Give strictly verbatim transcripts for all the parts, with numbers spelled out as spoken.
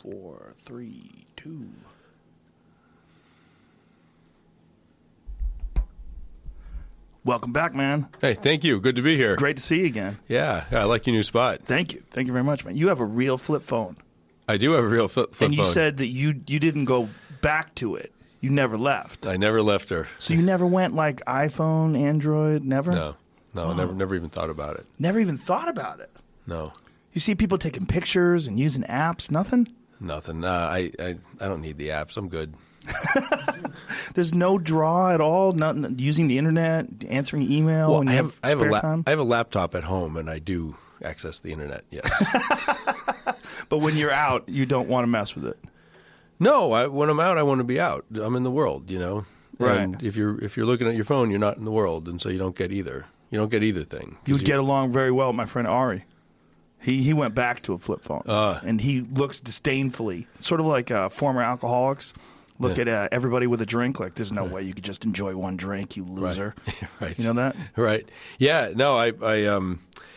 four, three, two. Welcome back, man. Hey, thank you. Good to be here. Great to see you again. Yeah, I like your new spot. Thank you. Thank you very much, man. You have a real flip phone. I do have a real flip, flip and you phone. said that you you didn't go back to it. You never left. I never left her. So you never went like iPhone, Android, never? No, no, Oh. never, never even thought about it. Never even thought about it. No, You see people taking pictures and using apps, nothing? nothing. Nah, I, I, I don't need the apps. I'm good. There's no draw at all, nothing, using the internet, answering email Well, when I you have, have, I have a spare la- time? I have a laptop at home, and I do access the internet. Yes. But when you're out, you don't want to mess with it. No, I, when I'm out, I want to be out. I'm in the world, you know. Right. And if you're if you're looking at your phone, you're not in the world, and so you don't get either. You don't get either thing. You 'Cause would get along very well with my friend Ari. He he went back to a flip phone, Uh. and he looks disdainfully, sort of like uh, former alcoholics. Look Yeah. at uh, everybody with a drink like there's no way you could just enjoy one drink, you loser. Right. You know that? Right. Yeah. No, I, I, um,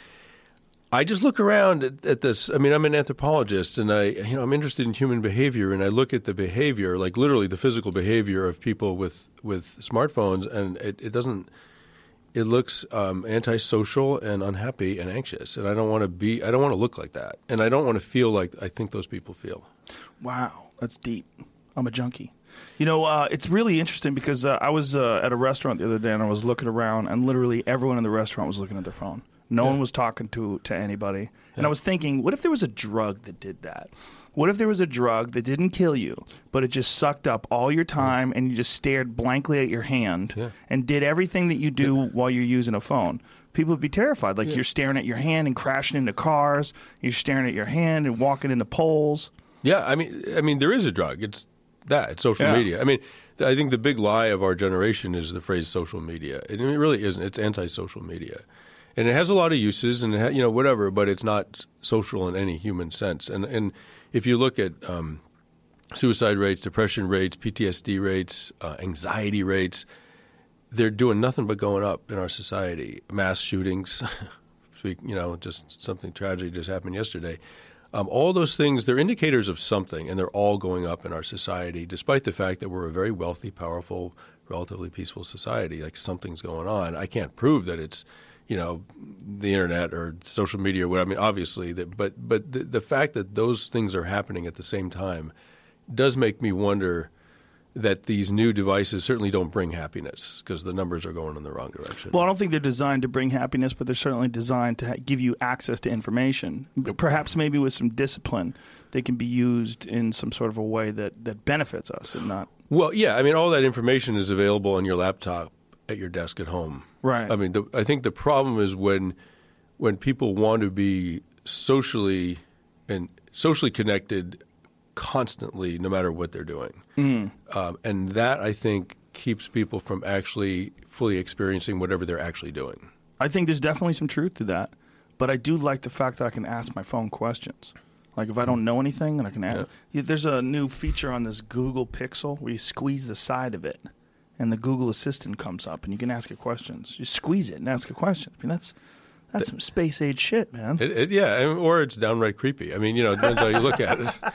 I just look around at, at this. I mean, I'm an anthropologist, and I, you know, I'm interested in human behavior, and I look at the behavior, like literally the physical behavior of people with with smartphones, and it, it doesn't. It looks um, antisocial and unhappy and anxious, and I don't want to be. I don't want to look like that, and I don't want to feel like I think those people feel. Wow, that's deep. I'm a junkie. You know, uh, it's really interesting because uh, I was uh, at a restaurant the other day and I was looking around, and literally everyone in the restaurant was looking at their phone. No Yeah. one was talking to to anybody. And Yeah. I was thinking, what if there was a drug that did that? What if there was a drug that didn't kill you, but it just sucked up all your time and you just stared blankly at your hand Yeah. and did everything that you do while you're using a phone? People would be terrified. Like Yeah. you're staring at your hand and crashing into cars. You're staring at your hand and walking into poles. Yeah, I mean, I mean, there is a drug. It's that. It's social Yeah. media. I mean, th- I think the big lie of our generation is the phrase social media. And it really isn't. It's anti-social media, and it has a lot of uses, and it ha- you know whatever, but it's not social in any human sense. And and if you look at um, suicide rates, depression rates, P T S D rates, uh, anxiety rates, they're doing nothing but going up in our society. Mass shootings, speak, you know, just something tragic just happened yesterday. Um, all those things, they're indicators of something, and they're all going up in our society, despite the fact that we're a very wealthy, powerful, relatively peaceful society. Like something's going on. I can't prove that it's, you know, the internet or social media or whatever. I mean, obviously, that, but but the, the fact that those things are happening at the same time does make me wonder that these new devices certainly don't bring happiness because the numbers are going in the wrong direction. Well, I don't think they're designed to bring happiness, but they're certainly designed to ha- give you access to information. Perhaps maybe with some discipline, they can be used in some sort of a way that, that benefits us and not. Well, yeah, I mean, all that information is available on your laptop at your desk at home. Right. I mean, the, I think the problem is when when people want to be socially and socially connected constantly, no matter what they're doing, Mm. um, and that I think keeps people from actually fully experiencing whatever they're actually doing. I think there's definitely some truth to that, but I do like the fact that I can ask my phone questions. Like if I don't know anything, and I can ask. Yeah, there's a new feature on this Google Pixel where you squeeze the side of it, and the Google Assistant comes up, and you can ask it questions. You squeeze it and ask a question. I mean, that's that's some space age shit, man. It, it, yeah, I mean, or it's downright creepy. I mean, you know, it depends how you look at it.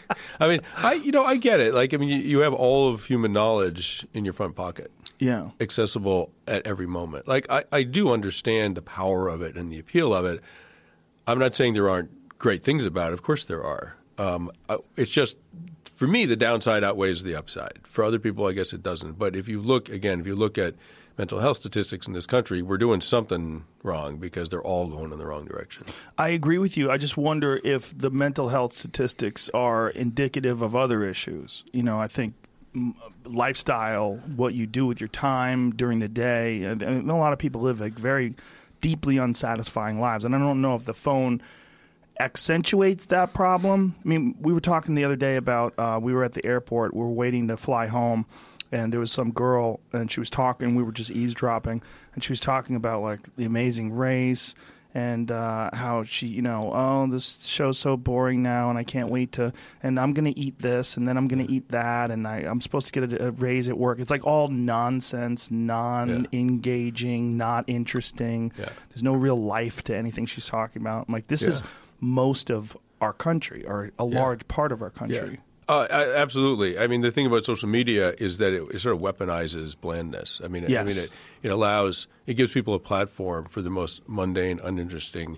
I mean, I you know, I get it. Like, I mean, you, you have all of human knowledge in your front pocket, Yeah. accessible at every moment. Like, I, I do understand the power of it and the appeal of it. I'm not saying there aren't great things about it. Of course there are. Um, I- it's just, for me, the downside outweighs the upside. For other people, I guess it doesn't. But if you look, again, if you look at mental health statistics in this country, we're doing something wrong because they're all going in the wrong direction. I agree with you. I just wonder if the mental health statistics are indicative of other issues. You know, I think mm, lifestyle, what you do with your time during the day. And and a lot of people live like very deeply unsatisfying lives, and I don't know if the phone accentuates that problem. I mean, we were talking the other day about uh, we were at the airport, we were waiting to fly home, and there was some girl, and she was talking, we were just eavesdropping, and she was talking about like The Amazing Race and uh, how she, you know, oh, this show's so boring now, and I can't wait to, and I'm going to eat this, and then I'm going to eat that, and I, I'm supposed to get a, a raise at work. It's like all nonsense, non-engaging, not interesting. Yeah. There's no real life to anything she's talking about. I'm like, this Yeah. is most of our country, or a Yeah. large part of our country. Yeah. Uh, I, absolutely. I mean, the thing about social media is that it, it sort of weaponizes blandness. I mean, it, I Yes. mean, it, it allows, it gives people a platform for the most mundane, uninteresting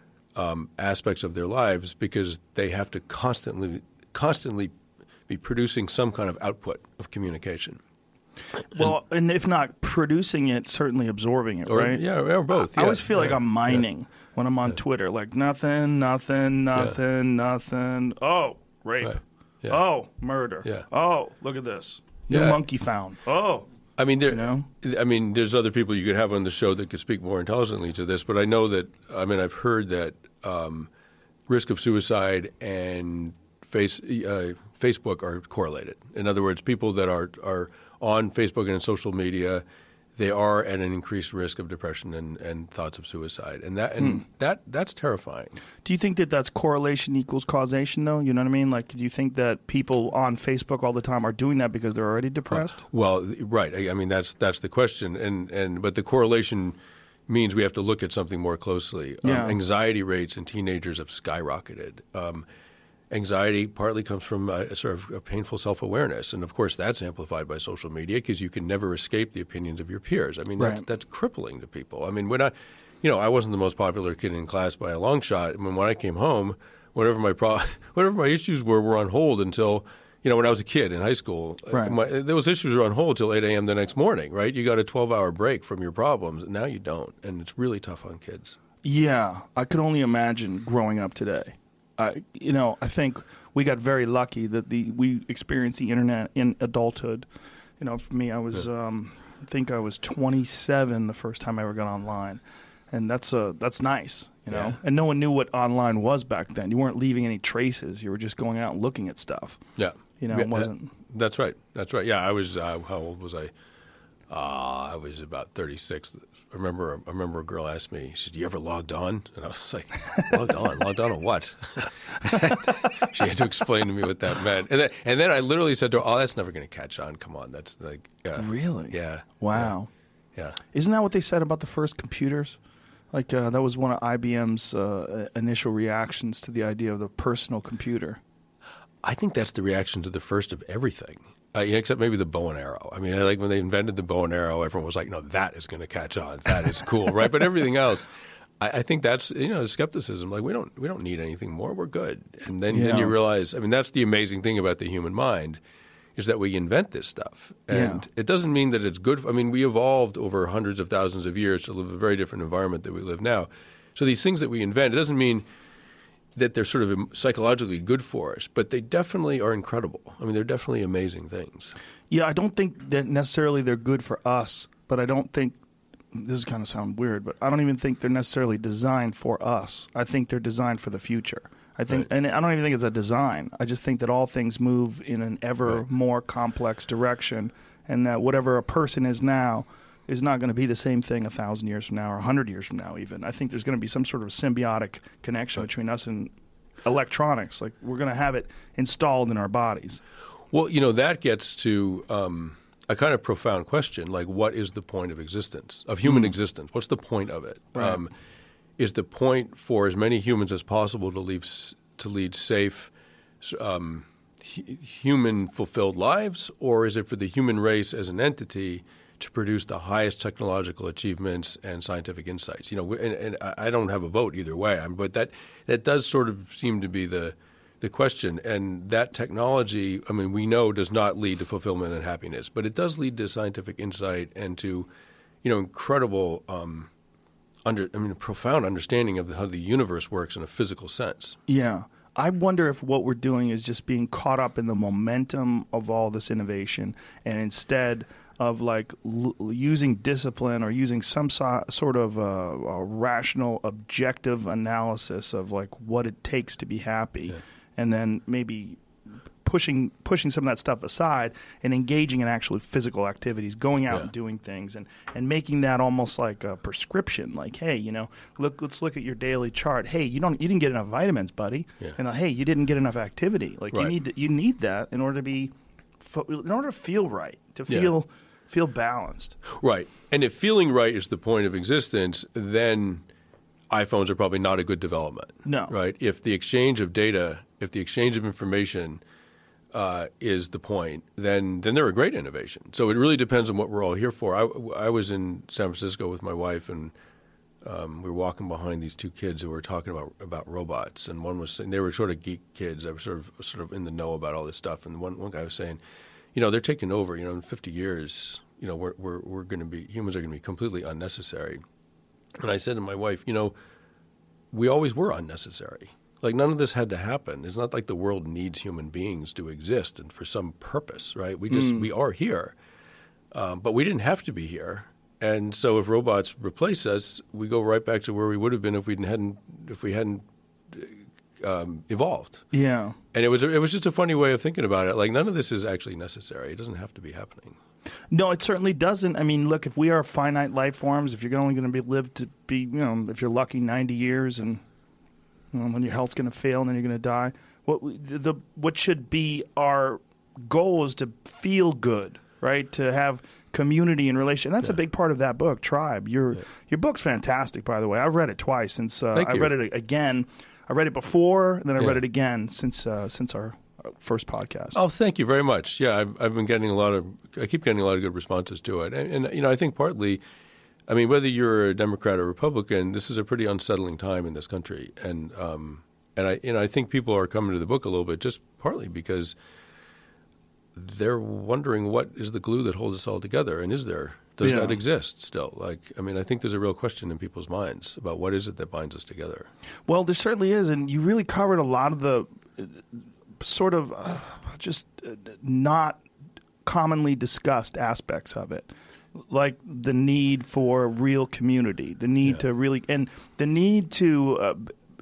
um, aspects of their lives because they have to constantly, constantly be producing some kind of output of communication. Well, and if not producing it, certainly absorbing it, Or, right? Yeah, or both. I yeah, always feel like yeah, I'm mining when I'm on Twitter. Like nothing, nothing, nothing, nothing. Oh, rape. Right. Yeah. Oh, murder. Yeah. Oh, look at this. New Yeah. monkey found. Oh. I mean, there, You know? I mean, there's other people you could have on the show that could speak more intelligently to this, but I know that. I mean, I've heard that um, risk of suicide and face uh, Facebook are correlated. In other words, people that are are on Facebook and in social media, they are at an increased risk of depression and, and thoughts of suicide, and that and Hmm. that that's terrifying. Do you think that that's correlation equals causation, though? You know what I mean? Like, do you think that people on Facebook all the time are doing that because they're already depressed? Well, right. I, I mean, that's that's the question, and and but the correlation means we have to look at something more closely. Um, Yeah. Anxiety rates in teenagers have skyrocketed. Um, anxiety partly comes from a, a sort of a painful self-awareness, and of course that's amplified by social media because you can never escape the opinions of your peers. I mean, that's Right. that's crippling to people. I mean, when I, you know, I wasn't the most popular kid in class by a long shot. I mean, when I came home, whatever my pro- whatever my issues were were on hold until. You know, when I was a kid in high school, Right. my, those issues were on hold till eight a.m. the next morning, right? You got a twelve-hour break from your problems. Now you don't, and it's really tough on kids. Yeah, I could only imagine growing up today. I, you know, I think we got very lucky that the we experienced the internet in adulthood. You know, for me, I was, um, I think I was twenty-seven the first time I ever got online, and that's uh, that's nice. You know, Yeah. and no one knew what online was back then. You weren't leaving any traces. You were just going out and looking at stuff. Yeah, You know, Yeah, it wasn't. that- that's right. That's right. Yeah, I was. Uh, how old was I? Uh, I was about thirty-six. I remember. I remember a girl asked me, she said, "You ever logged on?" And I was like, "Logged on? Logged on to what?" She had to explain to me what that meant, and then and then I literally said to her, "Oh, that's never going to catch on. Come on, that's like uh, Really? yeah, Wow. yeah." Isn't that what they said about the first computers? Like uh, that was one of I B M's uh, initial reactions to the idea of the personal computer. I think that's the reaction to the first of everything, uh, yeah, except maybe the bow and arrow. I mean, like when they invented the bow and arrow, everyone was like, "No, that is going to catch on. That is cool, right?" But everything else, I, I think that's you know skepticism. Like we don't we don't need anything more. We're good. And then then Yeah. you realize. I mean, that's the amazing thing about the human mind. Is that we invent this stuff. And Yeah. it doesn't mean that it's good. I mean, we evolved over hundreds of thousands of years to live a very different environment that we live now. So these things that we invent, it doesn't mean that they're sort of psychologically good for us, but they definitely are incredible. I mean, they're definitely amazing things. Yeah, I don't think that necessarily they're good for us, but I don't think this is kind of sound weird, but I don't even think they're necessarily designed for us. I think they're designed for the future. I think, Right. and I don't even think it's a design. I just think that all things move in an ever Right. more complex direction, and that whatever a person is now is not going to be the same thing a thousand years from now or a hundred years from now. Even I think there's going to be some sort of symbiotic connection Right. between us and electronics. Like we're going to have it installed in our bodies. Well, you know, that gets to um, a kind of profound question, like what is the point of existence, of human existence? What's the point of it? Right. Um, is the point for as many humans as possible to leave s- to lead safe, um, hu- human fulfilled lives, or is it for the human race as an entity to produce the highest technological achievements and scientific insights? You know, and, and I I don't have a vote either way, I'm- but that that does sort of seem to be the the question. And that technology, I mean, we know does not lead to fulfillment and happiness, but it does lead to scientific insight and to, you know, incredible. Um, Under, I mean, a profound understanding of how the universe works in a physical sense. Yeah. I wonder if what we're doing is just being caught up in the momentum of all this innovation, and instead of like l- using discipline or using some so- sort of uh, a rational, objective analysis of like what it takes to be happy, Yeah. and then maybe pushing pushing some of that stuff aside and engaging in actual physical activities, going out Yeah. and doing things, and, and making that almost like a prescription. Like, hey, you know, look, let's look at your daily chart. Hey, you don't, you didn't get enough vitamins, buddy. Yeah. And uh, hey, you didn't get enough activity. Like you Right. need to, you need that in order to be, fo- in order to feel right, to Yeah. feel feel balanced. Right. And if feeling right is the point of existence, then iPhones are probably not a good development. No. Right? If the exchange of data, if the exchange of information uh, is the point, then then they're a great innovation. So it really depends on what we're all here for. I, I was in San Francisco with my wife, and um, we were walking behind these two kids who were talking about about robots. And one was saying, they were sort of geek kids. They were sort of sort of in the know about all this stuff. And one one guy was saying, you know, they're taking over. You know, in fifty years, you know, we're we're we're going to be humans are going to be completely unnecessary. And I said to my wife, you know, we always were unnecessary. Like, none of this had to happen. It's not like the world needs human beings to exist and for some purpose, right? We just, mm. we are here. Um, but we didn't have to be here. And so if robots replace us, we go right back to where we would have been if we hadn't, if we hadn't um, evolved. Yeah. And it was, it was just a funny way of thinking about it. Like, none of this is actually necessary. It doesn't have to be happening. No, it certainly doesn't. I mean, look, if we are finite life forms, if you're only going to be lived to be, you know, if you're lucky, ninety years, and you know, when your health's going to fail and then you're going to die, what we, the what should be our goal is to feel good, right? To have community and relation. That's yeah. a big part of that book, Tribe. Your yeah. your book's fantastic, by the way. I've read it twice since uh, I read it again. I read it before, and then I yeah. read it again since uh, since our. first podcast. Oh, thank you very much. Yeah, I've, I've been getting a lot of, I keep getting a lot of good responses to it. And, and, you know, I think partly, I mean, whether you're a Democrat or Republican, this is a pretty unsettling time in this country. And, um, and I, and I think people are coming to the book a little bit just partly because they're wondering what is the glue that holds us all together. And is there, does yeah. that exist still? Like, I mean, I think there's a real question in people's minds about what is it that binds us together. Well, there certainly is. And you really covered a lot of the sort of uh, just uh, not commonly discussed aspects of it, like the need for real community, the need yeah. to really, and the need to uh,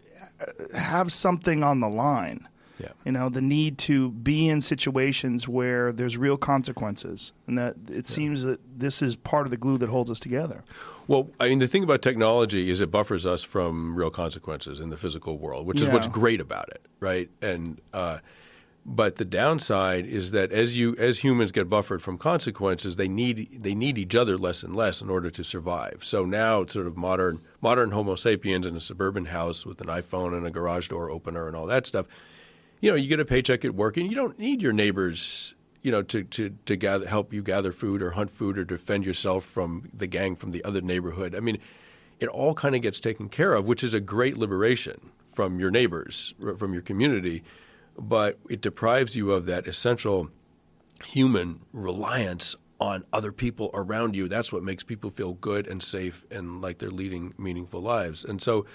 have something on the line. Yeah. You know, the need to be in situations where there's real consequences, and that it yeah. seems that this is part of the glue that holds us together. Well, I mean, the thing about technology is it buffers us from real consequences in the physical world, which is yeah. what's great about it, right? And uh, but the downside is that as you as humans get buffered from consequences, they need they need each other less and less in order to survive. So now, sort of modern modern Homo sapiens in a suburban house with an iPhone and a garage door opener and all that stuff. You know, you get a paycheck at work, and you don't need your neighbors, you know, to, to, to gather, help you gather food or hunt food or defend yourself from the gang from the other neighborhood. I mean, it all kind of gets taken care of, which is a great liberation from your neighbors, from your community, but it deprives you of that essential human reliance on other people around you. That's what makes people feel good and safe and like they're leading meaningful lives. And so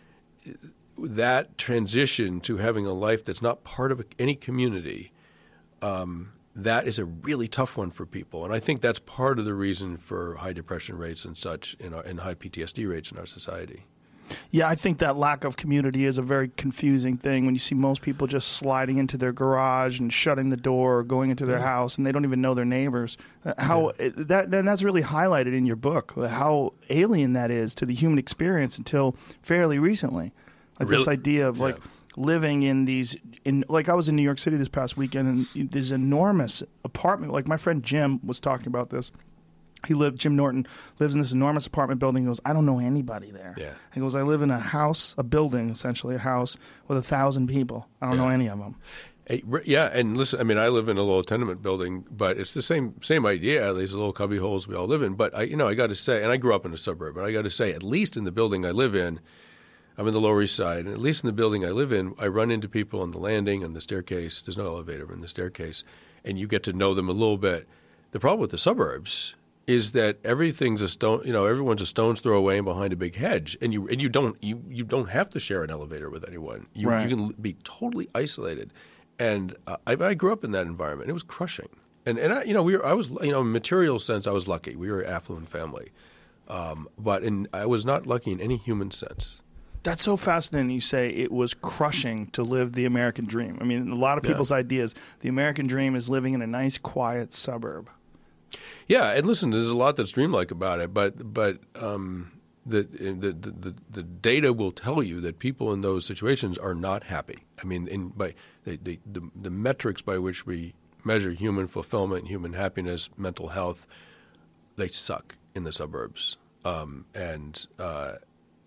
that transition to having a life that's not part of any community, um, that is a really tough one for people. And I think that's part of the reason for high depression rates and such in our, and high P T S D rates in our society. Yeah, I think that lack of community is a very confusing thing when you see most people just sliding into their garage and shutting the door or going into their yeah. house, and they don't even know their neighbors. How yeah. that and that's really highlighted in your book, how alien that is to the human experience until fairly recently. Like really? This idea of yeah. like living in these, in like I was in New York City this past weekend, and this enormous apartment. Like my friend Jim was talking about this. He lived, Jim Norton lives in this enormous apartment building. He goes, I don't know anybody there. Yeah. He goes, I live in a house, a building, essentially a house with a thousand people. I don't yeah. know any of them. Hey, yeah, and listen, I mean, I live in a little tenement building, but it's the same same idea. These little cubby holes we all live in. But I, you know, I got to say, and I grew up in a suburb, but I got to say, at least in the building I live in, I'm in the Lower East Side, and at least in the building I live in, I run into people on the landing, on the staircase. There's no elevator in the staircase, and you get to know them a little bit. The problem with the suburbs is that everything's a stone. You know, everyone's a stone's throw away and behind a big hedge, and you and you don't you, you don't have to share an elevator with anyone. You, right. you can be totally isolated, and uh, I, I grew up in that environment. It was crushing, and and I you know we were I was you know in material sense I was lucky. We were an affluent family, um, but in I was not lucky in any human sense. That's so fascinating. You say it was crushing to live the American dream. I mean, a lot of people's yeah. ideas, the American dream is living in a nice, quiet suburb. Yeah, and listen, there's a lot that's dreamlike about it, but but um, the, the the the data will tell you that people in those situations are not happy. I mean, in by the the, the, the metrics by which we measure human fulfillment, human happiness, mental health, they suck in the suburbs, um, and. Uh,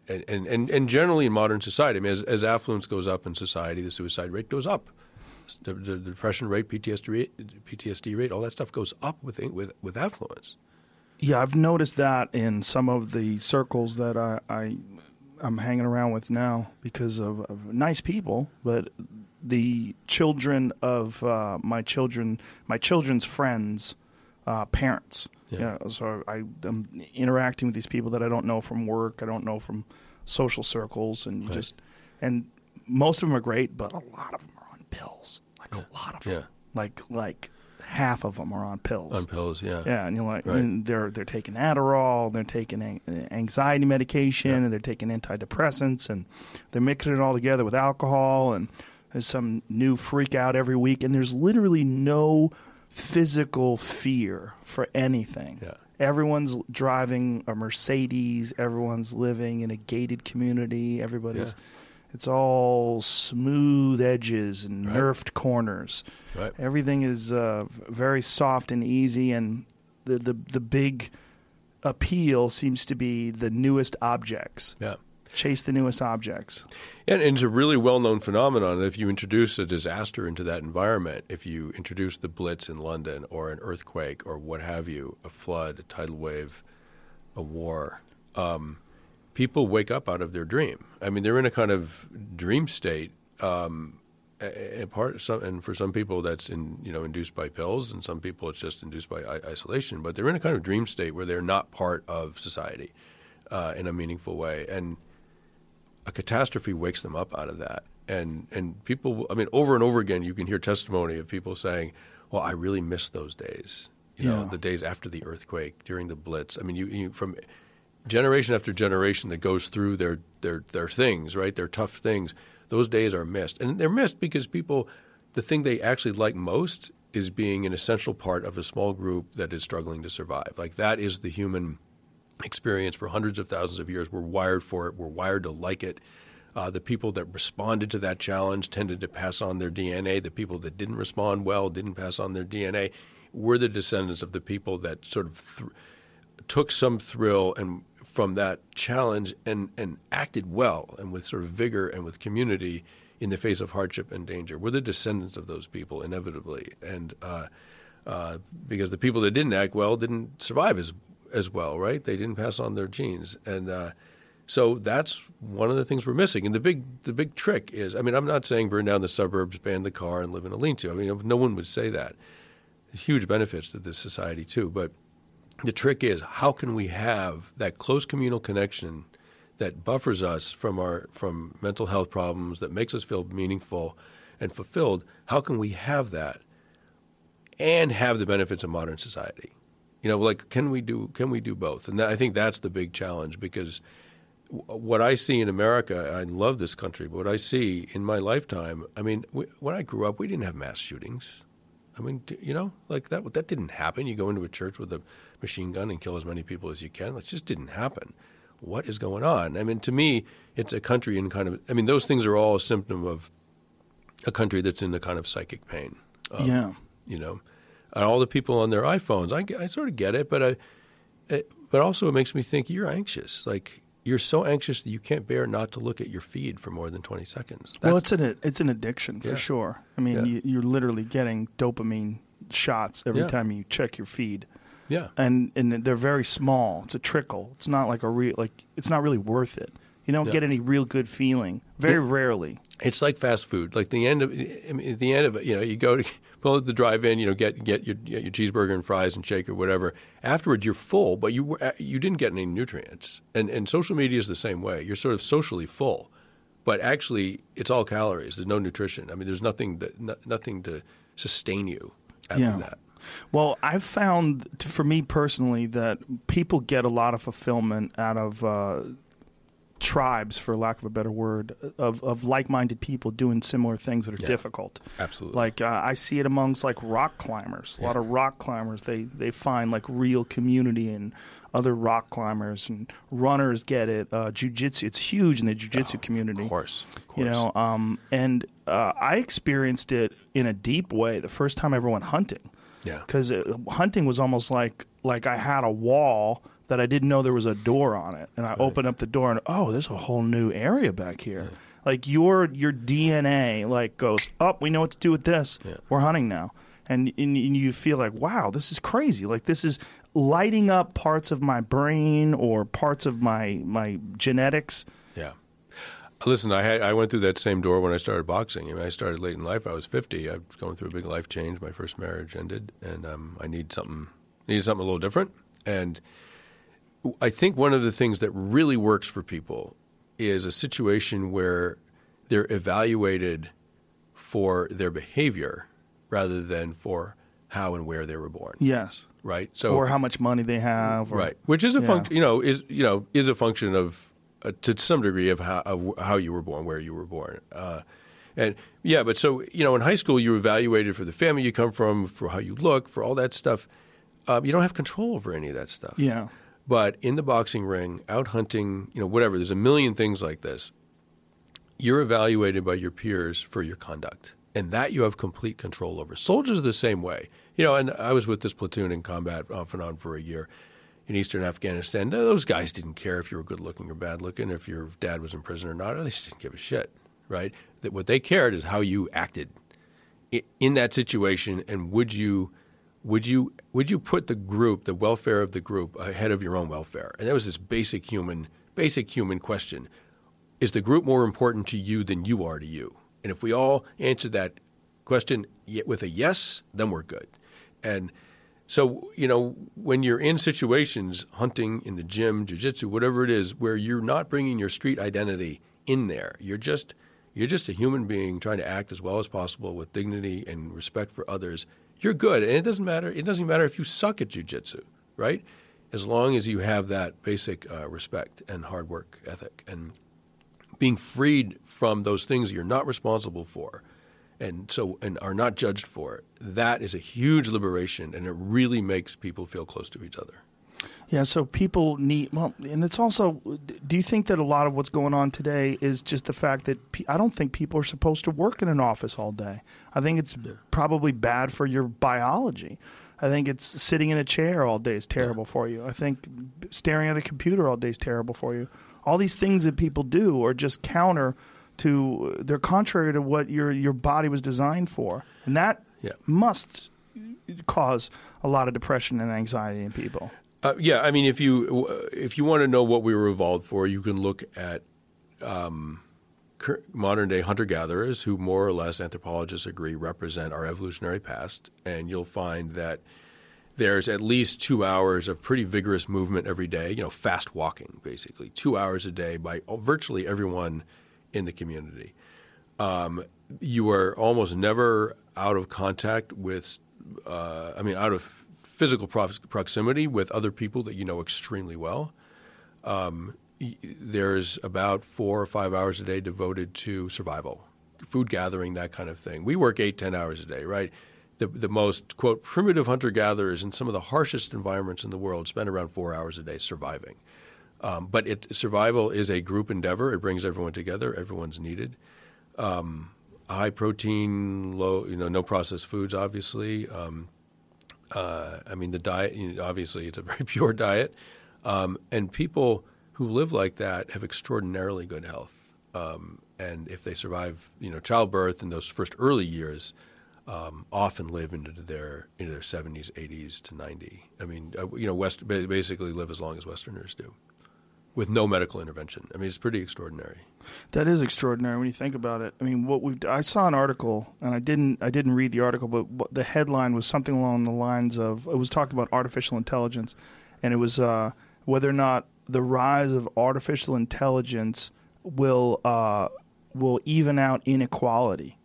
and, and, and, and generally in modern society, I mean, as, as affluence goes up in society, the suicide rate goes up. The, the, the depression rate, P T S D rate, P T S D rate, all that stuff goes up with with with affluence. Yeah, I've noticed that in some of the circles that I, I I'm hanging around with now because of, of nice people, but the children of uh, my children, my children's friends, uh, parents. Yeah. You know, so I, I'm interacting with these people that I don't know from work, I don't know from social circles, and you right. just and most of them are great, but a lot of them are on pills. Like yeah. a lot of them, yeah. like like half of them are on pills. On pills, yeah. Yeah, and you're like, right. and they're they're taking Adderall, they're taking an- anxiety medication, yeah. and they're taking antidepressants, and they're mixing it all together with alcohol, and there's some new freak out every week, and there's literally no physical fear for anything. Yeah. Everyone's driving a Mercedes. Everyone's living in a gated community. Everybody's, yeah. it's all smooth edges and right. nerfed corners. Right. Everything is uh, very soft and easy, and the, the the big appeal seems to be the newest objects. Yeah. Chase the newest objects. And, and it's a really well-known phenomenon that if you introduce a disaster into that environment, if you introduce the Blitz in London or an earthquake or what have you, a flood, a tidal wave, a war, um, people wake up out of their dream. I mean, they're in a kind of dream state. Um, and part, some, and for some people, that's in, you know induced by pills, and some people it's just induced by I- isolation. But they're in a kind of dream state where they're not part of society uh, in a meaningful way, and a catastrophe wakes them up out of that. And and people, I mean, over and over again, you can hear testimony of people saying, well, I really miss those days, you know, Yeah. the days after the earthquake, during the Blitz. I mean, you, you from generation after generation that goes through their, their, their things, right, their tough things, those days are missed. And they're missed because people, the thing they actually like most is being an essential part of a small group that is struggling to survive. Like that is the human experience for hundreds of thousands of years. We're wired for it. We're wired to like it. Uh, the people that responded to that challenge tended to pass on their D N A. The people that didn't respond well didn't pass on their D N A. We're the descendants of the people that sort of th- took some thrill and from that challenge and, and acted well and with sort of vigor and with community in the face of hardship and danger. We're the descendants of those people, inevitably. And uh, uh, because the people that didn't act well didn't survive as as well, right? They didn't pass on their genes. And uh, so that's one of the things we're missing. And the big the big trick is, I mean, I'm not saying burn down the suburbs, ban the car, and live in a lean-to. I mean, no one would say that. There's huge benefits to this society, too. But the trick is, how can we have that close communal connection that buffers us from our from mental health problems, that makes us feel meaningful and fulfilled? How can we have that and have the benefits of modern society? You know, like, can we do can we do both? And that, I think that's the big challenge, because w- what I see in America, I love this country, but what I see in my lifetime, I mean, we, when I grew up, we didn't have mass shootings. I mean, d- you know, like that that didn't happen. You go into a church with a machine gun and kill as many people as you can. That just didn't happen. What is going on? I mean, to me, it's a country in kind of, I mean, those things are all a symptom of a country that's in the kind of psychic pain. Um, yeah. You know, and all the people on their iPhones, I, I sort of get it, but I, it, but also it makes me think you're anxious. Like, you're so anxious that you can't bear not to look at your feed for more than twenty seconds. That's, well, it's an it's an addiction for yeah. sure. I mean, Yeah. you, you're literally getting dopamine shots every Yeah. time you check your feed. Yeah. And and they're very small. It's a trickle. It's not like a real like it's not really worth it. You don't Yeah. get any real good feeling. Very Yeah. rarely. It's like fast food. Like the end of, I mean, at the end of it, you know, you go to pull at the drive-in, you know, get get your get your cheeseburger and fries and shake or whatever. Afterwards, you're full, but you were, you didn't get any nutrients. And and social media is the same way. You're sort of socially full, but actually, it's all calories. There's no nutrition. I mean, there's nothing that no, nothing to sustain you after Yeah. that. Well, I've found, t- for me personally, that people get a lot of fulfillment out of uh, tribes, for lack of a better word, of, of like-minded people doing similar things that are Yeah. difficult. Absolutely. Like uh, I see it amongst like rock climbers. A lot Yeah. of rock climbers, they they find like real community in other rock climbers, and runners get it. Uh, jiu-jitsu, it's huge in the jiu-jitsu Oh, community. Of course. Of course. You know, um, and uh, I experienced it in a deep way the first time I ever went hunting. Yeah. Because hunting was almost like like I had a wall that I didn't know there was a door on it. And I right. open up the door and, oh, there's a whole new area back here. Yeah. Like your your D N A like goes, oh, we know what to do with this. Yeah. We're hunting now. And, and you feel like, wow, this is crazy. Like this is lighting up parts of my brain or parts of my my genetics. Yeah. Listen, I had, I went through that same door when I started boxing. I mean, I started late in life. I was fifty. I was going through a big life change. My first marriage ended, and um, I need something needed something a little different. And I think one of the things that really works for people is a situation where they're evaluated for their behavior rather than for how and where they were born. Yes. Right. So, or how much money they have. Or, right. Which is a yeah. function. You know, is you know is a function of uh, to some degree of how of how you were born, where you were born. Uh, and yeah, but so you know, in high school, you were evaluated for the family you come from, for how you look, for all that stuff. Um, you don't have control over any of that stuff. Yeah. But in the boxing ring, out hunting, you know, whatever, there's a million things like this. You're evaluated by your peers for your conduct, and that you have complete control over. Soldiers are the same way. You know, and I was with this platoon in combat off and on for a year in eastern Afghanistan. Those guys didn't care if you were good-looking or bad-looking, if your dad was in prison or not. They just didn't give a shit, right? That what they cared is how you acted in that situation, and would you – Would you would you put the group, the welfare of the group, ahead of your own welfare? And that was this basic human basic human question: is the group more important to you than you are to you? And if we all answer that question with a yes, then we're good. And so, you know, when you're in situations, hunting, in the gym, jiu-jitsu, whatever it is, where you're not bringing your street identity in there, you're just you're just a human being trying to act as well as possible with dignity and respect for others. You're good, and it doesn't matter. It doesn't matter if you suck at jiu-jitsu, right? As long as you have that basic uh, respect and hard work ethic, and being freed from those things you're not responsible for, and so and are not judged for. That is a huge liberation, and it really makes people feel close to each other. Yeah, so people need, well, and it's also, do you think that a lot of what's going on today is just the fact that pe- I don't think people are supposed to work in an office all day. I think it's yeah. probably bad for your biology. I think it's sitting in a chair all day is terrible yeah. for you. I think staring at a computer all day is terrible for you. All these things that people do are just counter to, they're contrary to what your, your body was designed for. And that yeah. must cause a lot of depression and anxiety in people. Uh, yeah, I mean, if you if you want to know what we were evolved for, you can look at um, modern day hunter gatherers, who more or less anthropologists agree represent our evolutionary past, and you'll find that there's at least two hours of pretty vigorous movement every day. You know, fast walking, basically, two hours a day by virtually everyone in the community. Um, you are almost never out of contact with, uh, I mean, out of physical pro- proximity with other people that you know extremely well. Um, y- there's about four or five hours a day devoted to survival, food gathering, that kind of thing. We work eight, ten hours a day, right? The, the most, quote, primitive hunter-gatherers in some of the harshest environments in the world spend around four hours a day surviving. Um, but it, survival is a group endeavor. It brings everyone together. Everyone's needed. Um, high protein, low, you know, no processed foods, obviously. Um, Uh, I mean, the diet, you know, obviously, it's a very pure diet. Um, and people who live like that have extraordinarily good health. Um, and if they survive, you know, childbirth in those first early years, um, often live into their into their seventies, eighties to ninety. I mean, uh, you know, West, basically live as long as Westerners do, with no medical intervention. I mean, it's pretty extraordinary. That is extraordinary when you think about it. I mean, what we I saw an article, and I didn't I didn't read the article, but what, the headline was something along the lines of, it was talking about artificial intelligence, and it was uh, whether or not the rise of artificial intelligence will uh, will even out inequality.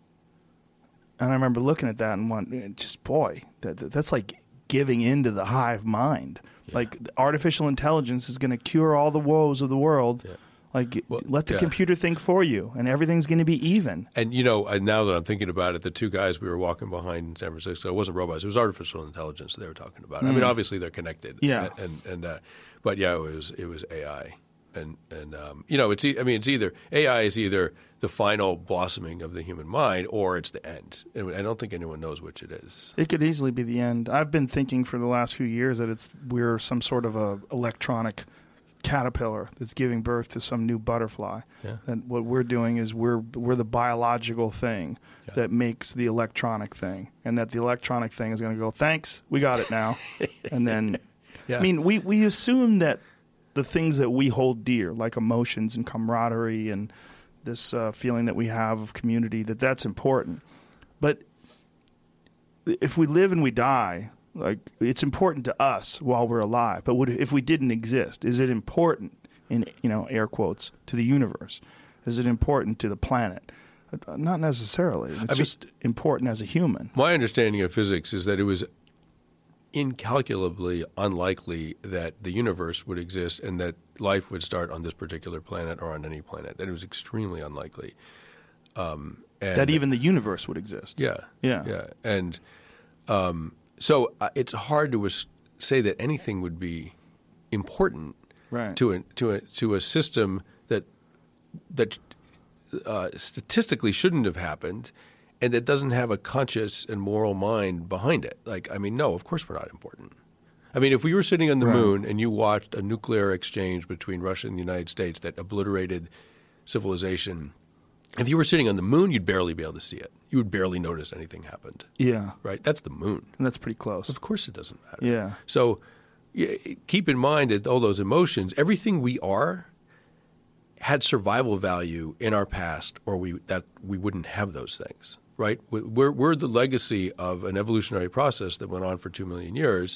And I remember looking at that and went, just boy, that, that's like giving into the hive mind. Yeah. Like artificial intelligence is going to cure all the woes of the world. Yeah. Like, well, let the yeah. computer think for you, and everything's going to be even. And, you know, now that I'm thinking about it, the two guys we were walking behind in San Francisco, it wasn't robots, it was artificial intelligence that they were talking about. Mm. I mean, obviously they're connected. Yeah. And, and uh, but, yeah, it was it was A I. And and um, you know, it's e- I mean, it's either A I is either the final blossoming of the human mind, or it's the end. And I don't think anyone knows which it is. It could easily be the end. I've been thinking for the last few years that it's we're some sort of a electronic caterpillar that's giving birth to some new butterfly. Yeah. And what we're doing is we're we're the biological thing Yeah. that makes the electronic thing, and that the electronic thing is going to go, thanks, we got it now. And then, Yeah. I mean, we, we assume that the things that we hold dear, like emotions and camaraderie and this uh, feeling that we have of community, that that's important. But if we live and we die, like, it's important to us while we're alive. But would, if we didn't exist, is it important, in, you know, air quotes, to the universe? Is it important to the planet? Uh, Not necessarily. It's I mean- just important as a human. My understanding of physics is that it was incalculably unlikely that the universe would exist and that life would start on this particular planet or on any planet. That it was extremely unlikely. Um, and That even the universe would exist. yeah, Yeah. yeah, and um, so uh, it's hard to as- say that anything would be important Right. to a to a to a system that that uh, statistically shouldn't have happened, and that doesn't have a conscious and moral mind behind it. Like, I mean, no, of course we're not important. I mean, if we were sitting on the Right. moon and you watched a nuclear exchange between Russia and the United States that obliterated civilization, if you were sitting on the moon, you'd barely be able to see it. You would barely notice anything happened, Yeah. right? That's the moon. And that's pretty close. Of course it doesn't matter. Yeah. So yeah, keep in mind that all those emotions, everything we are, had survival value in our past, or we that we wouldn't have those things, right? We're we're the legacy of an evolutionary process that went on for two million years.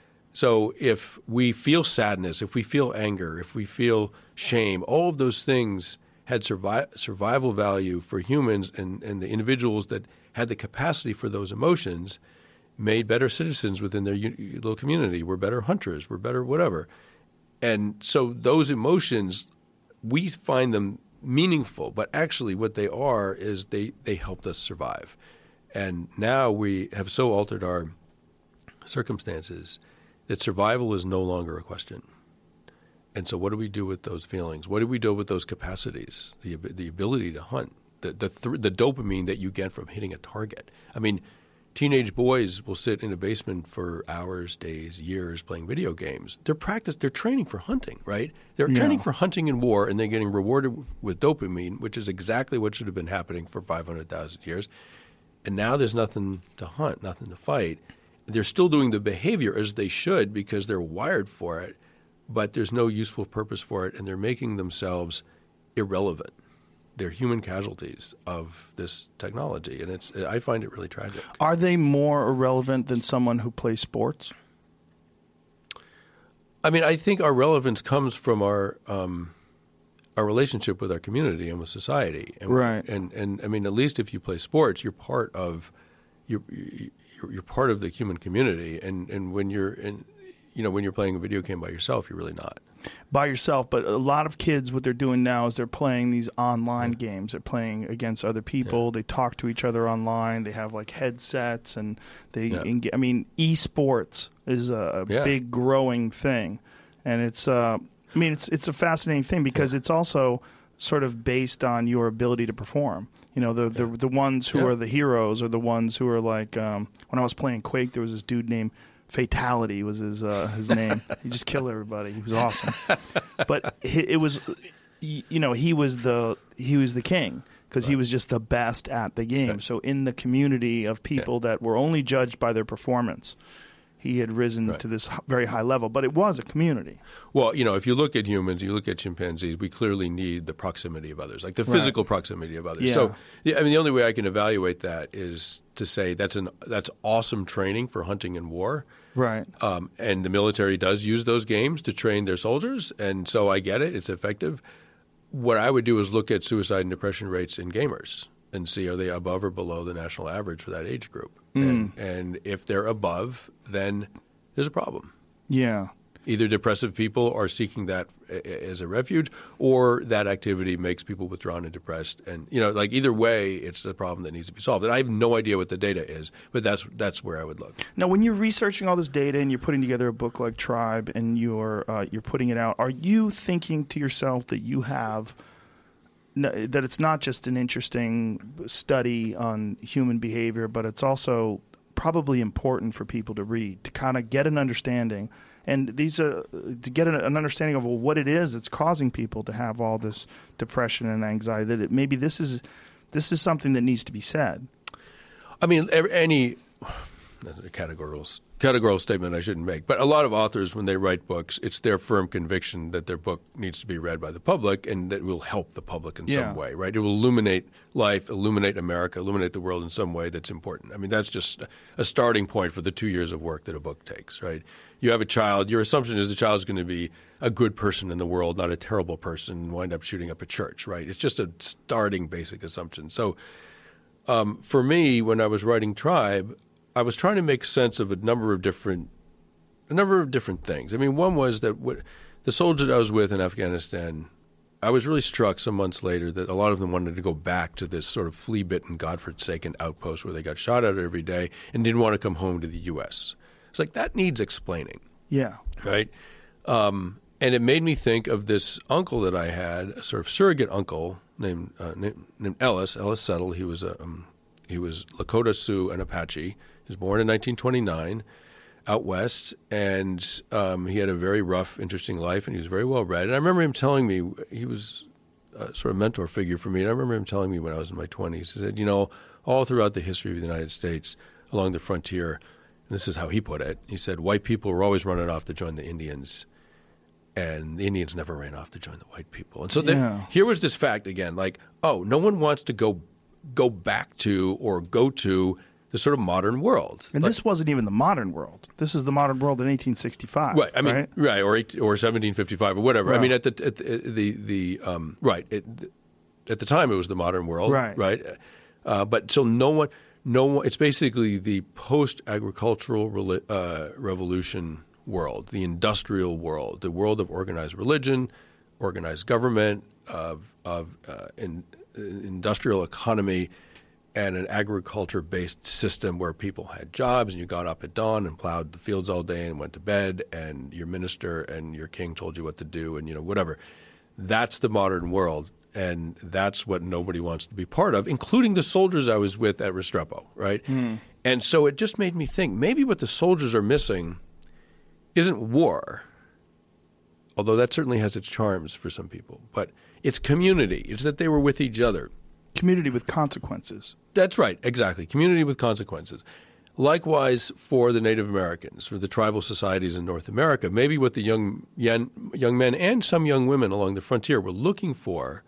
So if we feel sadness, if we feel anger, if we feel shame, all of those things had survi- survival value for humans, and, and the individuals that had the capacity for those emotions made better citizens within their u- little community, were better hunters, were better whatever. And so those emotions, we find them meaningful, but actually what they are is they, they helped us survive. And now we have so altered our circumstances that survival is no longer a question. And so what do we do with those feelings? What do we do with those capacities, the ab- the ability to hunt, the the, th- the dopamine that you get from hitting a target? I mean, teenage boys will sit in a basement for hours, days, years playing video games. They're practice, they're training for hunting, right? They're Yeah. training for hunting in war, and they're getting rewarded with dopamine, which is exactly what should have been happening for five hundred thousand years. And now there's nothing to hunt, nothing to fight. They're still doing the behavior as they should because they're wired for it, but there's no useful purpose for it, and they're making themselves irrelevant. They're human casualties of this technology, and it's I find it really tragic. Are they more irrelevant than someone who plays sports? I mean, I think our relevance comes from our um, our relationship with our community and with society. And, Right. And and I mean, at least if you play sports, you're part of you're you're, you're part of the human community. And, and when you're in, you know, when you're playing a video game by yourself, you're really not. By yourself, but a lot of kids, what they're doing now is they're playing these online games. They're playing against other people. Yeah. They talk to each other online. They have like headsets, and they. Yeah. Enga- I mean, esports is a, a Yeah. big growing thing, and it's. Uh, I mean, it's it's a fascinating thing because it's also sort of based on your ability to perform. You know, the the, the ones who Yeah. are the heroes are the ones who are like. Um, when I was playing Quake, there was this dude named Fatality was his uh, his name. He just killed everybody. He was awesome. But he, it was, you know, he was the he was the king because he Right. was just the best at the game. Right. So in the community of people that were only judged by their performance, he had risen Right. to this h- very high level. But it was a community. Well, you know, if you look at humans, you look at chimpanzees, we clearly need the proximity of others, like the Right. physical proximity of others. Yeah. So, yeah, I mean, the only way I can evaluate that is to say that's an that's awesome training for hunting and war. Right. Um, and the military does use those games to train their soldiers, and so I get it; it's effective. What I would do is look at suicide and depression rates in gamers and see are they above or below the national average for that age group. Mm. And, and if they're above, then there's a problem. Yeah. Either depressive people are seeking that as a refuge, or that activity makes people withdrawn and depressed. And, you know, like either way, it's a problem that needs to be solved. And I have no idea what the data is, but that's that's where I would look. Now, when you're researching all this data and you're putting together a book like Tribe and you're uh, you're putting it out, are you thinking to yourself that you have that it's not just an interesting study on human behavior, but it's also probably important for people to read, to kind of get an understanding, and these uh, to get an, an understanding of well, what it is that's causing people to have all this depression and anxiety. That it, maybe this is this is something that needs to be said. I mean, any that's a categorical categorical statement I shouldn't make, but a lot of authors, when they write books, it's their firm conviction that their book needs to be read by the public and that will help the public in Yeah. some way, right? It will illuminate life, illuminate America, illuminate the world in some way that's important. I mean, that's just a starting point for the two years of work that a book takes, right? You have a child, your assumption is the child is going to be a good person in the world, not a terrible person, and wind up shooting up a church, right? It's just a starting basic assumption. So um, for me, when I was writing Tribe, I was trying to make sense of a number of different, a number of different things. I mean, one was that what, the soldiers I was with in Afghanistan, I was really struck some months later that a lot of them wanted to go back to this sort of flea-bitten, God-forsaken outpost where they got shot at every day and didn't want to come home to the U S. It's like that needs explaining, Yeah. right? Um, and it made me think of this uncle that I had, a sort of surrogate uncle named uh, named, named Ellis, Ellis Settle. He was a um, he was Lakota, Sioux, and Apache. He was born in nineteen twenty-nine out west, and um, he had a very rough, interesting life, and he was very well read. And I remember him telling me, he was a sort of mentor figure for me, and I remember him telling me when I was in my twenties, he said, you know, all throughout the history of the United States, along the frontier, and this is how he put it, he said, white people were always running off to join the Indians, and the Indians never ran off to join the white people. And so Yeah. then, here was this fact again, like, oh, no one wants to go go back to or go to the sort of modern world. And Like- this wasn't even the modern world. This is the modern world in eighteen sixty-five. Right. I mean, right? right, or eight, or seventeen fifty-five or whatever. I Right. mean, at the at the the, the um, right it, at the time it was the modern world. Right. Right. Uh, but so no one, no one. It's basically the post-agricultural reli- uh, revolution world, the industrial world, the world of organized religion, organized government, of of uh, in, industrial economy, and an agriculture-based system where people had jobs and you got up at dawn and plowed the fields all day and went to bed, and your minister and your king told you what to do, and you know whatever. That's the modern world, and that's what nobody wants to be part of, including the soldiers I was with at Restrepo, right? Mm. And so it just made me think maybe what the soldiers are missing isn't war, although that certainly has its charms for some people, but it's community. It's that they were with each other. Community with consequences. That's right, exactly. Community with consequences. Likewise, for the Native Americans, for the tribal societies in North America, maybe what the young young, young men and some young women along the frontier were looking for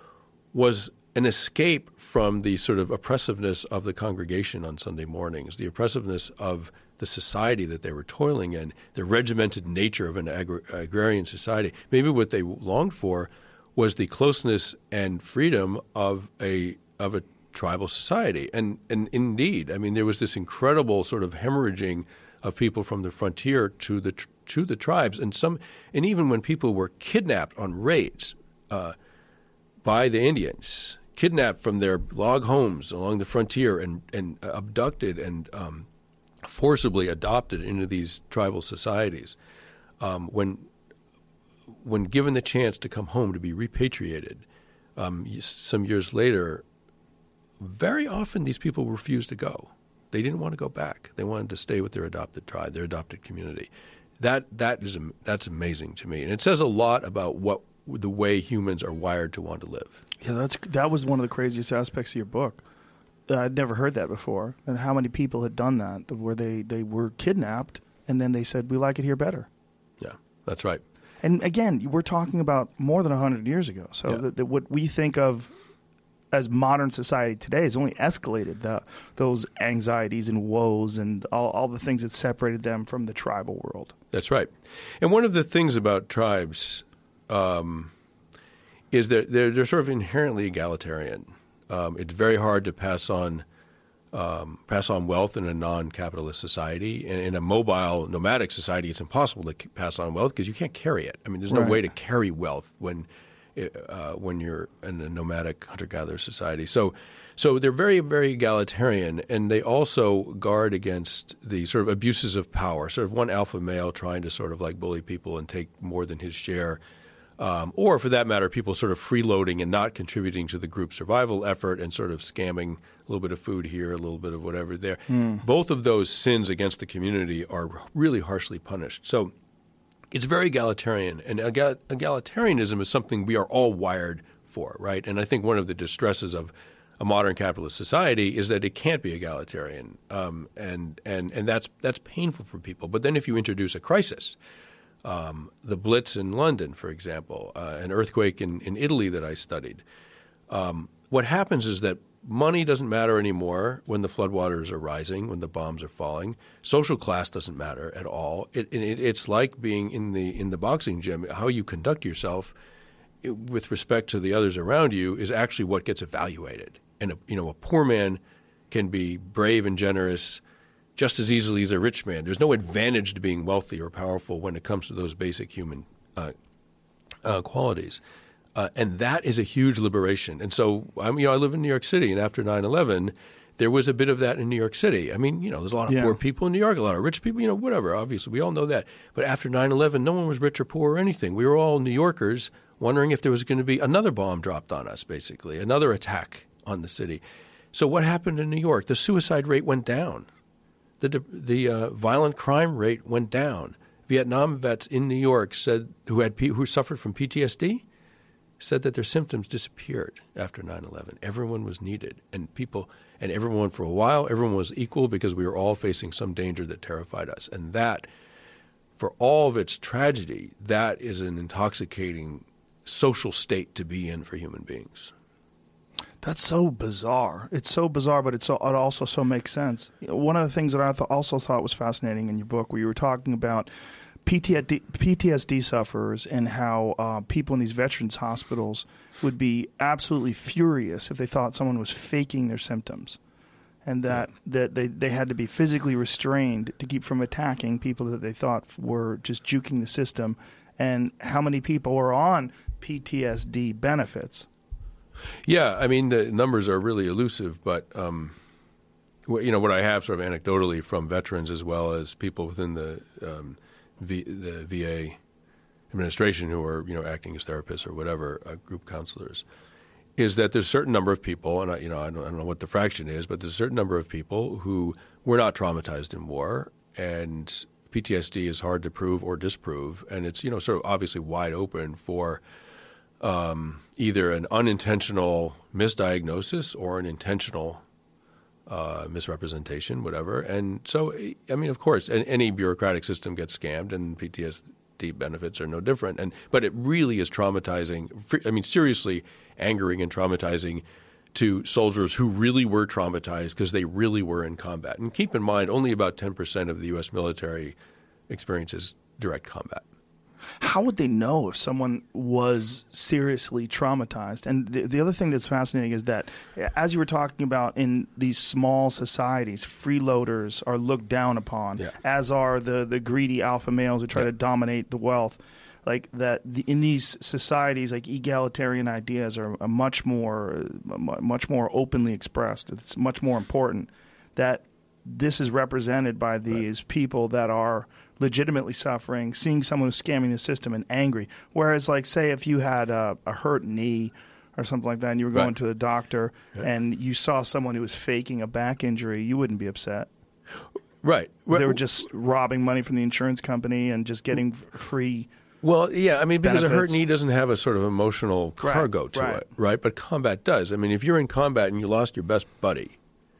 was an escape from the sort of oppressiveness of the congregation on Sunday mornings, the oppressiveness of the society that they were toiling in, the regimented nature of an agri- agrarian society. Maybe what they longed for was the closeness and freedom of a of a tribal society. And and indeed, I mean, there was this incredible sort of hemorrhaging of people from the frontier to the to the tribes, and some and even when people were kidnapped on raids uh, by the Indians, kidnapped from their log homes along the frontier and and abducted and um, forcibly adopted into these tribal societies, um, when. when given the chance to come home to be repatriated um, some years later, very often these people refused to go. They didn't want to go back. They wanted to stay with their adopted tribe, their adopted community. That that is that's amazing to me, and it says a lot about what the way humans are wired to want to live. Yeah, that's that was one of the craziest aspects of your book. Uh, I'd never heard that before, and how many people had done that, where they, they were kidnapped and then they said, "We like it here better." Yeah, that's right. And again, we're talking about more than one hundred years ago. So Yeah. that, that what we think of as modern society today has only escalated the, those anxieties and woes and all, all the things that separated them from the tribal world. That's right. And one of the things about tribes um, is that they're, they're sort of inherently egalitarian. Um, it's very hard to pass on um, pass on wealth in a non-capitalist society. And in a mobile, nomadic society, it's impossible to c- pass on wealth because you can't carry it. I mean, there's no Right. way to carry wealth when uh, when you're in a nomadic hunter-gatherer society. So, so they're very, very egalitarian, and they also guard against the sort of abuses of power. Sort of one alpha male trying to sort of like bully people and take more than his share. Um, or, for that matter, people sort of freeloading and not contributing to the group survival effort and sort of scamming a little bit of food here, a little bit of whatever there. Mm. Both of those sins against the community are really harshly punished. So it's very egalitarian, and egal- egalitarianism is something we are all wired for, right? And I think one of the distresses of a modern capitalist society is that it can't be egalitarian, um, and and and that's that's painful for people. But then if you introduce a crisis, Um, the Blitz in London, for example, uh, an earthquake in, in Italy that I studied. Um, what happens is that money doesn't matter anymore when the floodwaters are rising, when the bombs are falling. Social class doesn't matter at all. It, it, it's like being in the in the boxing gym. How you conduct yourself it, with respect to the others around you is actually what gets evaluated. And a, you know, a poor man can be brave and generous just as easily as a rich man. There's no advantage to being wealthy or powerful when it comes to those basic human uh, uh, qualities. Uh, and that is a huge liberation. And so, I'm, you know, I live in New York City, and after nine eleven, there was a bit of that in New York City. I mean, you know, there's a lot of yeah. poor people in New York, a lot of rich people, you know, whatever, obviously. We all know that. But after nine eleven, no one was rich or poor or anything. We were all New Yorkers wondering if there was going to be another bomb dropped on us, basically, another attack on the city. So what happened in New York? The suicide rate went down. The the uh, violent crime rate went down. Vietnam vets in New York said who had who suffered from P T S D said that their symptoms disappeared after nine eleven. Everyone was needed, and people and everyone for a while, everyone was equal because we were all facing some danger that terrified us. And that, for all of its tragedy, that is an intoxicating social state to be in for human beings. That's so bizarre. It's so bizarre, but it's so, it also so makes sense. One of the things that I th- also thought was fascinating in your book, where you were talking about P T S D, P T S D sufferers and how uh, people in these veterans hospitals would be absolutely furious if they thought someone was faking their symptoms, and that, that they, they had to be physically restrained to keep from attacking people that they thought were just juking the system, and how many people are on P T S D benefits. Yeah, I mean, the numbers are really elusive, but, um, you know, what I have sort of anecdotally from veterans as well as people within the um, v, the V A administration who are, you know, acting as therapists or whatever, uh, group counselors, is that there's a certain number of people, and, I, you know, I don't, I don't know what the fraction is, but there's a certain number of people who were not traumatized in war, and P T S D is hard to prove or disprove, and it's, you know, sort of obviously wide open for Um, either an unintentional misdiagnosis or an intentional uh, misrepresentation, whatever. And so, I mean, of course, any bureaucratic system gets scammed, and P T S D benefits are no different. And but it really is traumatizing. I mean, seriously angering and traumatizing to soldiers who really were traumatized because they really were in combat. And keep in mind, only about ten percent of the U S military experiences direct combat. How would they know if someone was seriously traumatized? And the, the other thing that's fascinating is that, as you were talking about, in these small societies, freeloaders are looked down upon, yeah. as are the, the greedy alpha males who try yeah. to dominate the wealth. Like that, the, in these societies, like egalitarian ideas are, are much more, much more openly expressed. It's much more important that this is represented by these right. people that are legitimately suffering, seeing someone who's scamming the system and angry. Whereas, like, say if you had a, a hurt knee or something like that and you were going right. to the doctor yeah. and you saw someone who was faking a back injury, you wouldn't be upset. Right. They were just robbing money from the insurance company and just getting free Well, yeah, I mean, because benefits. a hurt knee doesn't have a sort of emotional cargo right, to right. it, right? But combat does. I mean, if you're in combat and you lost your best buddy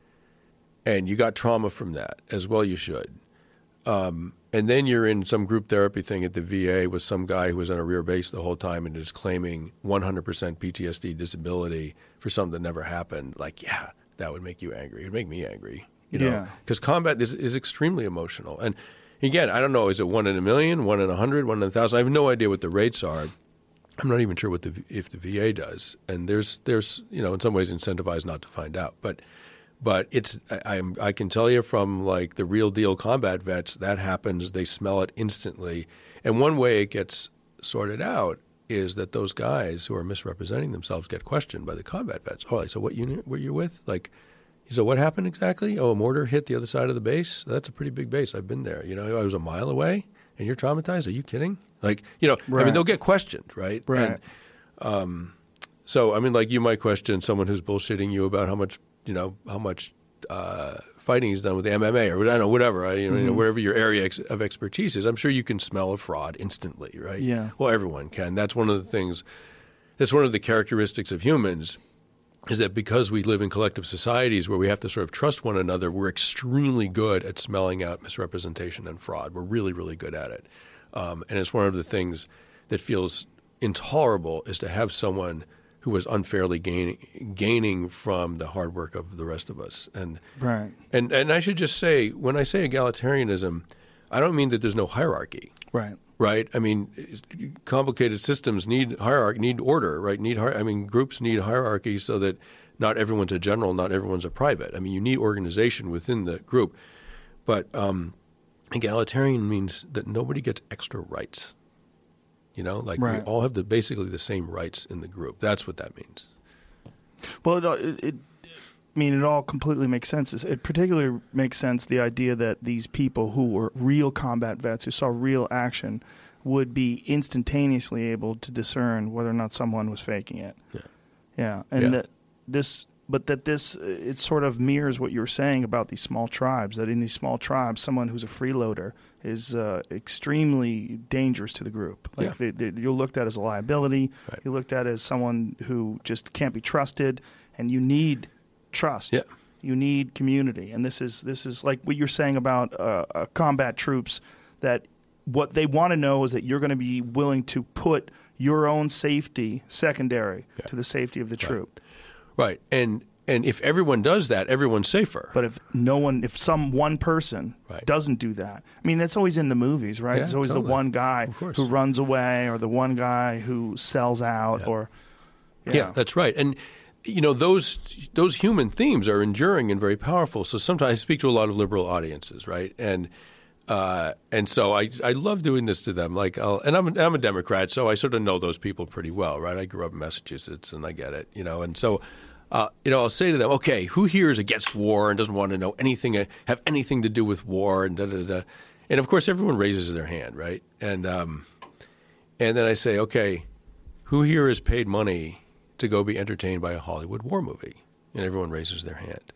and you got trauma from that, as well you should, um, and then you're in some group therapy thing at the V A with some guy who was on a rear base the whole time and is claiming one hundred percent P T S D disability for something that never happened, like, yeah, that would make you angry. It would make me angry, you know? Yeah. Because combat is, is extremely emotional. And again, I don't know, is it one in a million, one in a hundred, one in a thousand? I have no idea what the rates are. I'm not even sure what the if the V A does. And there's, there's you know, in some ways incentivized not to find out. But But it's I, I'm, I can tell you from like the real deal combat vets, that happens. They smell it instantly. And one way it gets sorted out is that those guys who are misrepresenting themselves get questioned by the combat vets. Oh, so what unit were you with? Like, so what happened exactly? Oh, a mortar hit the other side of the base? That's a pretty big base. I've been there. You know, I was a mile away and you're traumatized? Are you kidding? Like, you know, right. I mean, they'll get questioned, right? Right. And, um, so, I mean, like you might question someone who's bullshitting you about how much, you know, how much uh, fighting he's done with the M M A or I don't know, whatever, right? You know, mm-hmm. you know, wherever your area ex- of expertise is. I'm sure you can smell a fraud instantly, right? Yeah. Well, everyone can. That's one of the things, that's one of the characteristics of humans is that because we live in collective societies where we have to sort of trust one another, we're extremely good at smelling out misrepresentation and fraud. We're really, really good at it. Um, and it's one of the things that feels intolerable is to have someone who was unfairly gaining, gaining from the hard work of the rest of us. And, right. and and I should just say, when I say egalitarianism, I don't mean that there's no hierarchy. Right. Right? I mean, complicated systems need hierarchy, need order, right? Need I mean, groups need hierarchy so that not everyone's a general, not everyone's a private. I mean, you need organization within the group. But um, egalitarian means that nobody gets extra rights. You know, like right. we all have the basically the same rights in the group. That's what that means. Well, it, it, it I mean, it all completely makes sense. It particularly makes sense, the idea that these people who were real combat vets, who saw real action, would be instantaneously able to discern whether or not someone was faking it. Yeah. Yeah. And yeah. that this, but that this, it sort of mirrors what you were saying about these small tribes, that in these small tribes, someone who's a freeloader is uh, extremely dangerous to the group. Like yeah. they, they, you're looked at as a liability. Right. You're looked at as someone who just can't be trusted, and you need trust. Yeah. You need community, and this is this is like what you're saying about uh, uh, combat troops. That what they want to know is that you're going to be willing to put your own safety secondary yeah. to the safety of the right. troop. Right, and and if everyone does that, everyone's safer. But if no one, if some one person right. doesn't do that, I mean, that's always in the movies, right? Yeah, It's always totally. the one guy who runs away, or the one guy who sells out, yeah. or yeah. yeah, that's right, and. You know, those those human themes are enduring and very powerful. So sometimes I speak to a lot of liberal audiences, right? And uh, and so I I love doing this to them. Like, I'll, and I'm a, I'm a Democrat, so I sort of know those people pretty well, right? I grew up in Massachusetts, and I get it, you know. And so, uh, you know, I'll say to them, okay, who here is against war and doesn't want to know anything, have anything to do with war, and da da da. And of course, everyone raises their hand, right? And um, and then I say, okay, who here has paid money to go be entertained by a Hollywood war movie? And everyone raises their hand.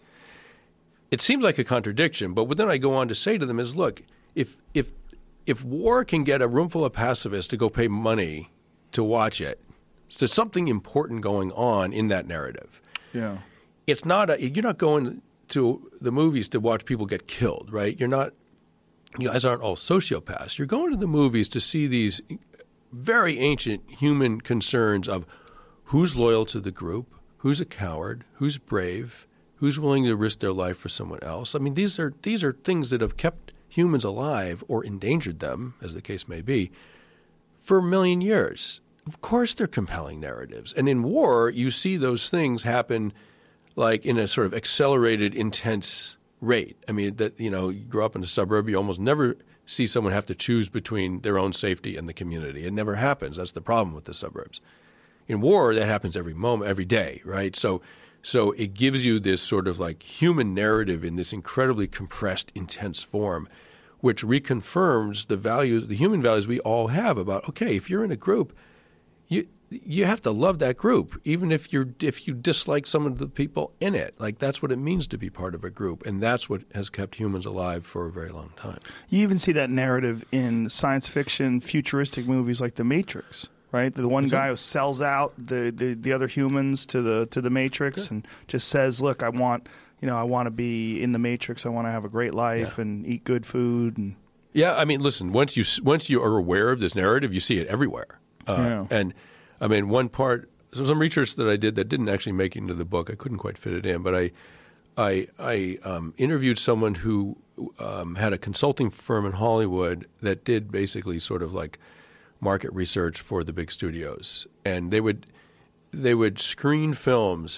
It seems like a contradiction, but what then I go on to say to them is, look, if if if war can get a room full of pacifists to go pay money to watch it, so there's something important going on in that narrative. yeah. It's not a, you're not going to the movies to watch people get killed, right? You're not, you guys aren't all sociopaths. You're going to the movies to see these very ancient human concerns of who's loyal to the group, who's a coward, who's brave, who's willing to risk their life for someone else. I mean, these are these are things that have kept humans alive or endangered them, as the case may be, for a million years. Of course they're compelling narratives. And in war, you see those things happen like in a sort of accelerated, intense rate. I mean, that you know, you grow up in a suburb, you almost never see someone have to choose between their own safety and the community. It never happens. That's the problem with the suburbs. In war, that happens every moment, every day, right? So so it gives you this sort of like human narrative in this incredibly compressed, intense form, which reconfirms the values, the human values we all have about, okay, if you're in a group, you you have to love that group, even if you're if you dislike some of the people in it. Like, that's what it means to be part of a group, and that's what has kept humans alive for a very long time. You even see that narrative in science fiction, futuristic movies like The Matrix. Right, the one guy who sells out the, the, the other humans to the to the Matrix yeah. and just says, "Look, I want you know I want to be in the Matrix. I want to have a great life yeah. and eat good food." And yeah, I mean, listen, once you once you are aware of this narrative, you see it everywhere. Uh, yeah. And I mean, one part, so some research that I did that didn't actually make it into the book. I couldn't quite fit it in, but I I I um, interviewed someone who um, had a consulting firm in Hollywood that did basically sort of like market research for the big studios, and they would they would screen films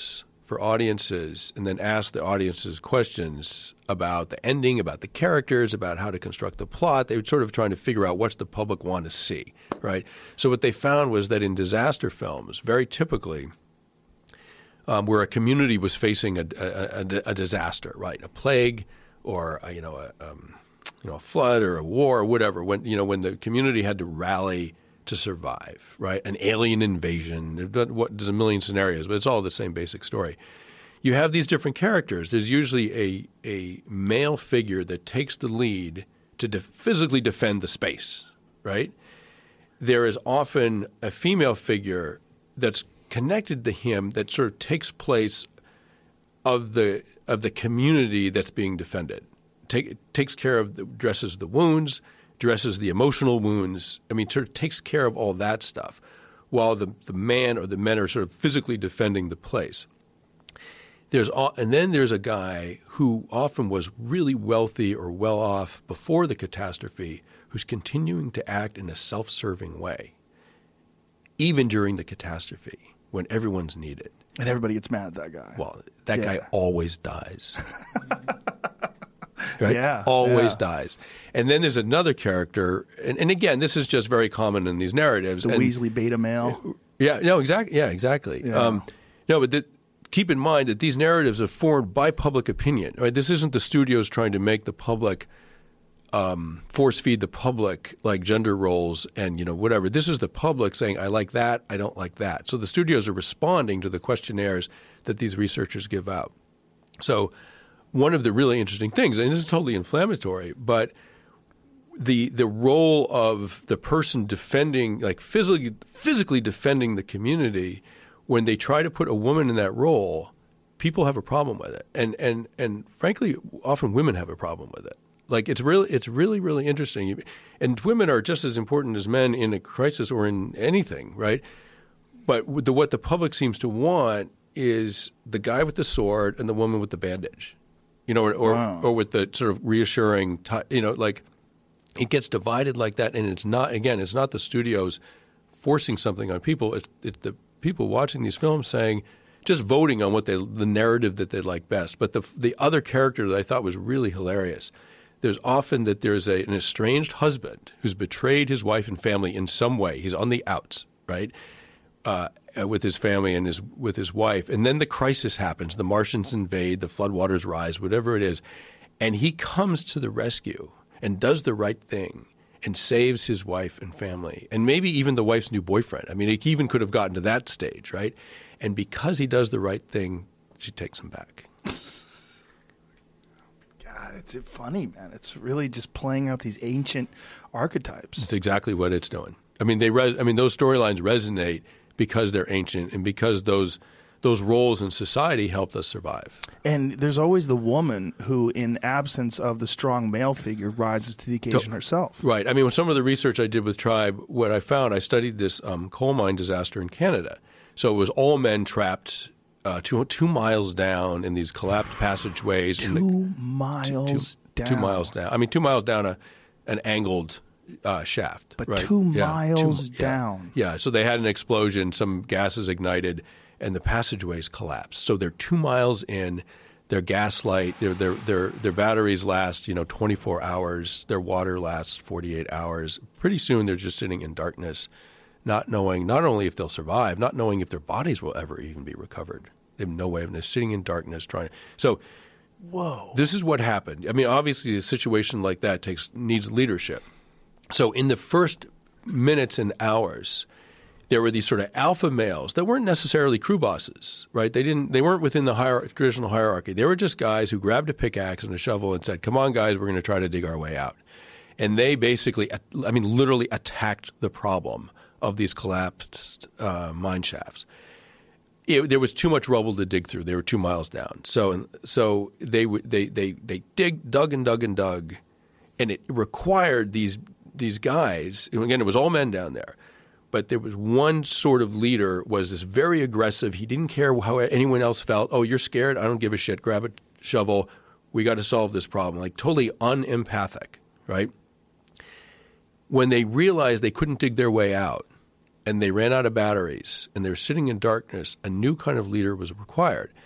for audiences and then ask the audiences questions about the ending, about the characters, about how to construct the plot. They were sort of trying to figure out what's the public want to see, right? So what they found was that in disaster films, very typically, um, where a community was facing a, a, a, a disaster, right, a plague or a, you know a um, you know a flood or a war or whatever, when you know when the community had to rally to survive, right? An alien invasion. There's a million scenarios, but it's all the same basic story. You have these different characters. There's usually a a male figure that takes the lead to de- physically defend the space, right? There is often a female figure that's connected to him that sort of takes place of the of the community that's being defended. Take, takes care of, the, dresses the wounds, dresses the emotional wounds. I mean, sort of takes care of all that stuff while the, the man or the men are sort of physically defending the place. There's And then there's a guy who often was really wealthy or well off before the catastrophe who's continuing to act in a self-serving way, even during the catastrophe when everyone's needed. And everybody gets mad at that guy. Well, that yeah. guy always dies. Right? Yeah, Always yeah. dies. And then there's another character, and, and again, this is just very common in these narratives. The and, Weasley beta male. Yeah, no, exactly. Yeah, exactly. Yeah. Um, no, but the, keep in mind that these narratives are formed by public opinion. Right? This isn't the studios trying to make the public um, force feed the public like gender roles and you know whatever. This is the public saying, "I like that. I don't like that." So the studios are responding to the questionnaires that these researchers give out. So one of the really interesting things, and this is totally inflammatory, but the the role of the person defending, like physically physically defending the community, when they try to put a woman in that role, people have a problem with it, and and and frankly, often women have a problem with it. Like it's really it's really really interesting, and women are just as important as men in a crisis or in anything, right? But with the, what the public seems to want is the guy with the sword and the woman with the bandage. You know, or or, wow. or with the sort of reassuring, t- you know, like it gets divided like that, and it's not. Again, it's not the studios forcing something on people. It's, it's the people watching these films saying, just voting on what they, the narrative that they like best. But the the other character that I thought was really hilarious. There's often that there's a, an estranged husband who's betrayed his wife and family in some way. He's on the outs, right? Uh, with his family and his with his wife. And then the crisis happens. The Martians invade, the floodwaters rise, whatever it is. And he comes to the rescue and does the right thing and saves his wife and family. And maybe even the wife's new boyfriend. I mean, he even could have gotten to that stage, right? And because he does the right thing, she takes him back. God, it's funny, man. It's really just playing out these ancient archetypes. It's exactly what it's doing. I mean, they. Res- I mean, those storylines resonate because they're ancient and because those those roles in society helped us survive. And there's always the woman who, in absence of the strong male figure, rises to the occasion herself. Right. I mean, with some of the research I did with Tribe, what I found, I studied this um, coal mine disaster in Canada. So it was all men trapped uh, two, two miles down in these collapsed passageways. Two in the, miles two, down. Two miles down. I mean, two miles down a, an angled uh, shaft. But right? two yeah, miles two, down. Yeah. yeah. So they had an explosion, some gases ignited, and the passageways collapsed. So they're two miles in. Their gas light, their their their their batteries last, you know, twenty-four hours. Their water lasts forty-eight hours. Pretty soon, they're just sitting in darkness, not knowing not only if they'll survive, not knowing if their bodies will ever even be recovered. They have no way of. They're sitting in darkness, trying. So, whoa, this is what happened. I mean, obviously, a situation like that takes needs leadership. So, in the first minutes and hours, there were these sort of alpha males that weren't necessarily crew bosses, right? They didn't. They weren't within the hier- traditional hierarchy. They were just guys who grabbed a pickaxe and a shovel and said, "Come on, guys, we're going to try to dig our way out." And they basically, I mean, literally attacked the problem of these collapsed uh, mine shafts. It, there was too much rubble to dig through. They were two miles down. So, so they they they they dig, dug and dug and dug, and it required these these guys. And again, it was all men down there. But there was one sort of leader was this very aggressive. He didn't care how anyone else felt. Oh, you're scared? I don't give a shit. Grab a shovel. We got to solve this problem. Like totally unempathic, right? When they realized they couldn't dig their way out and they ran out of batteries and they're sitting in darkness, a new kind of leader was required.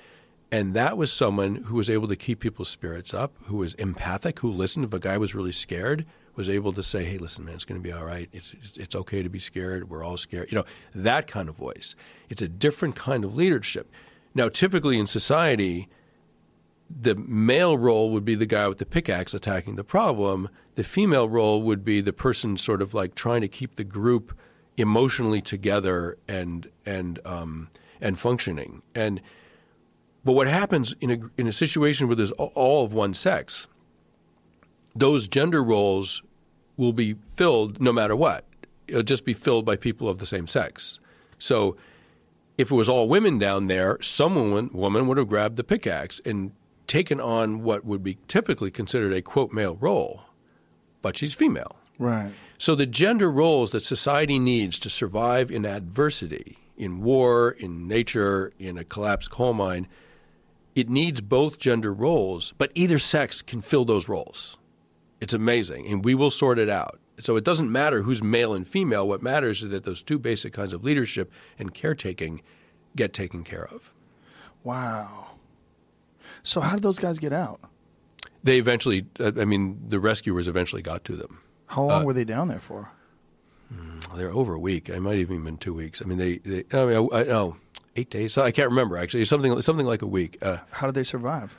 And that was someone who was able to keep people's spirits up, who was empathic, who listened. If a guy was really scared, was able to say, hey, listen, man, it's going to be all right. It's, it's, it's okay to be scared. We're all scared. You know, that kind of voice. It's a different kind of leadership. Now, typically in society, the male role would be the guy with the pickaxe attacking the problem. The female role would be the person sort of like trying to keep the group emotionally together and and um, and functioning. And but what happens in a in a situation where there's all of one sex, those gender roles will be filled no matter what. It'll just be filled by people of the same sex. So if it was all women down there, some woman, woman would have grabbed the pickaxe and taken on what would be typically considered a, quote, male role, but she's female. Right. So the gender roles that society needs to survive in adversity, in war, in nature, in a collapsed coal mine, it needs both gender roles, but either sex can fill those roles. It's amazing, and we will sort it out. So it doesn't matter who's male and female. What matters is that those two basic kinds of leadership and caretaking get taken care of. Wow. So how did those guys get out? They eventually, uh, I mean, the rescuers eventually got to them. How long uh, were they down there for? They're over a week. It might have even been two weeks. I mean, they, they I mean, I, I, no, eight days. I can't remember, actually. Something something like a week. Uh, How did they survive?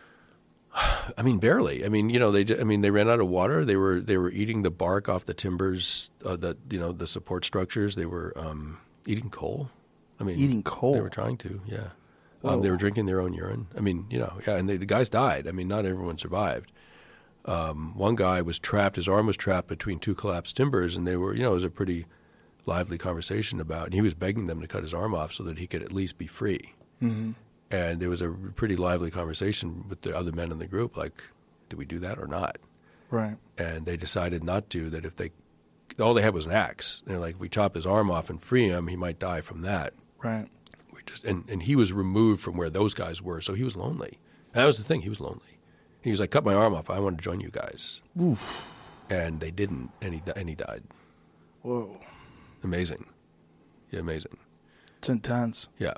I mean, barely. I mean, you know, they. I mean, they ran out of water. They were they were eating the bark off the timbers, uh, that you know, the support structures. They were um, eating coal. I mean, Eating coal? They were trying to, yeah. Um, they were drinking their own urine. I mean, you know, yeah. And they, the guys died. I mean, not everyone survived. Um, one guy was trapped. His arm was trapped between two collapsed timbers, and they were, you know, it was a pretty lively conversation about it. And he was begging them to cut his arm off so that he could at least be free. Mm-hmm. And there was a pretty lively conversation with the other men in the group, like, do we do that or not? Right. And they decided not to, that if they, all they had was an axe. They're like, if we chop his arm off and free him, he might die from that. Right. We just, and, and he was removed from where those guys were, so he was lonely. And that was the thing, he was lonely. He was like, cut my arm off, I want to join you guys. Oof. And they didn't, and he, and he died. Whoa. Amazing. Yeah, amazing. It's intense. Yeah.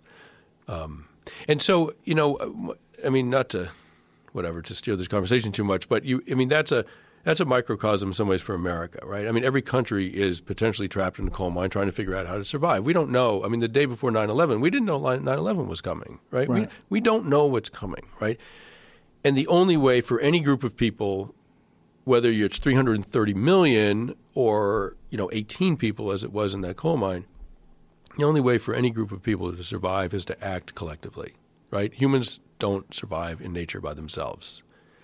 Um, and so, you know, I mean, not to, whatever, to steer this conversation too much, but you, I mean, that's a that's a microcosm in some ways for America, right? I mean, every country is potentially trapped in a coal mine trying to figure out how to survive. We don't know. I mean, the day before nine eleven, we didn't know nine eleven was coming, right? Right. We, we don't know what's coming, right? And the only way for any group of people, whether it's three hundred thirty million or, you know, eighteen people as it was in that coal mine, the only way for any group of people to survive is to act collectively, right? Humans don't survive in nature by themselves.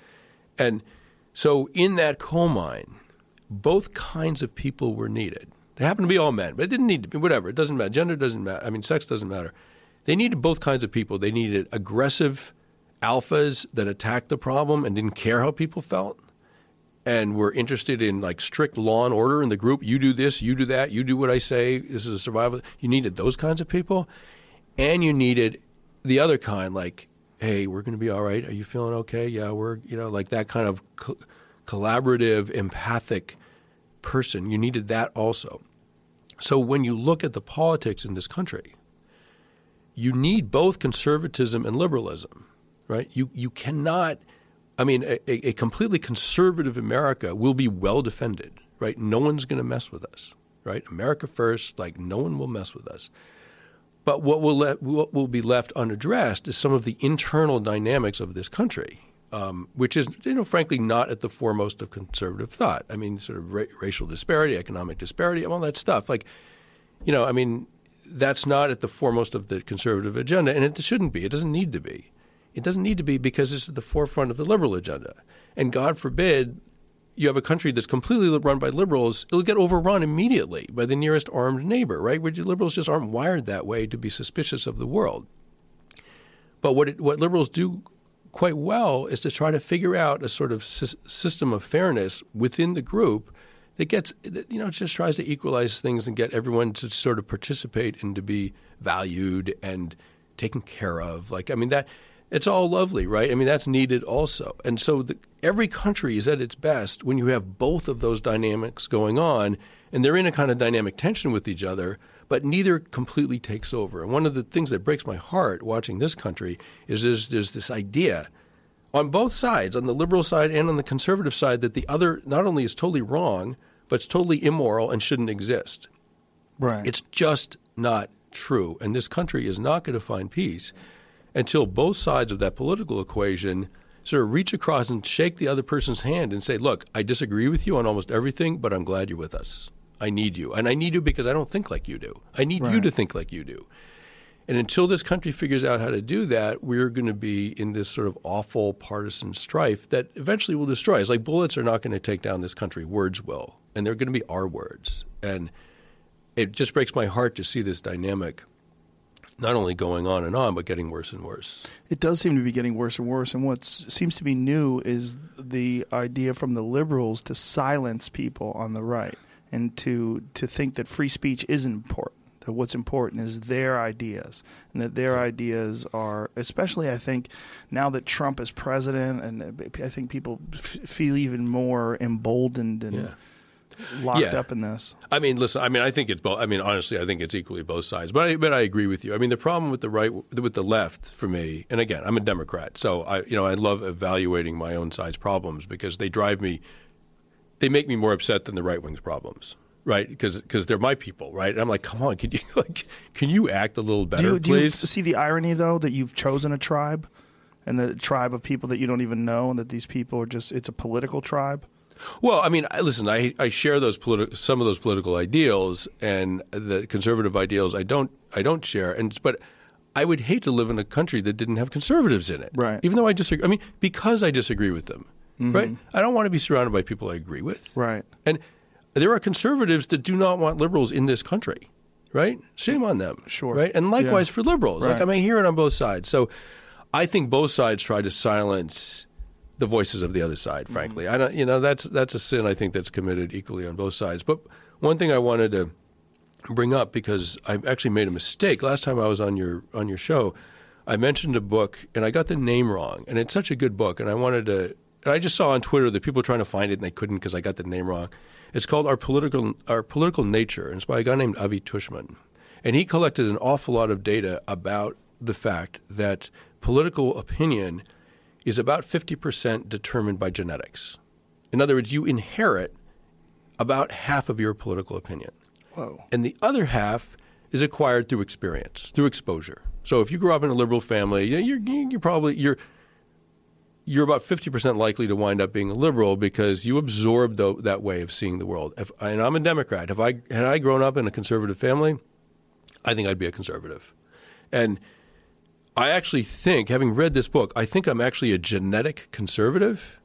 And so in that coal mine, both kinds of people were needed. They happened to be all men, but it didn't need to be, whatever. It doesn't matter. Gender doesn't matter. I mean, sex doesn't matter. They needed both kinds of people. They needed aggressive alphas that attacked the problem and didn't care how people felt and were interested in like strict law and order in the group. You do this, you do that, you do what I say. This is a survival. You needed those kinds of people. And you needed the other kind, like, hey, we're going to be all right. Are you feeling okay? Yeah, we're, you know, like that kind of co- collaborative, empathic person. You needed that also. So when you look at the politics in this country, you need both conservatism and liberalism, right? You you cannot, I mean, a, a completely conservative America will be well defended, right? No one's going to mess with us, right? America first, like no one will mess with us. But what will let, what will be left unaddressed is some of the internal dynamics of this country, um, which is, you know, frankly, not at the foremost of conservative thought. I mean, sort of ra- racial disparity, economic disparity, all that stuff. Like, you know, I mean, that's not at the foremost of the conservative agenda, and it shouldn't be. It doesn't need to be. It doesn't need to be because it's at the forefront of the liberal agenda. And God forbid you have a country that's completely run by liberals, it'll get overrun immediately by the nearest armed neighbor, right? Where liberals just aren't wired that way to be suspicious of the world. But what it, what liberals do quite well is to try to figure out a sort of sy- system of fairness within the group that gets, that, you know, just tries to equalize things and get everyone to sort of participate and to be valued and taken care of. Like, I mean, that it's all lovely, right? I mean, that's needed also. And so the, every country is at its best when you have both of those dynamics going on, and they're in a kind of dynamic tension with each other, but neither completely takes over. And one of the things that breaks my heart watching this country is there's, there's this idea on both sides, on the liberal side and on the conservative side, that the other not only is totally wrong, but it's totally immoral and shouldn't exist. Right. It's just not true. And this country is not going to find peace until both sides of that political equation sort of reach across and shake the other person's hand and say, look, I disagree with you on almost everything, but I'm glad you're with us. I need you. And I need you because I don't think like you do. I need right. you to think like you do. And until this country figures out how to do that, we're going to be in this sort of awful partisan strife that eventually will destroy us. Like bullets are not going to take down this country. Words will. And they're going to be our words. And it just breaks my heart to see this dynamic not only going on and on, but getting worse and worse. It does seem to be getting worse and worse. And what seems to be new is the idea from the liberals to silence people on the right and to, to think that free speech isn't important. That what's important is their ideas, and that their ideas are, especially I think now that Trump is president, and I think people f- feel even more emboldened and yeah. locked yeah. up in this. I mean, listen, I mean, I think it's both. I mean, honestly, I think it's equally both sides. But I, but I agree with you. I mean, the problem with the right, with the left for me, and again, I'm a Democrat, so I, you know, I love evaluating my own side's problems because they drive me, they make me more upset than the right wing's problems. Right, because because they're my people, right? And I'm like, come on, can you like, can you act a little better, do you, do please? you see the irony, though, that you've chosen a tribe, and the tribe of people that you don't even know, and that these people are just—it's a political tribe? Well, I mean, I, listen, I I share those politi- some of those political ideals, and the conservative ideals I don't I don't share, and but I would hate to live in a country that didn't have conservatives in it, right? Even though I disagree, I mean, because I disagree with them, mm-hmm. right? I don't want to be surrounded by people I agree with, right? And there are conservatives that do not want liberals in this country, right? Shame on them. Sure. Right? And likewise yeah. for liberals. Right. Like, I mean, I hear it on both sides. So I think both sides try to silence the voices of the other side, frankly. Mm-hmm. I don't, you know, that's that's a sin I think that's committed equally on both sides. But one thing I wanted to bring up, because I actually made a mistake. Last time I was on your on your show, I mentioned a book, and I got the name wrong. And it's such a good book, and I wanted to – and I just saw on Twitter that people were trying to find it, and they couldn't because I got the name wrong. It's called Our Political Our Political Nature, and it's by a guy named Avi Tushman. And he collected an awful lot of data about the fact that political opinion is about fifty percent determined by genetics. In other words, you inherit about half of your political opinion. Whoa. And the other half is acquired through experience, through exposure. So if you grew up in a liberal family, you're, you're probably – you're you're about fifty percent likely to wind up being a liberal because you absorbed the, that way of seeing the world. If, and I'm a Democrat. If I had I grown up in a conservative family, I think I'd be a conservative. And I actually think, having read this book, I think I'm actually a genetic conservative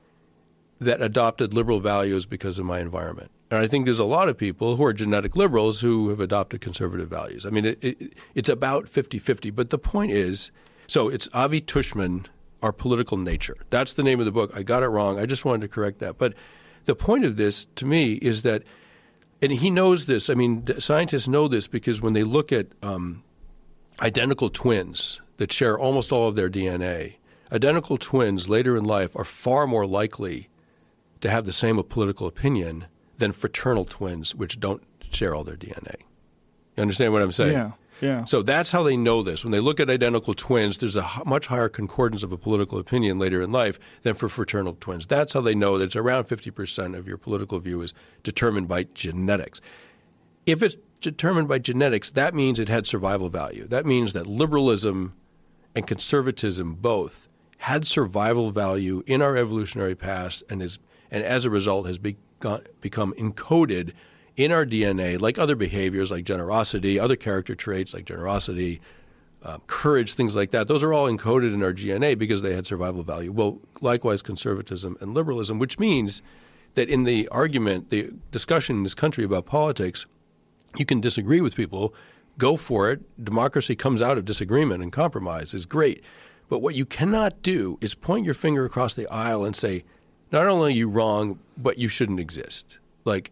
that adopted liberal values because of my environment. And I think there's a lot of people who are genetic liberals who have adopted conservative values. I mean, it, it, it's about fifty-fifty. But the point is, so it's Avi Tushman, Our Political Nature. That's the name of the book. I got it wrong. I just wanted to correct that. But the point of this, to me, is that, and he knows this, I mean, scientists know this because when they look at um, identical twins that share almost all of their D N A, identical twins later in life are far more likely to have the same political opinion than fraternal twins, which don't share all their D N A. You understand what I'm saying? Yeah. Yeah. So that's how they know this. When they look at identical twins, there's a much higher concordance of a political opinion later in life than for fraternal twins. That's how they know that it's around fifty percent of your political view is determined by genetics. If it's determined by genetics, that means it had survival value. That means that liberalism and conservatism both had survival value in our evolutionary past and is, and as a result has begun, become encoded in our D N A, like other behaviors like generosity, other character traits like generosity, uh, courage, things like that. Those are all encoded in our D N A because they had survival value. Well, likewise, conservatism and liberalism, which means that in the argument, the discussion in this country about politics, you can disagree with people, go for it. Democracy comes out of disagreement and compromise is great. But what you cannot do is point your finger across the aisle and say, not only are you wrong, but you shouldn't exist. Like,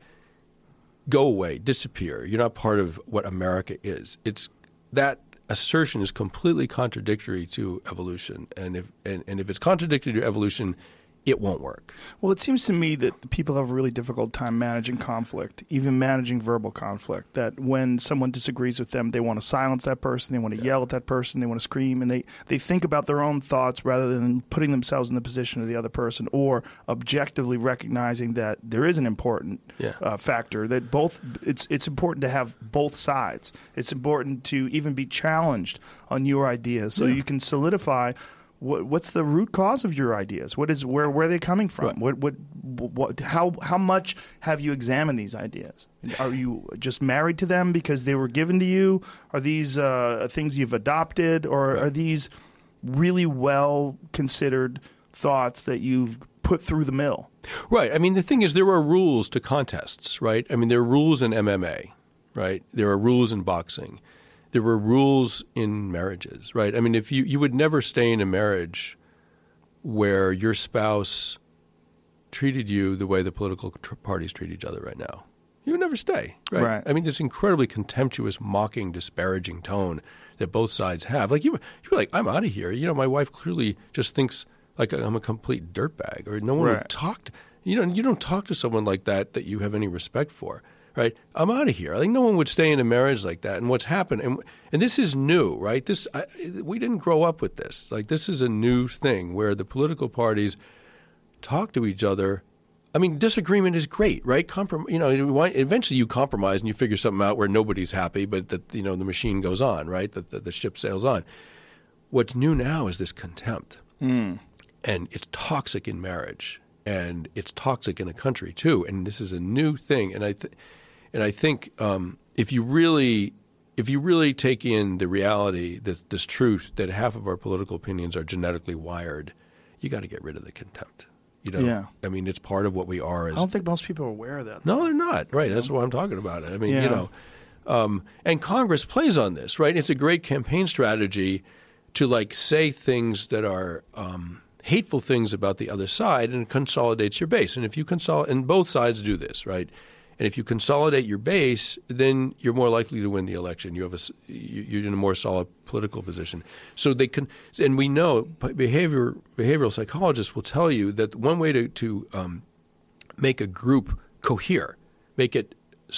go away, disappear. You're not part of what America is. It's that assertion is completely contradictory to evolution. And if and, and if it's contradictory to evolution, it won't work. Well, it seems to me that people have a really difficult time managing conflict, even managing verbal conflict, that when someone disagrees with them, they want to silence that person, they want to yeah. yell at that person, they want to scream, and they, they think about their own thoughts rather than putting themselves in the position of the other person or objectively recognizing that there is an important yeah. uh, factor, that both it's it's important to have both sides. It's important to even be challenged on your ideas so yeah. you can solidify What, what's the root cause of your ideas? What is where where are they coming from? Right. What, what what how how much have you examined these ideas? Are you just married to them because they were given to you? Are these uh, things you've adopted, or right. are these really well considered thoughts that you've put through the mill? Right. I mean, the thing is, there are rules to contests, right? I mean, there are rules in M M A, right? There are rules in boxing. There were rules in marriages, right? I mean, if you, you would never stay in a marriage where your spouse treated you the way the political tr- parties treat each other right now. You would never stay, right? Right. I mean, this incredibly contemptuous, mocking, disparaging tone that both sides have. Like, you, you're like, I'm out of here. You know, my wife clearly just thinks like I'm a complete dirtbag, or no one right. would talk to, you know, you don't talk to someone like that that you have any respect for. Right, I'm out of here. I think no one would stay in a marriage like that. And what's happened, and and this is new, right? This I, we didn't grow up with this. Like, this is a new thing where the political parties talk to each other. I mean, disagreement is great, right? Comprom- you know, eventually you compromise and you figure something out where nobody's happy, but that, you know, the machine goes on, right? That the, the ship sails on. What's new now is this contempt, mm. and it's toxic in marriage, and it's toxic in a country too. And this is a new thing, and I. Th- And I think um, if you really, if you really take in the reality, this, this truth that half of our political opinions are genetically wired, you got to get rid of the contempt. You know, yeah. I mean, it's part of what we are. As I don't think most people are aware of that. No, they're not. Right. That's why I'm talking about it. I mean, yeah. you know, um, and Congress plays on this, right? It's a great campaign strategy to like say things that are um, hateful things about the other side, and it consolidates your base. And if you consolidate, and both sides do this, right? And if you consolidate your base, then you're more likely to win the election. You have a, you're in a more solid political position. So they can, and we know behavior behavioral psychologists will tell you that one way to to um, make a group cohere, make it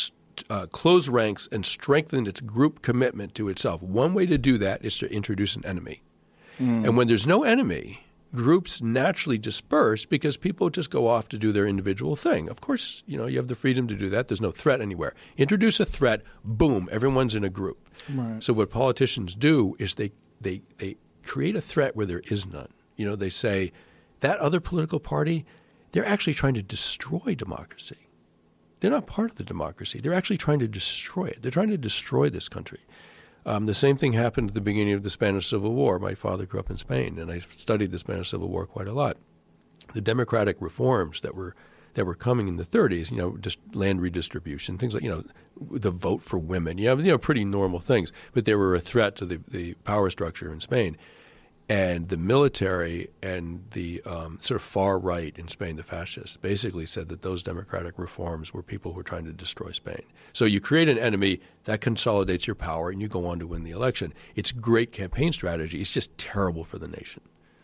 uh, close ranks and strengthen its group commitment to itself. One way to do that is to introduce an enemy. Mm. And when there's no enemy, groups naturally disperse because people just go off to do their individual thing. Of course, you know, you have the freedom to do that. There's no threat anywhere. Introduce a threat, boom, everyone's in a group. Right. So what politicians do is they, they, they create a threat where there is none. You know, they say that other political party, they're actually trying to destroy democracy. They're not part of the democracy. They're actually trying to destroy it. They're trying to destroy this country. Um, the same thing happened at the beginning of the Spanish Civil War. My father grew up in Spain, and I studied the Spanish Civil War quite a lot. The democratic reforms that were that were coming in the thirties, you know, just land redistribution, things like, you know, the vote for women, you know, you know, pretty normal things, but they were a threat to the, the power structure in Spain. And the military and the um, sort of far right in Spain, the fascists, basically said that those democratic reforms were people who were trying to destroy Spain. So you create an enemy, that consolidates your power, and you go on to win the election. It's great campaign strategy. It's just terrible for the nation.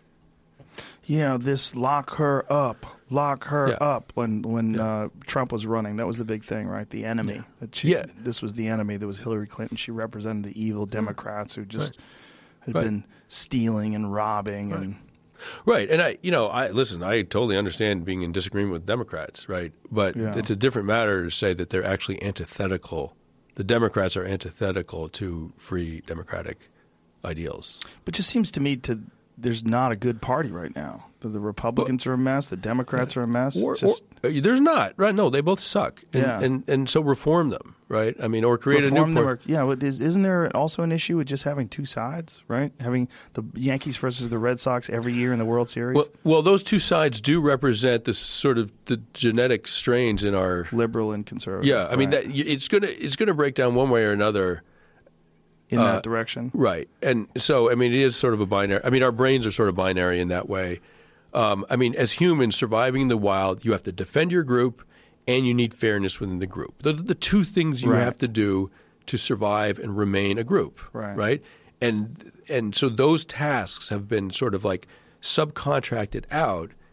Yeah, this lock her up, lock her yeah. up when when yeah. uh, Trump was running. That was the big thing, right? The enemy. Yeah. That she, yeah. This was the enemy. That was Hillary Clinton. She represented the evil Democrats who just right. had right. been stealing and robbing. Right. and Right. And I, you know, I listen, I totally understand being in disagreement with Democrats, right? But yeah. it's a different matter to say that they're actually antithetical. The Democrats are antithetical to free democratic ideals. But it just seems to me to there's not a good party right now. The, the Republicans but, are a mess. The Democrats yeah. are a mess. Or, just, or, there's not. Right. No, they both suck. And, yeah. and, and so reform them. Right. I mean, or create reform a new party. Yeah. But is, isn't there also an issue with just having two sides, right? Having the Yankees versus the Red Sox every year in the World Series? Well, well those two sides do represent the sort of the genetic strains in our liberal and conservative. Yeah. I right. mean, that it's going to it's going to break down one way or another. In uh, that direction. Right. And so, I mean, it is sort of a binary. I mean, our brains are sort of binary in that way. Um, I mean, as humans surviving in the wild, you have to defend your group and you need fairness within the group. Those are the two things you right. have to do to survive and remain a group. Right. Right. And, and so those tasks have been sort of like subcontracted out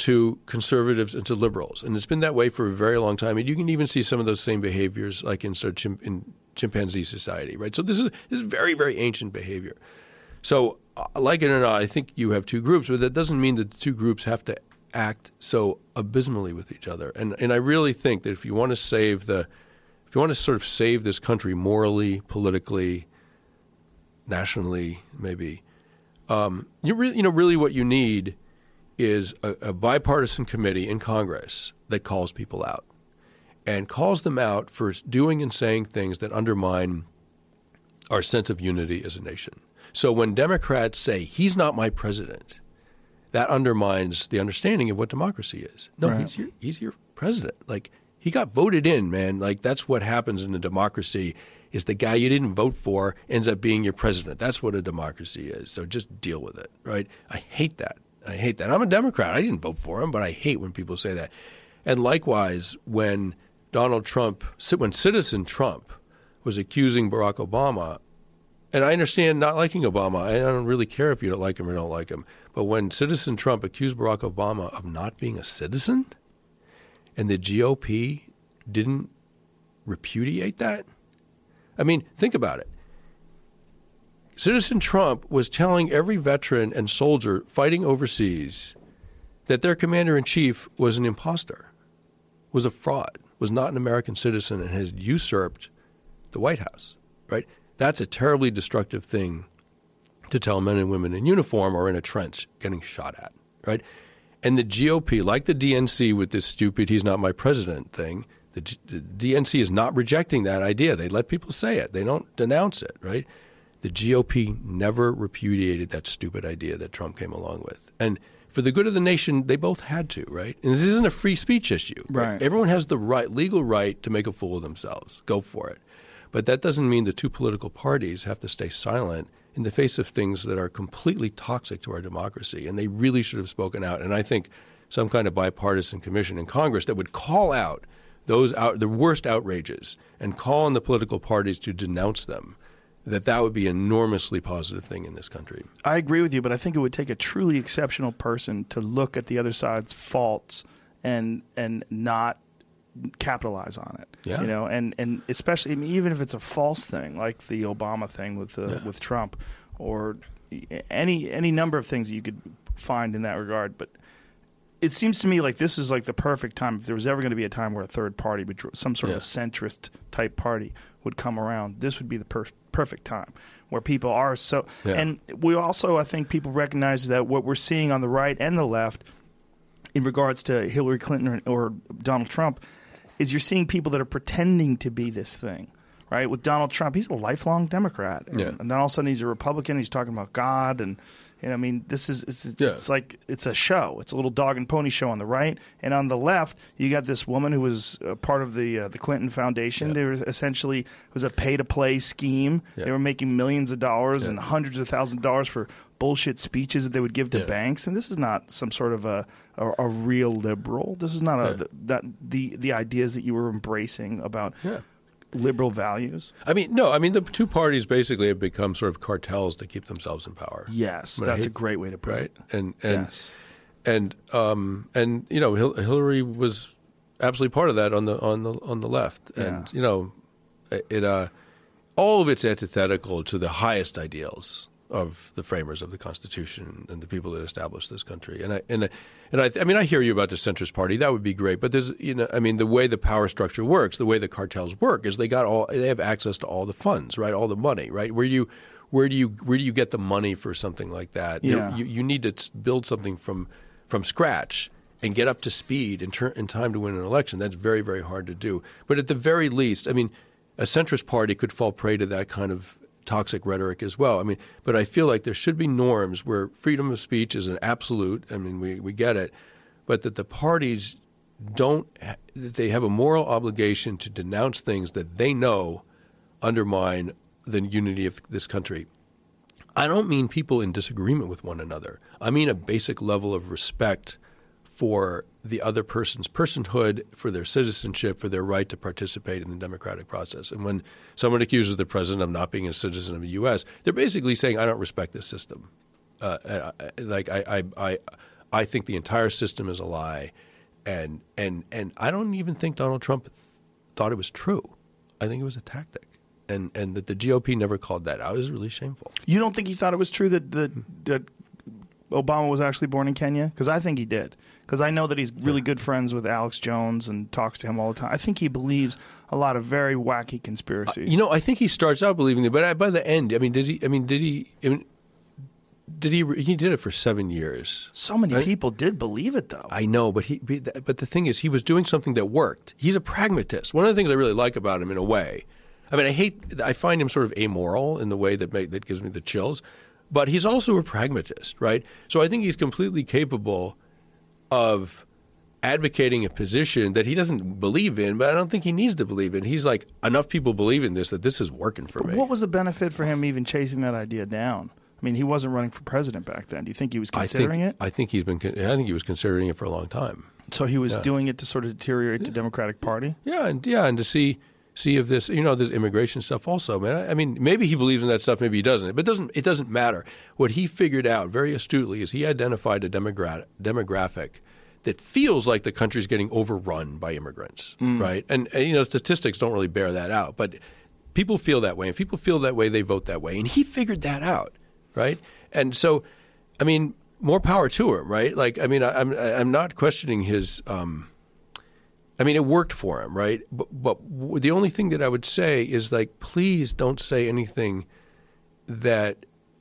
to conservatives and to liberals. And it's been that way for a very long time. And you can even see some of those same behaviors like in, sort of chimp- in chimpanzee society, right? So this is, this is very, very ancient behavior. So uh, like it or not, I think you have two groups, but that doesn't mean that the two groups have to act so abysmally with each other. And and I really think that if you want to save the, if you want to sort of save this country morally, politically, nationally, maybe, um, you really, you know, really what you need is a, a bipartisan committee in Congress that calls people out and calls them out for doing and saying things that undermine our sense of unity as a nation. So when Democrats say, he's not my president, that undermines the understanding of what democracy is. No, right. he's your, he's your president. Like, he got voted in, man. Like, that's what happens in a democracy is the guy you didn't vote for ends up being your president. That's what a democracy is. So just deal with it, right? I hate that. I hate that. I'm a Democrat. I didn't vote for him, but I hate when people say that. And likewise, when Donald Trump, when Citizen Trump was accusing Barack Obama, and I understand not liking Obama. I don't really care if you don't like him or don't like him. But when Citizen Trump accused Barack Obama of not being a citizen, and the G O P didn't repudiate that, I mean, think about it. Citizen Trump was telling every veteran and soldier fighting overseas that their commander-in-chief was an imposter, was a fraud, was not an American citizen, and has usurped the White House, right? That's a terribly destructive thing to tell men and women in uniform or in a trench getting shot at, right? And the G O P, like the D N C with this stupid he's not my president thing, the, G- the D N C is not rejecting that idea. They let people say it. They don't denounce it, right? The G O P never repudiated that stupid idea that Trump came along with. And for the good of the nation, they both had to, right? And this isn't a free speech issue. Right. Right? Everyone has the right, legal right to make a fool of themselves. Go for it. But that doesn't mean the two political parties have to stay silent in the face of things that are completely toxic to our democracy. And they really should have spoken out. And I think some kind of bipartisan commission in Congress that would call out those out, the worst outrages and call on the political parties to denounce them, that that would be an enormously positive thing in this country. I agree with you, but I think it would take a truly exceptional person to look at the other side's faults and and not capitalize on it. Yeah. You know, and, and especially I mean, even if it's a false thing, like the Obama thing with uh, Yeah. with Trump, or any any number of things that you could find in that regard. But it seems to me like this is like the perfect time. If there was ever going to be a time where a third party, some sort Yeah. of a centrist type party would come around, this would be the per- perfect time where people are so. Yeah. And we also, I think, people recognize that what we're seeing on the right and the left in regards to Hillary Clinton or, or Donald Trump is you're seeing people that are pretending to be this thing, right? With Donald Trump, he's a lifelong Democrat. And, Yeah. and then all of a sudden he's a Republican. He's talking about God. And, and I mean, this is it's, Yeah. it's like it's a show. It's a little dog and pony show on the right. And on the left, you got this woman who was uh, part of the uh, the Clinton Foundation. Yeah. They were essentially, it was a pay-to-play scheme. Yeah. They were making millions of dollars Yeah. and hundreds of thousands of dollars for bullshit speeches that they would give to Yeah. banks. And this is not some sort of a a, a real liberal. This is not a Yeah. that the the ideas that you were embracing about Yeah. liberal values. I mean, no, I mean, the two parties basically have become sort of cartels to keep themselves in power. Yes, But I that's hate- a great way to put Right. it. And, and, Yes. and, um, and, you know, Hil- Hillary was absolutely part of that on the, on the, on the left. And, Yeah. you know, it, uh, all of it's antithetical to the highest ideals of the framers of the Constitution and the people that established this country. And I and I, and I, I mean, I hear you about the centrist party. That would be great. But there's, you know, I mean, the way the power structure works, the way the cartels work, is they got all they have access to all the funds, right? All the money, right? Where you, where do you, where do you get the money for something like that? Yeah. There- you, you need to build something from from scratch and get up to speed in, ter- in time to win an election. That's very, very hard to do. But at the very least, I mean, a centrist party could fall prey to that kind of toxic rhetoric as well. I mean, but I feel like there should be norms where freedom of speech is an absolute. I mean, we, we get it, but that the parties don't, that they have a moral obligation to denounce things that they know undermine the unity of this country. I don't mean people in disagreement with one another. I mean a basic level of respect for the other person's personhood, for their citizenship, for their right to participate in the democratic process. And when someone accuses the president of not being a citizen of the U S, they're basically saying, I don't respect this system. Uh, I, like I, I, I, I think the entire system is a lie. And and and I don't even think Donald Trump thought it was true. I think it was a tactic. And and that the G O P never called that out is really shameful. You don't think he thought it was true that, that, that Obama was actually born in Kenya? Because I think he did. Because I know that he's really good friends with Alex Jones and talks to him all the time. I think he believes a lot of very wacky conspiracies. Uh, you know, I think he starts out believing it, but by the end, I mean, does he? I mean, did he? I mean, did he? He did it for seven years. So many right? people did believe it, though. I know, but he. But the thing is, he was doing something that worked. He's a pragmatist. One of the things I really like about him, in a way, I mean, I hate. I find him sort of amoral in the way that make, that gives me the chills. But he's also a pragmatist, right? So I think he's completely capable of advocating a position that he doesn't believe in, but I don't think he needs to believe in. He's like, enough people believe in this that this is working for me. What was the benefit for him even chasing that idea down? I mean, he wasn't running for president back then. Do you think he was considering I think, it? I think he's been. I think he was considering it for a long time. So he was yeah. doing it to sort of deteriorate yeah. the Democratic Party? Yeah, and yeah, and to see see if this, you know, the immigration stuff also, man. I, I mean, maybe he believes in that stuff, maybe he doesn't. But it doesn't. It doesn't matter. What he figured out very astutely is he identified a demogra- demographic that feels like the country's getting overrun by immigrants, mm. right? And, and, you know, statistics don't really bear that out. But people feel that way. And people feel that way, they vote that way. And he figured that out, right? And so, I mean, more power to him, right? Like, I mean, I, I'm I'm not questioning his um, – I mean, it worked for him, right? But, but the only thing that I would say is, like, please don't say anything that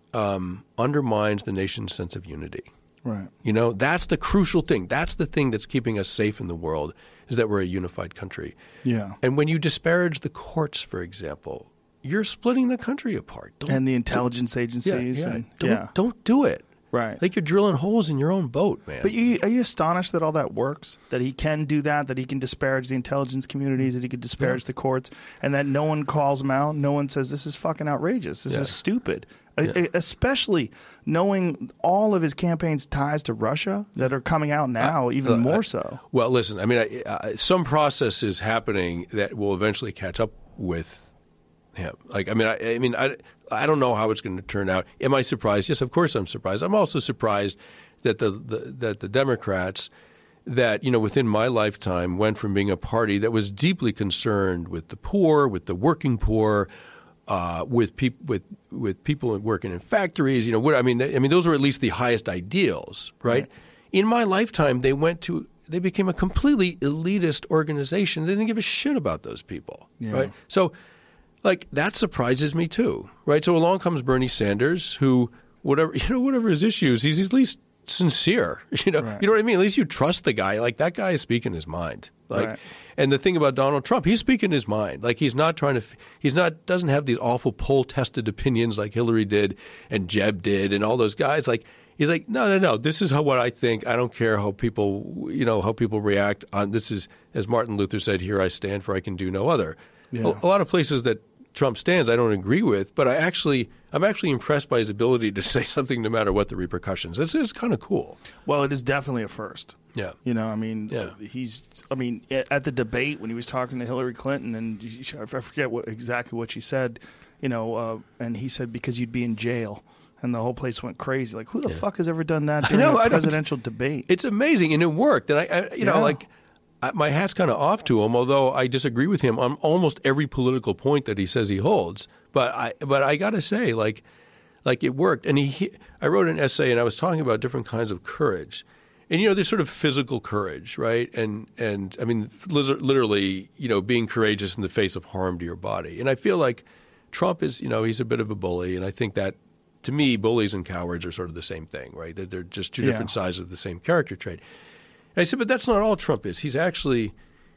um, undermines the nation's sense of unity. Right. You know, that's the crucial thing. That's the thing that's keeping us safe in the world, is that we're a unified country. Yeah. And when you disparage the courts, for example, you're splitting the country apart. Don't, and the intelligence agencies. Yeah, yeah. And, don't, yeah. don't do it. Right. Like you're drilling holes in your own boat, man. But you, are you astonished that all that works? That he can do that? That he can disparage the intelligence communities? That he could disparage yeah. the courts? And that no one calls him out? No one says, this is fucking outrageous. This yeah. is stupid. Yeah. Especially knowing all of his campaign's ties to Russia that are coming out now, uh, even uh, more so. Well, listen, I mean, I, uh, some process is happening that will eventually catch up with him. Like, I mean, I, I mean, I, I don't know how it's going to turn out. Am I surprised? Yes, of course I'm surprised. I'm also surprised that the, the that the Democrats, that, you know, within my lifetime went from being a party that was deeply concerned with the poor, with the working poor, Uh, with people with with people working in factories, you know, what I mean. I mean, those were at least the highest ideals, right? right? In my lifetime, they went to they became a completely elitist organization. They didn't give a shit about those people, yeah. right? So, like, that surprises me too, right? So along comes Bernie Sanders, who whatever you know, whatever his issues, he's at least sincere. You know, right. you know what I mean. At least you trust the guy. Like, that guy is speaking his mind. Like, right. And the thing about Donald Trump, he's speaking his mind. Like, he's not trying to, he's not, doesn't have these awful poll-tested opinions like Hillary did and Jeb did and all those guys. Like, he's like, no, no, no, this is how what I think. I don't care how people, you know, how people react on this. Is, as Martin Luther said, here I stand, for I can do no other. Yeah. A, a lot of places that Trump stands, I don't agree with, but I actually, I'm actually impressed by his ability to say something no matter what the repercussions. This is kind of cool. Well, it is definitely a first. Yeah. You know, I mean, yeah. he's, I mean, at the debate when he was talking to Hillary Clinton, and I forget what exactly what she said, you know, uh, and he said, because you'd be in jail. And the whole place went crazy. Like, who the yeah. fuck has ever done that during I know, a presidential debate? It's amazing, and it worked. And I, I you yeah. know, like, I, my hat's kind of off to him, although I disagree with him on almost every political point that he says he holds. But I, but I got to say, like, like it worked. And he, he, I wrote an essay, and I was talking about different kinds of courage. And, you know, there's sort of physical courage, right? And, and I mean, literally, you know, being courageous in the face of harm to your body. And I feel like Trump is, you know, he's a bit of a bully. And I think that, to me, bullies and cowards are sort of the same thing, right? That they're just two yeah. different sides of the same character trait. And I said, but that's not all Trump is. He's actually,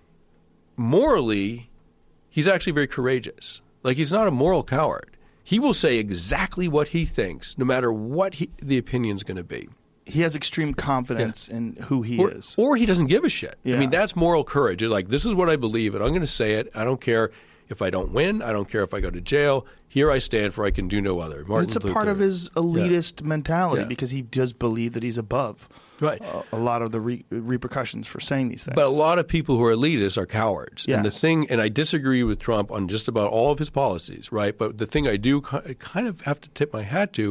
morally, he's actually very courageous. Like, he's not a moral coward. He will say exactly what he thinks, no matter what he, the opinion's going to be. He has extreme confidence yeah. in who he or, is. Or he doesn't give a shit. Yeah. I mean, that's moral courage. It's like, this is what I believe, and I'm going to say it. I don't care if I don't win. I don't care if I go to jail. Here I stand, for I can do no other. Martin it's a Luther. part of his elitist yeah. mentality yeah. because he does believe that he's above right. uh, a lot of the re- repercussions for saying these things. But a lot of people who are elitists are cowards. Yes. And the thing, and I disagree with Trump on just about all of his policies, right? But the thing I do kind of have to tip my hat to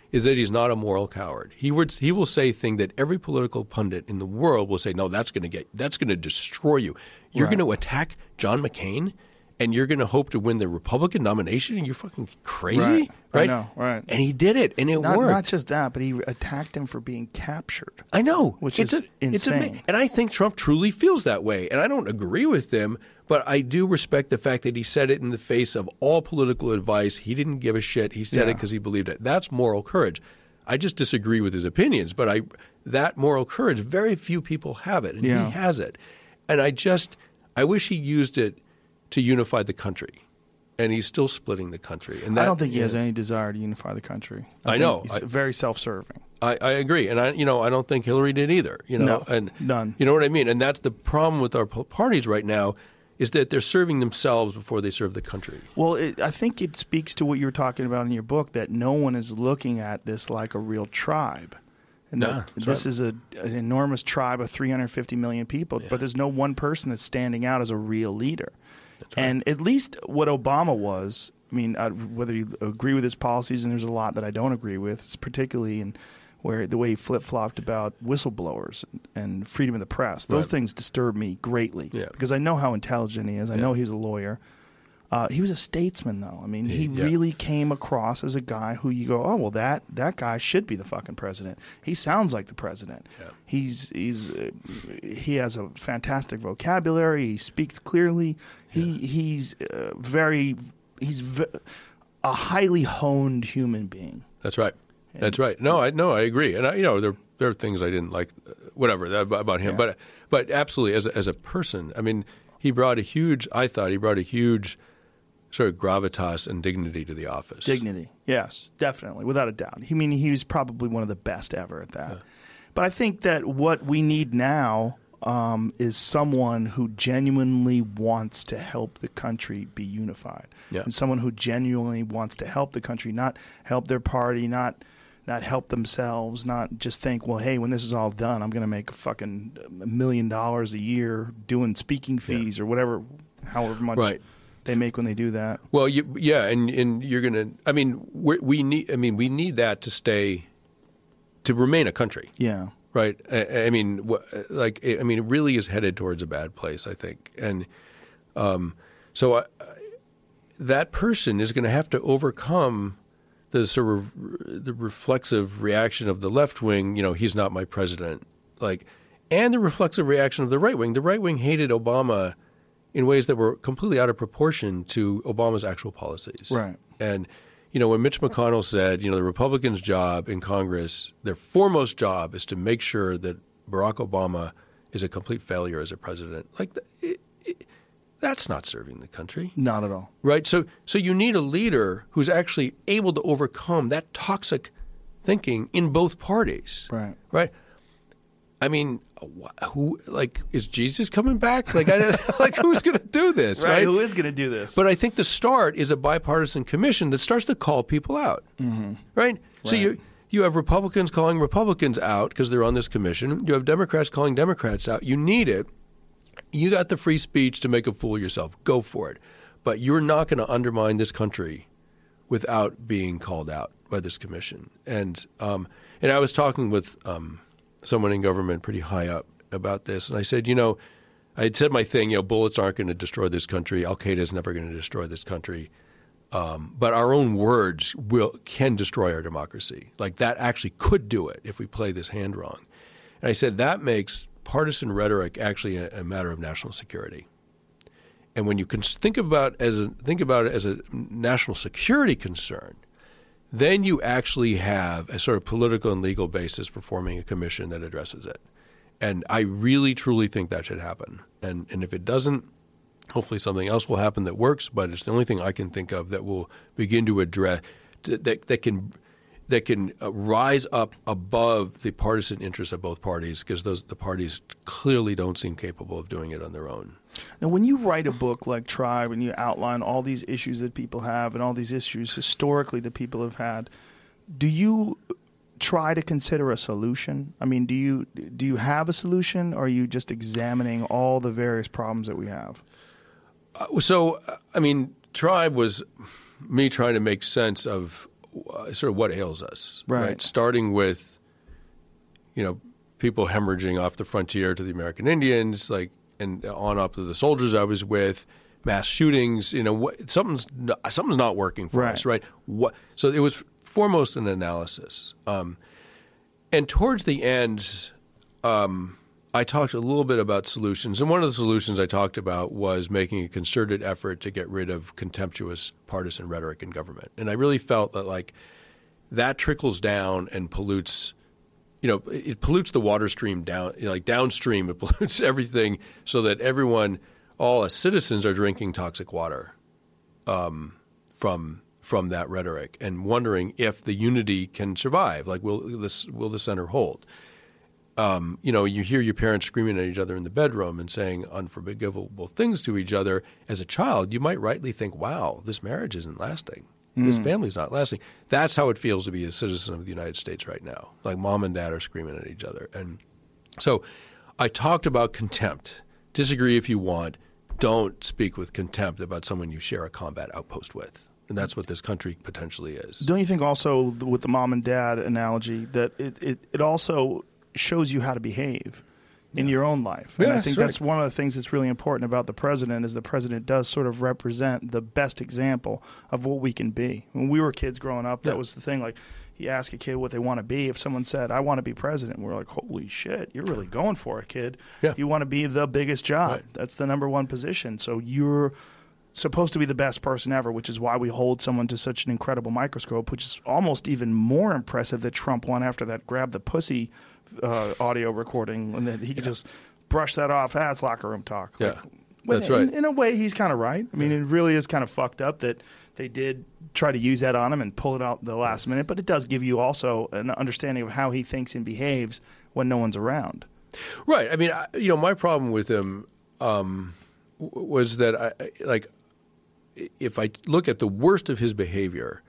is that he's not a moral coward. He would he will say things that every political pundit in the world will say, no, that's going to get that's going to destroy you. You're Right. going to attack John McCain, and you're going to hope to win the Republican nomination, and you're fucking crazy, Right. right? I know, right. And he did it, and it Not, worked. not just that, but he attacked him for being captured. I know, Which it's is a, it's insane. ama- and I think Trump truly feels that way, and I don't agree with him, but I do respect the fact that he said it in the face of all political advice. He didn't give a shit. He said Yeah. it because he believed it. That's moral courage. I just disagree with his opinions, but I that moral courage, very few people have it, and Yeah. he has it. And I just I wish he used it to unify the country. And he's still splitting the country. And that, I don't think he yeah, has any desire to unify the country. I think know. He's I- very self-serving. I, I agree, and I, you know, I don't think Hillary did either. You know, No, and none. You know what I mean? And that's the problem with our po- parties right now, is that they're serving themselves before they serve the country. Well, it, I think it speaks to what you were talking about in your book, that no one is looking at this like a real tribe. And No, that that's this right. is a, an enormous tribe of three hundred fifty million people, but there's no one person that's standing out as a real leader. right. And at least what Obama was, I mean, uh, whether you agree with his policies, and there's a lot that I don't agree with, particularly in where the way he flip-flopped about whistleblowers and freedom of the press. Those Right. things disturb me greatly Yeah. because I know how intelligent he is. I Yeah. know he's a lawyer. Uh, he was a statesman, though. I mean, he Yeah. really came across as a guy who you go, oh, well, that, that guy should be the fucking president. He sounds like the president. Yeah. He's he's uh, he has a fantastic vocabulary. He speaks clearly. He he's uh, very he's v- a highly honed human being. That's right. That's right. No, I no, I agree. And I, you know, there there are things I didn't like, uh, whatever that, about him. Yeah. But but absolutely, as a, as a person, I mean, he brought a huge. I thought he brought a huge sort of gravitas and dignity to the office. Dignity, yes, definitely, without a doubt. I mean, he was probably one of the best ever at that. Yeah. But I think that what we need now um, is someone who genuinely wants to help the country be unified, Yeah. and someone who genuinely wants to help the country, not help their party, not not help themselves, not just think, well, hey, when this is all done, I'm going to make a fucking a million dollars a year doing speaking fees or whatever, however much Right. they make when they do that. Well, you, yeah, and, and you're going to. I mean, we we need. I mean, we need that to stay, to remain a country, Yeah. right? I, I mean, wh- like, I mean, it really is headed towards a bad place, I think, and um, so I, that person is going to have to overcome the sort of the reflexive reaction of the left wing. You know, he's not my president, like, and the reflexive reaction of the right wing. The right wing hated Obama in ways that were completely out of proportion to Obama's actual policies. Right. And, you know, when Mitch McConnell said, you know, the Republicans' job in Congress, their foremost job is to make sure that Barack Obama is a complete failure as a president, like, it, it, that's not serving the country. Not at all. Right? So so you need a leader who's actually able to overcome that toxic thinking in both parties. Right. Right? I mean, wh- who like is Jesus coming back? Like I like who's going to do this, right? Who is going to do this? But I think the start is a bipartisan commission that starts to call people out. Mm-hmm. Right? So Right. you you have Republicans calling Republicans out because they're on this commission. You have Democrats calling Democrats out. You need it. You got the free speech to make a fool of yourself. Go for it. But you're not going to undermine this country without being called out by this commission. And um, and I was talking with um, someone in government pretty high up about this, and I said, you know, I had said my thing, you know, bullets aren't going to destroy this country. Al-Qaeda is never going to destroy this country. Um, but our own words will can destroy our democracy. Like that actually could do it if we play this hand wrong. And I said that makes partisan rhetoric actually a, a matter of national security. And when you can think about as a, think about it as a national security concern, then you actually have a sort of political and legal basis for forming a commission that addresses it. And I really, truly think that should happen. And and if it doesn't, hopefully something else will happen that works. But it's the only thing I can think of that will begin to address that that can that can uh, rise up above the partisan interests of both parties, because those the parties clearly don't seem capable of doing it on their own. Now, when you write a book like Tribe and you outline all these issues that people have and all these issues historically that people have had, do you try to consider a solution? I mean, do you do you have a solution, or are you just examining all the various problems that we have? Uh, so, uh, I mean, Tribe was me trying to make sense of uh, sort of what ails us, Right. right? Starting with, you know, people hemorrhaging off the frontier to the American Indians, like, and on up to the soldiers I was with, mass shootings. You know, what, something's not, something's not working for Right. us, right? What? So it was foremost an analysis, um, and towards the end, um, I talked a little bit about solutions, and one of the solutions I talked about was making a concerted effort to get rid of contemptuous partisan rhetoric in government. And I really felt that like that trickles down and pollutes, you know, it pollutes the water stream down, you know, like downstream. It pollutes everything, so that everyone, all as citizens, are drinking toxic water um, from from that rhetoric, and wondering if the unity can survive. Like, will this will the center hold? Um, you know, you hear your parents screaming at each other in the bedroom and saying unforgivable things to each other. As a child, you might rightly think, wow, this marriage isn't lasting. Mm. This family's not lasting. That's how it feels to be a citizen of the United States right now. Like mom and dad are screaming at each other. And so I talked about contempt. Disagree if you want. Don't speak with contempt about someone you share a combat outpost with. And that's what this country potentially is. Don't you think also with the mom and dad analogy that it, it, it also shows you how to behave in yeah. your own life? And yeah, I think that's, that's right. one of the things that's really important about the president is the president does sort of represent the best example of what we can be. When we were kids growing up, that yeah. was the thing. Like, you ask a kid what they want to be. If someone said, I want to be president, we're like, holy shit, you're really going for it, kid. Yeah. You want to be the biggest job. Right. That's the number one position. So you're supposed to be the best person ever, which is why we hold someone to such an incredible microscope, which is almost even more impressive that Trump won after that grab the pussy uh, audio recording, and that he could yeah. just brush that off. Ah, it's locker room talk. Yeah, like, that's in, right. In a way, he's kind of right. I mean, yeah. it really is kind of fucked up that they did try to use that on him and pull it out the last minute, but it does give you also an understanding of how he thinks and behaves when no one's around. Right. I mean, I, you know, my problem with him um, w- was that, I, like, if I look at the worst of his behavior,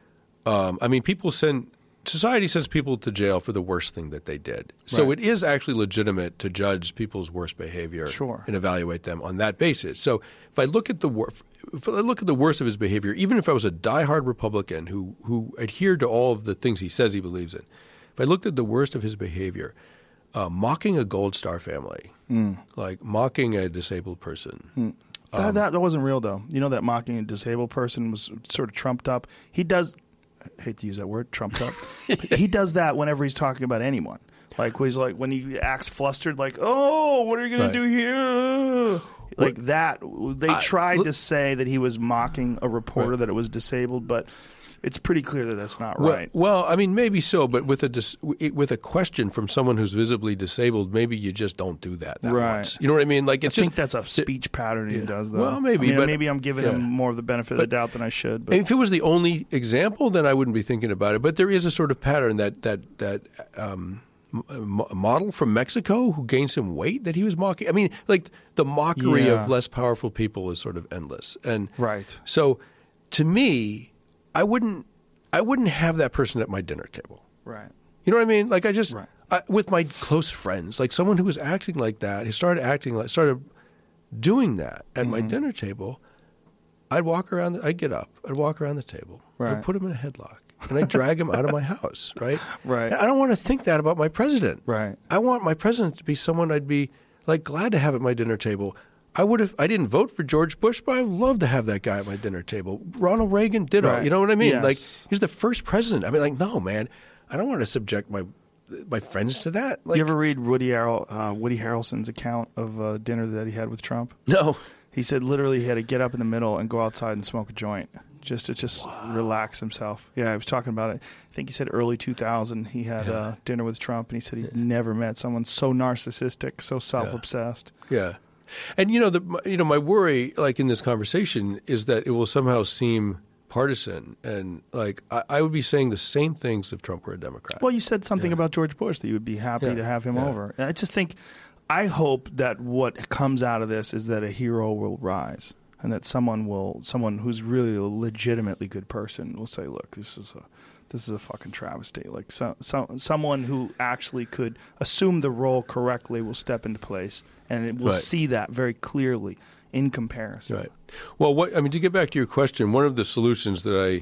um, I mean, people send society sends people to jail for the worst thing that they did. So Right. it is actually legitimate to judge people's worst behavior Sure. and evaluate them on that basis. So if I look at the wor- if I look at the worst of his behavior, even if I was a diehard Republican who who adhered to all of the things he says he believes in, if I looked at the worst of his behavior, uh, mocking a Gold Star family, mm. like mocking a disabled person. Mm. That, that, that wasn't real, though. You know that mocking a disabled person was sort of trumped up. He does – I hate to use that word, trumped up. He does that whenever he's talking about anyone. Like, he's like when he acts flustered, like, oh, what are you going right. to do here? Like what? That. They I, tried look, to say that he was mocking a reporter, right. that it was disabled, but – it's pretty clear that that's not well, right. Well, I mean, maybe so, but with a dis- with a question from someone who's visibly disabled, maybe you just don't do that that right. once. You know what I mean? Like, it's I just, think that's a speech pattern he yeah. does, though. Well, maybe, I mean, but maybe I'm giving yeah. him more of the benefit but, of the doubt than I should. But if it was the only example, then I wouldn't be thinking about it. But there is a sort of pattern that that that. Um, A model from Mexico who gained some weight that he was mocking. I mean, like the mockery yeah. of less powerful people is sort of endless. And right. so, to me, I wouldn't, I wouldn't have that person at my dinner table. Right. You know what I mean? Like I just right. I, with my close friends, like someone who was acting like that, he started acting like, started doing that at mm-hmm. my dinner table. I'd walk around. I'd get up. I'd walk around the table. Right. I'd put him in a headlock. And I drag him out of my house, right? Right. And I don't want to think that about my president. Right. I want my president to be someone I'd be like glad to have at my dinner table. I would have. I didn't vote for George Bush, but I'd love to have that guy at my dinner table. Ronald Reagan ditto. Right. You know what I mean? Yes. Like he's the first president. I mean, like no man, I don't want to subject my my friends to that. Like, you ever read Woody Harrel, uh, Woody Harrelson's account of a dinner that he had with Trump? No. He said literally he had to get up in the middle and go outside and smoke a joint just to just wow. relax himself. Yeah, I was talking about it. I think he said early two thousand he had yeah. uh, dinner with Trump, and he said he'd yeah. never met someone so narcissistic, so self-obsessed. Yeah. yeah. And, you know, the you know, my worry, like in this conversation, is that it will somehow seem partisan. And, like, I, I would be saying the same things if Trump were a Democrat. Well, you said something yeah. about George Bush, that you would be happy yeah. to have him yeah. over. And I just think, I hope that what comes out of this is that a hero will rise. And that someone will, someone who's really a legitimately good person will say, "Look, this is a, this is a fucking travesty." Like so, so, someone who actually could assume the role correctly will step into place, and it will right. see that very clearly in comparison. Right. Well, what I mean to get back to your question, one of the solutions that I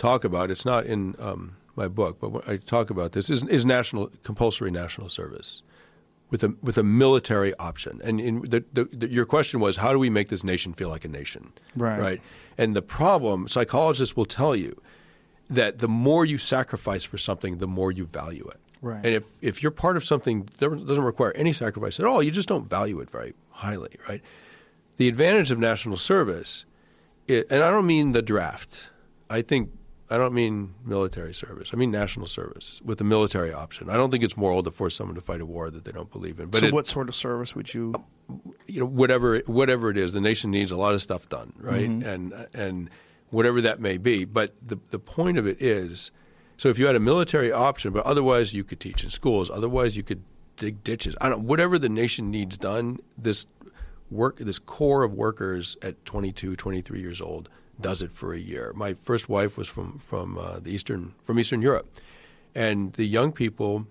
talk about, it's not in um, my book, but what I talk about this, is, is national compulsory national service with a with a military option. And in the, the, the, your question was, how do we make this nation feel like a nation? Right. Right. And the problem, psychologists will tell you that the more you sacrifice for something, the more you value it. Right. And if, if you're part of something that doesn't require any sacrifice at all, you just don't value it very highly, right? The advantage of national service, it, and I don't mean the draft. I think I don't mean military service. I mean national service with the military option. I don't think it's moral to force someone to fight a war that they don't believe in. But so it, what sort of service would you? You know, whatever whatever it is, the nation needs a lot of stuff done, right? Mm-hmm. And and whatever that may be. But the the point of it is, so if you had a military option, but otherwise you could teach in schools, otherwise you could dig ditches. I don't whatever the nation needs done, this work this core of workers at twenty-two, twenty-three years old does it for a year. My first wife was from from uh, the eastern from Eastern Europe, and the young people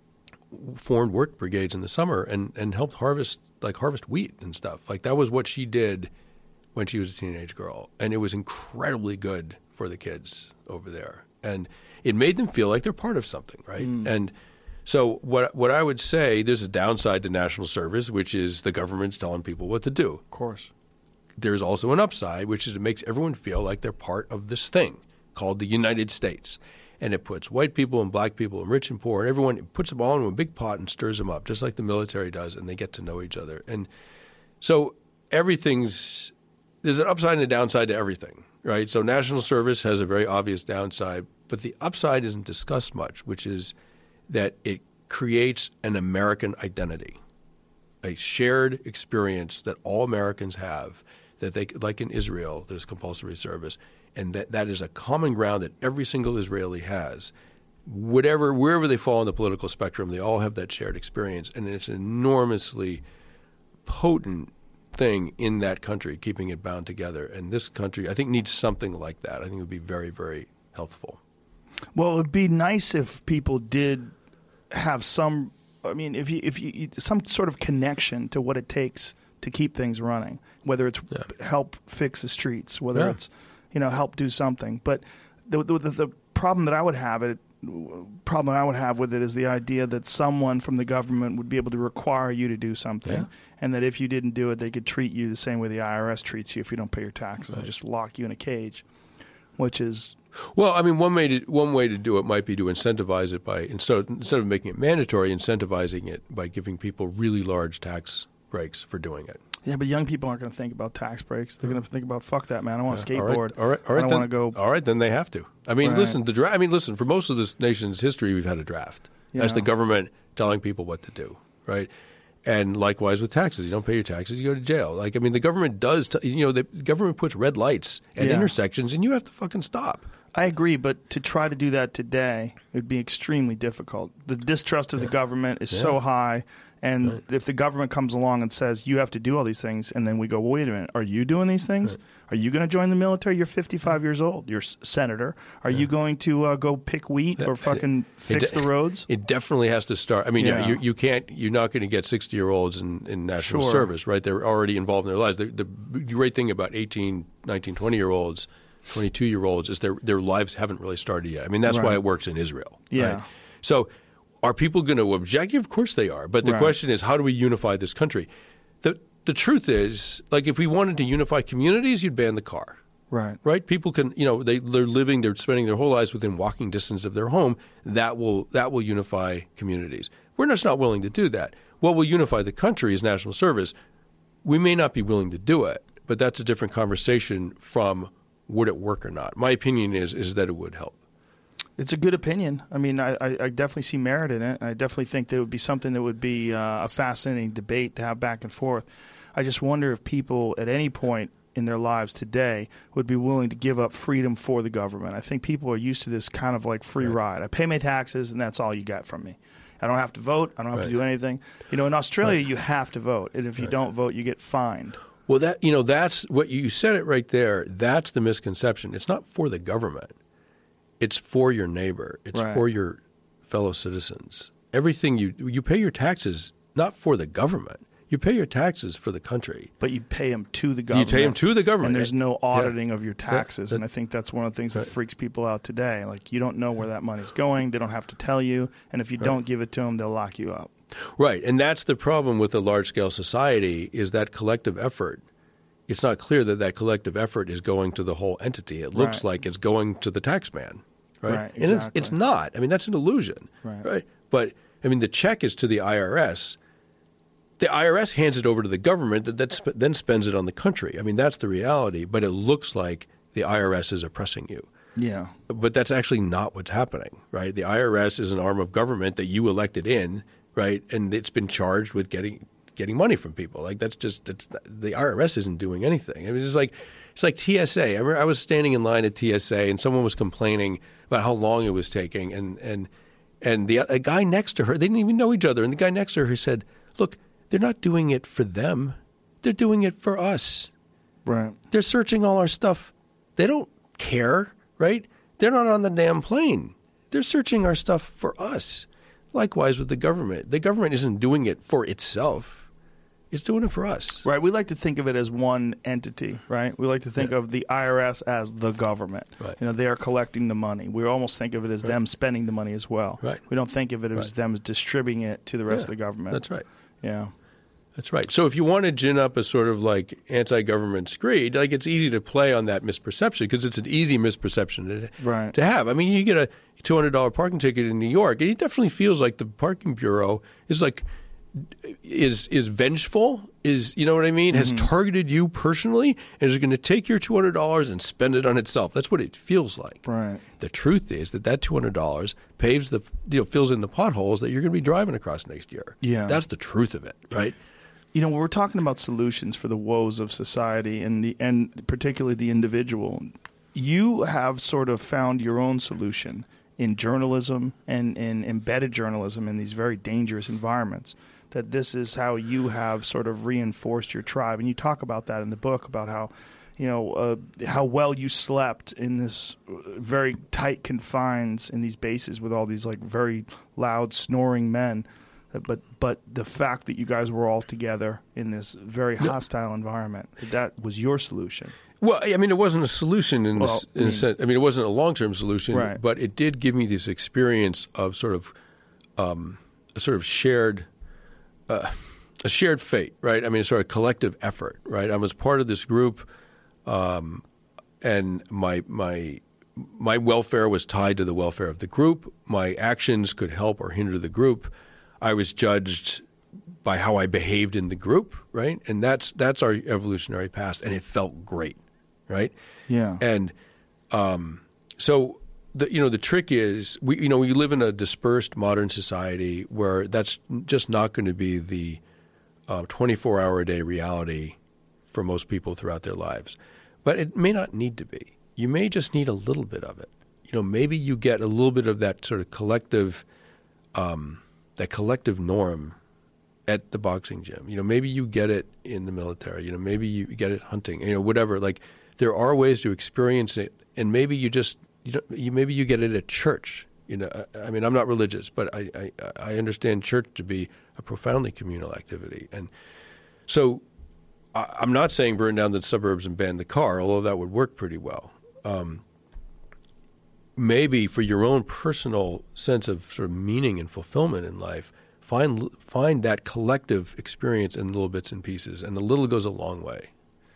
formed work brigades in the summer and, and helped harvest like harvest wheat and stuff. Like that was what she did when she was a teenage girl, and it was incredibly good for the kids over there, and it made them feel like they're part of something, right? Mm. And so what what I would say, there's a downside to national service, which is the government's telling people what to do. Of course. There's also an upside, which is it makes everyone feel like they're part of this thing called the United States. And it puts white people and black people and rich and poor and everyone, it puts them all in a big pot and stirs them up, just like the military does, and they get to know each other. And so everything's – there's an upside and a downside to everything, right? So national service has a very obvious downside, but the upside isn't discussed much, which is that it creates an American identity, a shared experience that all Americans have. That they, like in Israel, there's compulsory service, and that, that is a common ground that every single Israeli has. Whatever, wherever they fall on the political spectrum, they all have that shared experience, and it's an enormously potent thing in that country, keeping it bound together. And this country, I think, needs something like that. I think it would be very, very healthful. Well, it would be nice if people did have some. I mean, if you if you some sort of connection to what it takes to keep things running, whether it's yeah. help fix the streets, whether yeah. it's, you know, help do something. But the, the the problem that I would have it problem I would have with it is the idea that someone from the government would be able to require you to do something, yeah. and that if you didn't do it, they could treat you the same way the I R S treats you if you don't pay your taxes, right. and just lock you in a cage, which is. Well, I mean, one way to one way to do it might be to incentivize it by instead of, instead of making it mandatory, incentivizing it by giving people really large tax breaks for doing it. Yeah, but young people aren't going to think about tax breaks. They're going to think about, fuck that, man. I want to yeah, skateboard. All right, all right, all right. I don't then, want to go. All right, then they have to. I mean, right. listen, the dra- I mean, listen. For most of this nation's history, we've had a draft. Yeah. That's the government telling people what to do, right? And likewise with taxes. You don't pay your taxes, you go to jail. Like, I mean, the government does. T- you know, the government puts red lights at yeah. intersections, and you have to fucking stop. I agree, but to try to do that today would be extremely difficult. The distrust of yeah. the government is yeah. so high, and right. if the government comes along and says, you have to do all these things, and then we go, well, wait a minute, are you doing these things? Right. Are you going to join the military? You're fifty-five years old. You're a senator. Are yeah. you going to uh, go pick wheat yeah. or fucking it, fix it, the roads? It definitely has to start. I mean, yeah. you, you can't, you're not going to get sixty-year-olds in, in national sure. service, right? They're already involved in their lives. The, the great thing about eighteen, nineteen, twenty-year-olds twenty-two-year-olds is their their lives haven't really started yet. I mean, that's right. why it works in Israel. Yeah. Right? So are people going to object? Of course they are. But the right. question is, how do we unify this country? The the truth is, like, if we wanted to unify communities, you'd ban the car. Right. Right? People can, you know, they, they're living, they're spending their whole lives within walking distance of their home. That will that will unify communities. We're just not willing to do that. What will unify the country is national service. We may not be willing to do it, but that's a different conversation from would it work or not. My opinion is is that it would help. It's a good opinion. I mean, I, I definitely see merit in it. I definitely think that it would be something that would be uh, a fascinating debate to have back and forth. I just wonder if people at any point in their lives today would be willing to give up freedom for the government. I think people are used to this kind of like free right. ride. I pay my taxes, and that's all you get from me. I don't have to vote. I don't have right. to do anything. You know, in Australia, right. you have to vote, and if you right. don't vote, you get fined. Well, that you know, that's what you said it right there. That's the misconception. It's not for the government. It's for your neighbor. It's right. for your fellow citizens. Everything you you pay your taxes not for the government. You pay your taxes for the country. But you pay them to the government. You pay them to the government. And there's no auditing yeah. of your taxes. That, that, and I think that's one of the things that right. freaks people out today. Like, you don't know where that money's going. They don't have to tell you. And if you right. don't give it to them, they'll lock you up. Right. And that's the problem with a large-scale society is that collective effort. It's not clear that that collective effort is going to the whole entity. It looks right. like it's going to the taxman. Right. right and exactly. it's, it's not. I mean, that's an illusion. Right. right. But, I mean, the check is to the I R S. The I R S hands it over to the government that, that sp- then spends it on the country. I mean, that's the reality. But it looks like the I R S is oppressing you. Yeah. But that's actually not what's happening, right? The I R S is an arm of government that you elected in, right? And it's been charged with getting getting money from people. Like that's just it's, the I R S isn't doing anything. I mean, it's like it's like T S A. I remember I was standing in line at T S A and someone was complaining about how long it was taking, and and and the a guy next to her, they didn't even know each other, and the guy next to her said, "Look, they're not doing it for them. They're doing it for us. Right. They're searching all our stuff. They don't care, right? They're not on the damn plane. They're searching our stuff for us." Likewise with the government. The government isn't doing it for itself. It's doing it for us. Right. We like to think of it as one entity, right? We like to think yeah. of the I R S as the government. Right. You know, they are collecting the money. We almost think of it as right. them spending the money as well. Right. We don't think of it as right. them distributing it to the rest yeah, of the government. That's right. Yeah. That's right. So if you want to gin up a sort of like anti-government screed, like it's easy to play on that misperception because it's an easy misperception to, right. to have. I mean, you get a two hundred dollars parking ticket in New York, and it definitely feels like the parking bureau is like is is vengeful, is you know what I mean, mm-hmm. has targeted you personally, and is going to take your two hundred dollars and spend it on itself. That's what it feels like. Right. The truth is that that two hundred dollars paves the you know fills in the potholes that you're going to be driving across next year. Yeah. That's the truth of it, right? You know, we're talking about solutions for the woes of society and the and particularly the individual. You have sort of found your own solution in journalism and in embedded journalism in these very dangerous environments. That this is how you have sort of reinforced your tribe, and you talk about that in the book about how, you know, uh, how well you slept in this very tight confines in these bases with all these like very loud snoring men. But but the fact that you guys were all together in this very hostile environment, that was your solution. Well, I mean, it wasn't a solution in, well, this, in I mean, a sense. I mean, it wasn't a long-term solution, right. but it did give me this experience of sort of um, a sort of shared uh, a shared fate, right? I mean, sort of collective effort, right? I was part of this group, um, and my my my welfare was tied to the welfare of the group. My actions could help or hinder the group. I was judged by how I behaved in the group, right? And that's that's our evolutionary past, and it felt great, right? Yeah. And um, so, the, you know, the trick is, we you know, we live in a dispersed modern society where that's just not going to be the uh, twenty-four hour a day reality for most people throughout their lives. But it may not need to be. You may just need a little bit of it. You know, maybe you get a little bit of that sort of collective um, that collective norm at the boxing gym. You know, maybe you get it in the military. You know, maybe you get it hunting. You know, whatever. Like, there are ways to experience it, and maybe you just you know, you maybe you get it at church. You know, I, I mean, I'm not religious, but I, I I understand church to be a profoundly communal activity, and so I, I'm not saying burn down the suburbs and ban the car, although that would work pretty well. Um, maybe for your own personal sense of sort of meaning and fulfillment in life, find find that collective experience in little bits and pieces, and a little goes a long way.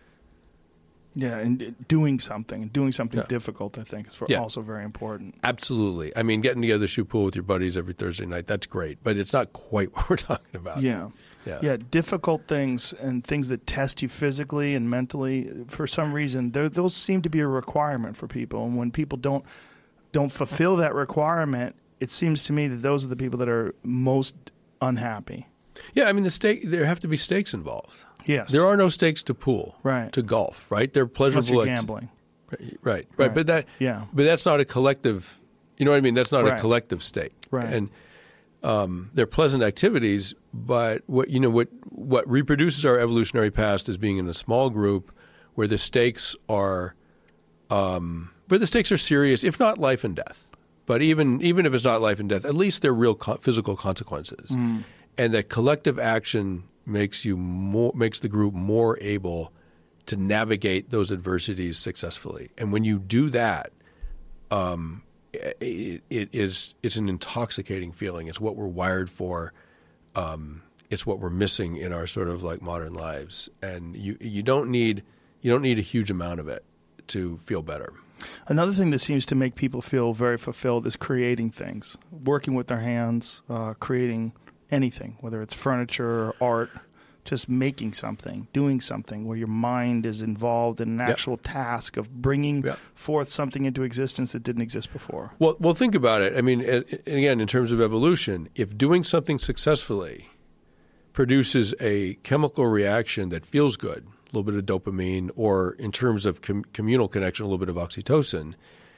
Yeah, and doing something, doing something yeah. difficult, I think, is for yeah. also very important. Absolutely. I mean, getting together, shoot pool with your buddies every Thursday night, that's great, but it's not quite what we're talking about. Yeah. Yeah. Yeah, difficult things and things that test you physically and mentally, for some reason, those seem to be a requirement for people. And when people don't don't fulfill that requirement, it seems to me that those are the people that are most unhappy. Yeah, I mean, the stake, there have to be stakes involved. Yes. There are no stakes to pool, right. to golf, right? They're pleasurable. Unless you're gambling. Right, right, right, right. But that, yeah. but that's not a collective, you know what I mean? That's not right. a collective stake. Right. And um, they're pleasant activities, but what, you know, what, what reproduces our evolutionary past is being in a small group where the stakes are, um, where the stakes are serious, if not life and death. But even, even if it's not life and death, at least they're real co- physical consequences. Mm. And that collective action makes you more makes the group more able to navigate those adversities successfully. And when you do that, um, it, it is it's an intoxicating feeling. It's what we're wired for. Um, it's what we're missing in our sort of like modern lives. And you you don't need you don't need a huge amount of it to feel better. Another thing that seems to make people feel very fulfilled is creating things, working with their hands, uh, creating anything, whether it's furniture or art, just making something, doing something where your mind is involved in an actual yep. task of bringing yep. forth something into existence that didn't exist before. Well, well, think about it. I mean, again, in terms of evolution, if doing something successfully produces a chemical reaction that feels good, a little bit of dopamine, or in terms of com- communal connection, a little bit of oxytocin,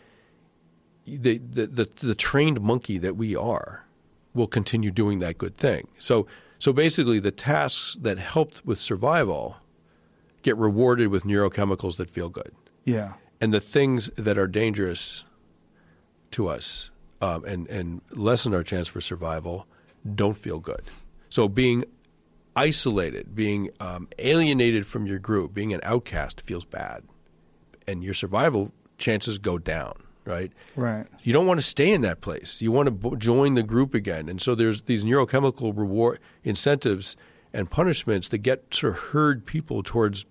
the, the, the, the trained monkey that we are will continue doing that good thing. So so basically the tasks that helped with survival get rewarded with neurochemicals that feel good. Yeah. And the things that are dangerous to us um, and, and lessen our chance for survival don't feel good. So being isolated, being um, alienated from your group, being an outcast feels bad. And your survival chances go down, right? Right. You don't want to stay in that place. You want to b- join the group again. And so there's these neurochemical reward incentives and punishments that get sort of herd people towards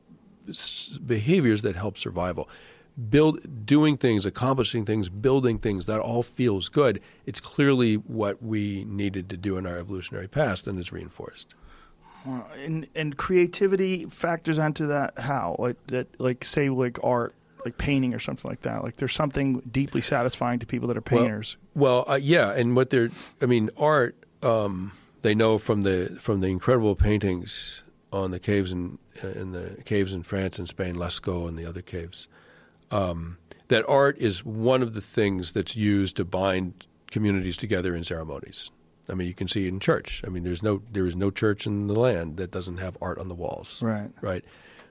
behaviors that help survival. Build, doing things, accomplishing things, building things, that all feels good. It's clearly what we needed to do in our evolutionary past, and it's reinforced. Uh, and and creativity factors onto that how? Like that like say like art, like painting or something like that. Like there's something deeply satisfying to people that are painters. Well, well uh, yeah, and what they're I mean, art um, they know from the from the incredible paintings on the caves in in the caves in France and Spain, Lascaux and the other caves. Um, that art is one of the things that's used to bind communities together in ceremonies. I mean, you can see it in church. I mean, there's no there is no church in the land that doesn't have art on the walls. Right. Right.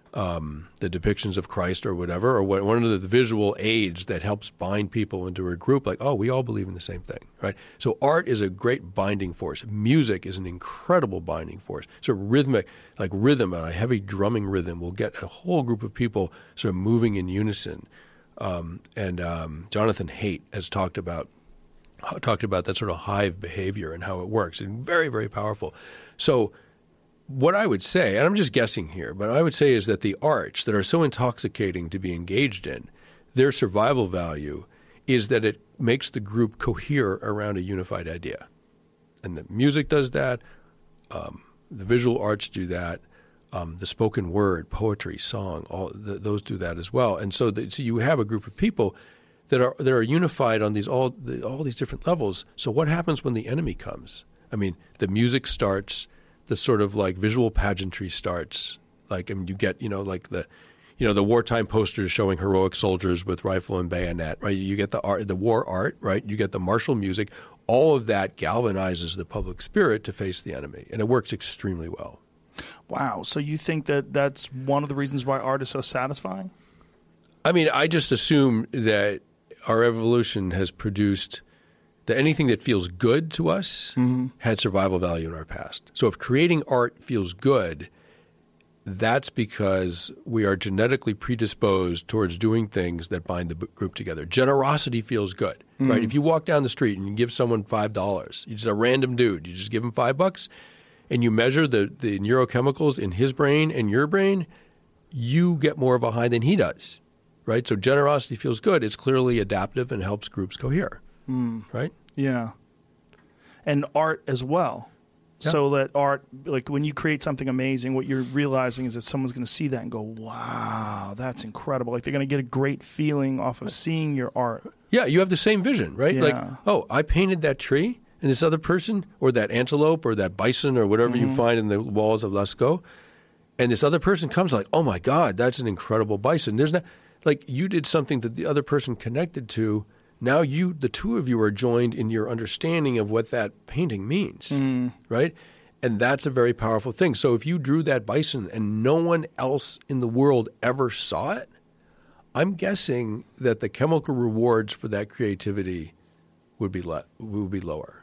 Um, the depictions of Christ or whatever, or what, one of the visual aids that helps bind people into a group, like, oh, we all believe in the same thing, right? So art is a great binding force. Music is an incredible binding force. So rhythmic, like rhythm, a heavy drumming rhythm will get a whole group of people sort of moving in unison. Um, and um, Jonathan Haidt has talked about talked about that sort of hive behavior and how it works, and very, very powerful. So what I would say, and I'm just guessing here, but I would say is that the arts that are so intoxicating to be engaged in, their survival value is that it makes the group cohere around a unified idea. And the music does that, um, the visual arts do that, um, the spoken word, poetry, song, all the, those do that as well. And so, the, so you have a group of people that are that are unified on these all the, all these different levels. So what happens when the enemy comes? I mean, the music starts, the sort of like visual pageantry starts. Like, I mean, you get, you know, like the, you know, the wartime posters showing heroic soldiers with rifle and bayonet, right? You get the art, the war art, right? You get the martial music. All of that galvanizes the public spirit to face the enemy, and it works extremely well. Wow. So you think that that's one of the reasons why art is so satisfying? I mean, I just assume that our evolution has produced that anything that feels good to us mm-hmm. had survival value in our past. So if creating art feels good, that's because we are genetically predisposed towards doing things that bind the group together. Generosity feels good, mm-hmm. right? If you walk down the street and you give someone five dollars, you're just a random dude, you just give him five bucks, and you measure the, the neurochemicals in his brain and your brain, you get more of a high than he does. Right? So generosity feels good. It's clearly adaptive and helps groups cohere. Mm. Right? Yeah. And art as well. Yeah. So that art, like when you create something amazing, what you're realizing is that someone's going to see that and go, wow, that's incredible. Like they're going to get a great feeling off of seeing your art. Yeah, you have the same vision, right? Yeah. Like, oh, I painted that tree, and this other person, or that antelope, or that bison, or whatever mm-hmm. you find in the walls of Lascaux, and this other person comes like, oh my God, that's an incredible bison. There's not... Like you did something that the other person connected to. Now you, the two of you are joined in your understanding of what that painting means, mm. right? And that's a very powerful thing. So if you drew that bison and no one else in the world ever saw it, I'm guessing that the chemical rewards for that creativity would be le- would be lower.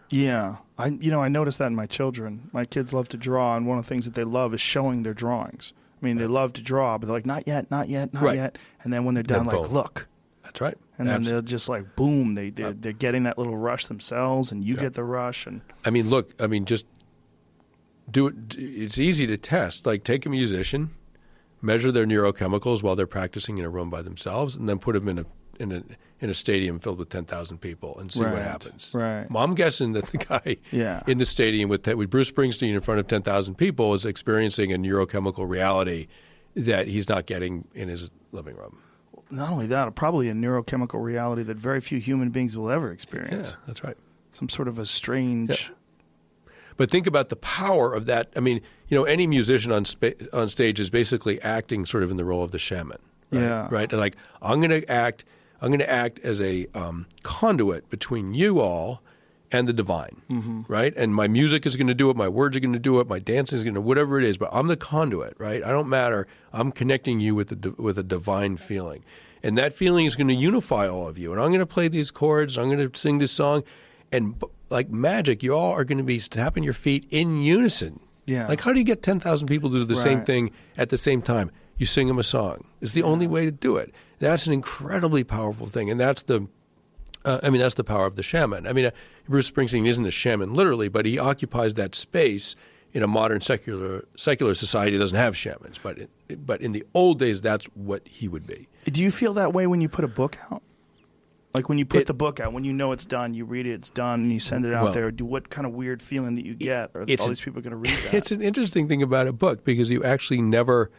Yeah. I you know, I noticed that in my children. My kids love to draw, and one of the things that they love is showing their drawings. I mean, they love to draw, but they're like, not yet, not yet, not Right. yet. And then when they're done, Then like, boom. look. That's right. And then Absolutely. they're just like, boom, they, they're, Yep. they're getting that little rush themselves, and you Yeah. get the rush. And I mean, look, I mean, just do it. It's easy to test. Like, take a musician, measure their neurochemicals while they're practicing in a room by themselves, and then put them in a in a in a stadium filled with ten thousand people and see Right, what happens. right. Well, I'm guessing that the guy Yeah. in the stadium with with Bruce Springsteen in front of ten thousand people is experiencing a neurochemical reality that he's not getting in his living room. not only that, probably a neurochemical reality that very few human beings will ever Yeah, experience. that's right. Some sort of a strange. But think about the power of that. I mean, you know, any musician on spa- on stage is basically acting sort of in the role of the shaman. Right? Yeah. Right. Like, I'm going to act. I'm going to act as a um, conduit between you all and the divine. Mm-hmm. Right. And my music is going to do it. My words are going to do it. My dancing is going to whatever it is. But I'm the conduit. Right. I don't matter. I'm connecting you with the di- with a divine feeling, and that feeling is going to unify all of you. And I'm going to play these chords. I'm going to sing this song, and b- like magic, you all are going to be tapping your feet in unison. Yeah. Like, how do you get ten thousand people to do the same Right. thing at the same time? You sing them a song. It's the only way to do it. That's an incredibly powerful thing, and that's the, uh, I mean, that's the power of the shaman. I mean, uh, Bruce Springsteen isn't a shaman literally, but he occupies that space in a modern secular secular society. That doesn't have shamans, but it, but in the old days, that's what he would be. Do you feel that way when you put a book out? Like when you put It- the book out, when you know it's done, you read it, it's done, and you send it out Well, there. Do what kind of weird feeling that you get? Are it's all a- these people going to read that? It's an interesting thing about a book because you actually never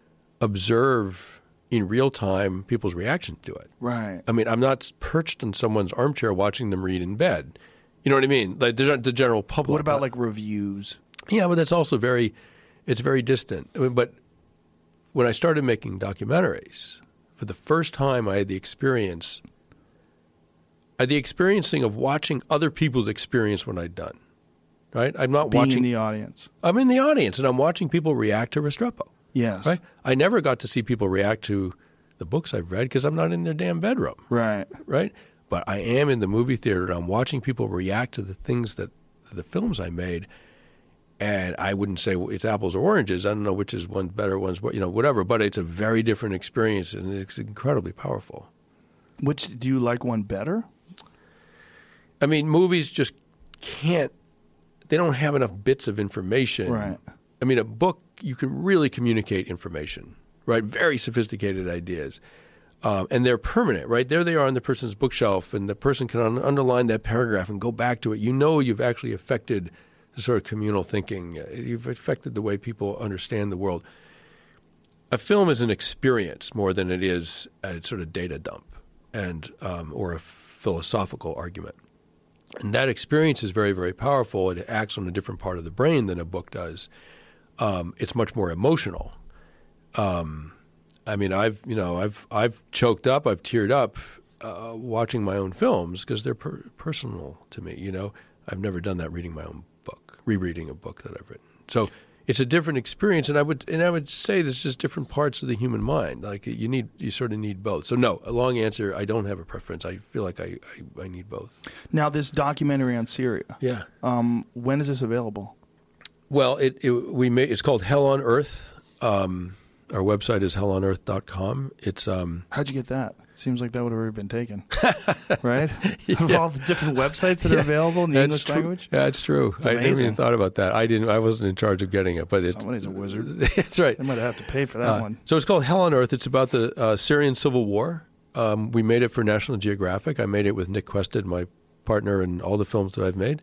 observe in real time people's reaction to it. right. I mean, I'm not perched in someone's armchair watching them read in bed. You know what I mean? Like the, the general public. What about like reviews? Yeah, but that's also very, it's very distant. I mean, but when I started making documentaries, for the first time, I had the experience, I had the experiencing of watching other people's experience when I'd done. Right? I'm not Being watching. in the audience. I'm in the audience, and I'm watching people react to Restrepo. Yes. Right? I never got to see people react to the books I've read because I'm not in their damn bedroom. Right. Right? But I am in the movie theater, and I'm watching people react to the things that the films I made. And I wouldn't say it's apples or oranges. I don't know which is one better, one's you know whatever. But it's a very different experience, and it's incredibly powerful. Which do you like one better? I mean, movies just can't. They don't have enough bits of information. Right. I mean, a book, you can really communicate information, right? Very sophisticated ideas. Um, and they're permanent, right? There they are on the person's bookshelf, and the person can un- underline that paragraph and go back to it. You know you've actually affected the sort of communal thinking. Uh, You've affected the way people understand the world. A film is an experience more than it is a sort of data dump and um, or a philosophical argument. And that experience is very, very powerful. It acts on a different part of the brain than a book does. Um, it's much more emotional. Um, I mean, I've you know, I've I've choked up, I've teared up uh, watching my own films because they're per- personal to me. You know, I've never done that reading my own book, rereading a book that I've written. So it's a different experience, and I would and I would say there's just different parts of the human mind. Like you need, you sort of need both. So no, a long answer. I don't have a preference. I feel like I I, I need both. Now, this documentary on Syria, Yeah. um, when is this available? Well, it, it we made it's called Hell on Earth. Um, our website is hell on earth dot com. It's um, How'd you get that? Seems like that would have already been taken, right? Of all the different websites that are available in the that's English true. language? Yeah, it's true. I never amazing. even thought about that. I didn't. I wasn't in charge of getting it, but it's Somebody's a wizard. That's right. They might have to pay for that Uh, one. So it's called Hell on Earth. It's about the uh, Syrian civil war. Um, we made it for National Geographic. I made it with Nick Quested, my partner in all the films that I've made.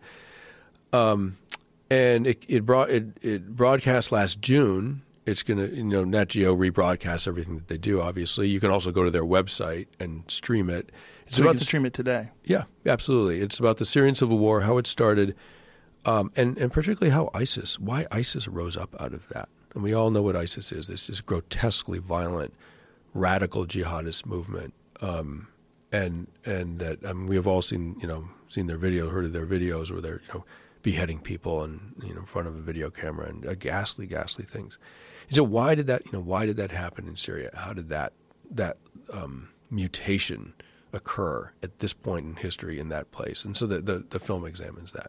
Um, and it it brought it, it broadcast last June. It's going to, you know, Nat Geo rebroadcasts everything that they do, obviously. You can also go to their website and stream it. It's So you about can the, stream it today. yeah, absolutely. It's about the Syrian civil war, how it started, um, and, and particularly how ISIS, why ISIS rose up out of that. And we all know what ISIS is. This is grotesquely violent, radical jihadist movement. Um, and and that I mean, we have all seen, you know, seen their video, heard of their videos where they're, you know, beheading people and, you know, in front of a video camera and uh, ghastly, ghastly things. So why did that, you know, why did that happen in Syria? How did that that um, mutation occur at this point in history in that place. And so the, the, the film examines that.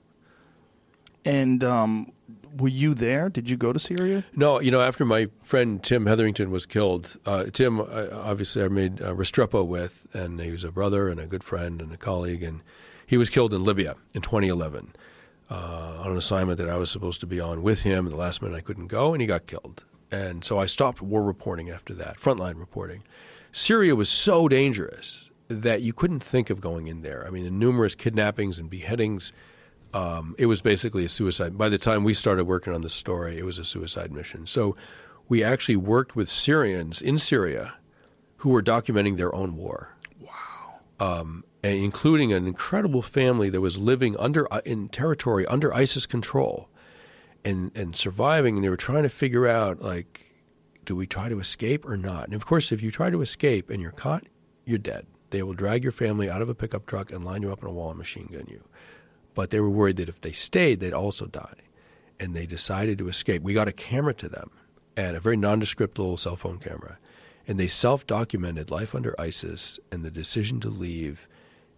And um, were you there? Did you go to Syria? No, you know, after my friend Tim Hetherington was killed, uh, Tim, uh, obviously I made uh, Restrepo with, and he was a brother and a good friend and a colleague, and he was killed in Libya in twenty eleven uh, on an assignment that I was supposed to be on with him. At the last minute I couldn't go, and he got killed. And so I stopped war reporting after that, frontline reporting. Syria was so dangerous that you couldn't think of going in there. I mean, the numerous kidnappings and beheadings. Um, it was basically a suicide. By the time we started working on this story, it was a suicide mission. So we actually worked with Syrians in Syria who were documenting their own war. Wow. Um, and including an incredible family that was living under in territory under ISIS control and, and surviving. And they were trying to figure out, like, do we try to escape or not? And, of course, if you try to escape and you're caught, you're dead. They will drag your family out of a pickup truck and line you up in a wall and machine gun you. But they were worried that if they stayed, they'd also die. And they decided to escape. We got a camera to them, and a very nondescript little cell phone camera. And they self-documented life under ISIS and the decision to leave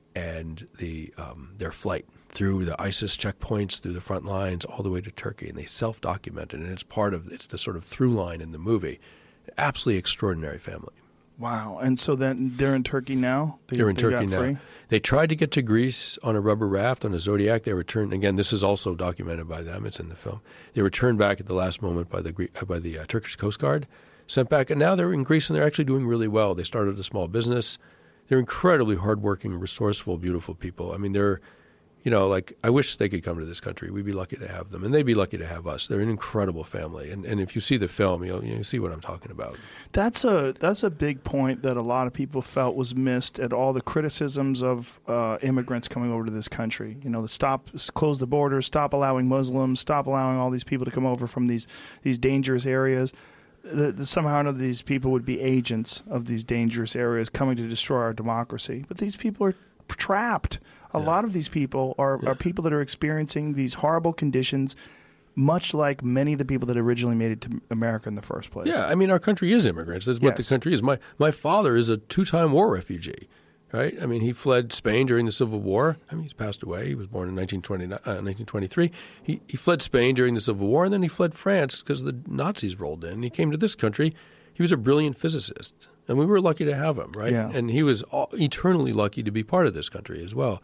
and the um, their flight through the ISIS checkpoints, through the front lines, all the way to Turkey. And they self-documented, and it's part of, it's the sort of through line in the movie. Absolutely extraordinary family. Wow. And so then they're in Turkey now? They, they're in they Turkey got now. Free? They tried to get to Greece on a rubber raft on a Zodiac. They returned again. This is also documented by them. It's in the film. They returned back at the last moment by the uh, by the uh, Turkish Coast Guard, sent back, and now they're in Greece and they're actually doing really well. They started a small business. They're incredibly hardworking, resourceful, beautiful people. I mean, they're, you know, like I wish they could come to this country. We'd be lucky to have them, and they'd be lucky to have us. They're an incredible family, and and if you see the film, you'll you see what I'm talking about. That's a that's a big point that a lot of people felt was missed at all the criticisms of uh, immigrants coming over to this country. You know, the stop, close the borders, stop allowing Muslims, stop allowing all these people to come over from these these dangerous areas. The, the, somehow or another, these people would be agents of these dangerous areas coming to destroy our democracy. But these people are trapped. A yeah. lot of these people are, yeah. are people that are experiencing these horrible conditions, much like many of the people that originally made it to America in the first place. Yeah, I mean, our country is immigrants. That's what yes. the country is. My my father is a two-time war refugee, right? I mean, he fled Spain during the Civil War. I mean, he's passed away. He was born in nineteen twenty-three. He, he fled Spain during the Civil War, and then he fled France because the Nazis rolled in. He came to this country. He was a brilliant physicist. And we were lucky to have him, right? Yeah. And he was eternally lucky to be part of this country as well.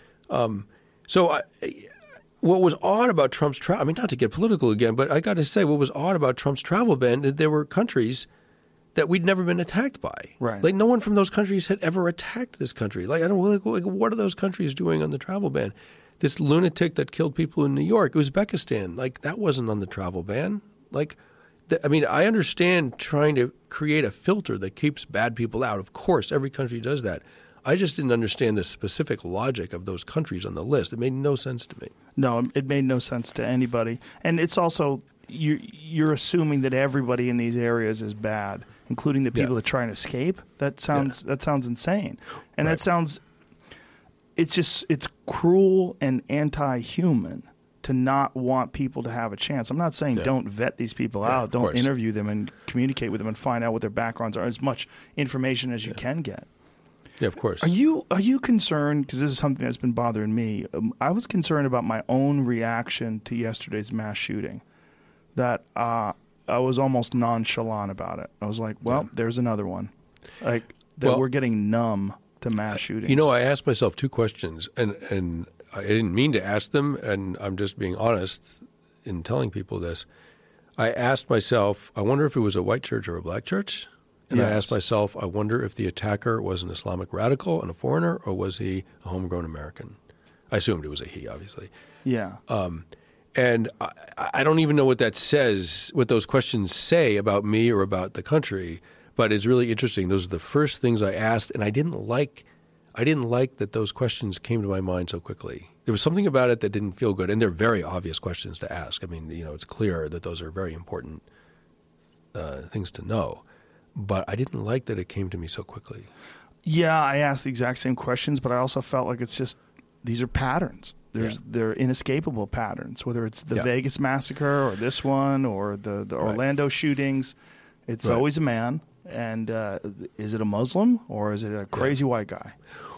Um, so I, what was odd about Trump's travel, I mean, not to get political again, but I got to say what was odd about Trump's travel ban, that there were countries that we'd never been attacked by. Right. Like no one from those countries had ever attacked this country. Like I don't like, like what are those countries doing on the travel ban? This lunatic that killed people in New York, Uzbekistan, like that wasn't on the travel ban. Like I mean, I understand trying to create a filter that keeps bad people out. Of course, every country does that. I just didn't understand the specific logic of those countries on the list. It made no sense to me. No, it made no sense to anybody. And it's also, you, you're assuming that everybody in these areas is bad, including the people yeah. that try and escape. That sounds yeah. that sounds insane. And right. that sounds, it's just, it's cruel and anti-human to not want people to have a chance. I'm not saying yeah. don't vet these people yeah, out. Don't course. interview them and communicate with them and find out what their backgrounds are. As much information as you yeah. can get. Yeah, of course. Are you are you concerned, because this is something that's been bothering me, um, I was concerned about my own reaction to yesterday's mass shooting, that uh, I was almost nonchalant about it. I was like, well, yeah. there's another one. Like, that well, we're getting numb to mass shootings. You know, I asked myself two questions, and, and I didn't mean to ask them, and I'm just being honest in telling people this. I asked myself, I wonder if it was a white church or a black church. And yes. I asked myself, I wonder if the attacker was an Islamic radical and a foreigner, or was he a homegrown American? I assumed it was a he, obviously. Yeah. Um, and I, I don't even know what that says, what those questions say about me or about the country, but it's really interesting. Those are the first things I asked, and I didn't like I didn't like that those questions came to my mind so quickly. There was something about it that didn't feel good, and they're very obvious questions to ask. I mean, you know, it's clear that those are very important uh, things to know. But I didn't like that it came to me so quickly. Yeah, I asked the exact same questions, but I also felt like it's just, these are patterns. There's, yeah. They're inescapable patterns, whether it's the yeah. Vegas massacre or this one or the, the Orlando right. shootings. It's right. always a man. And uh, is it a Muslim or is it a crazy yeah. white guy?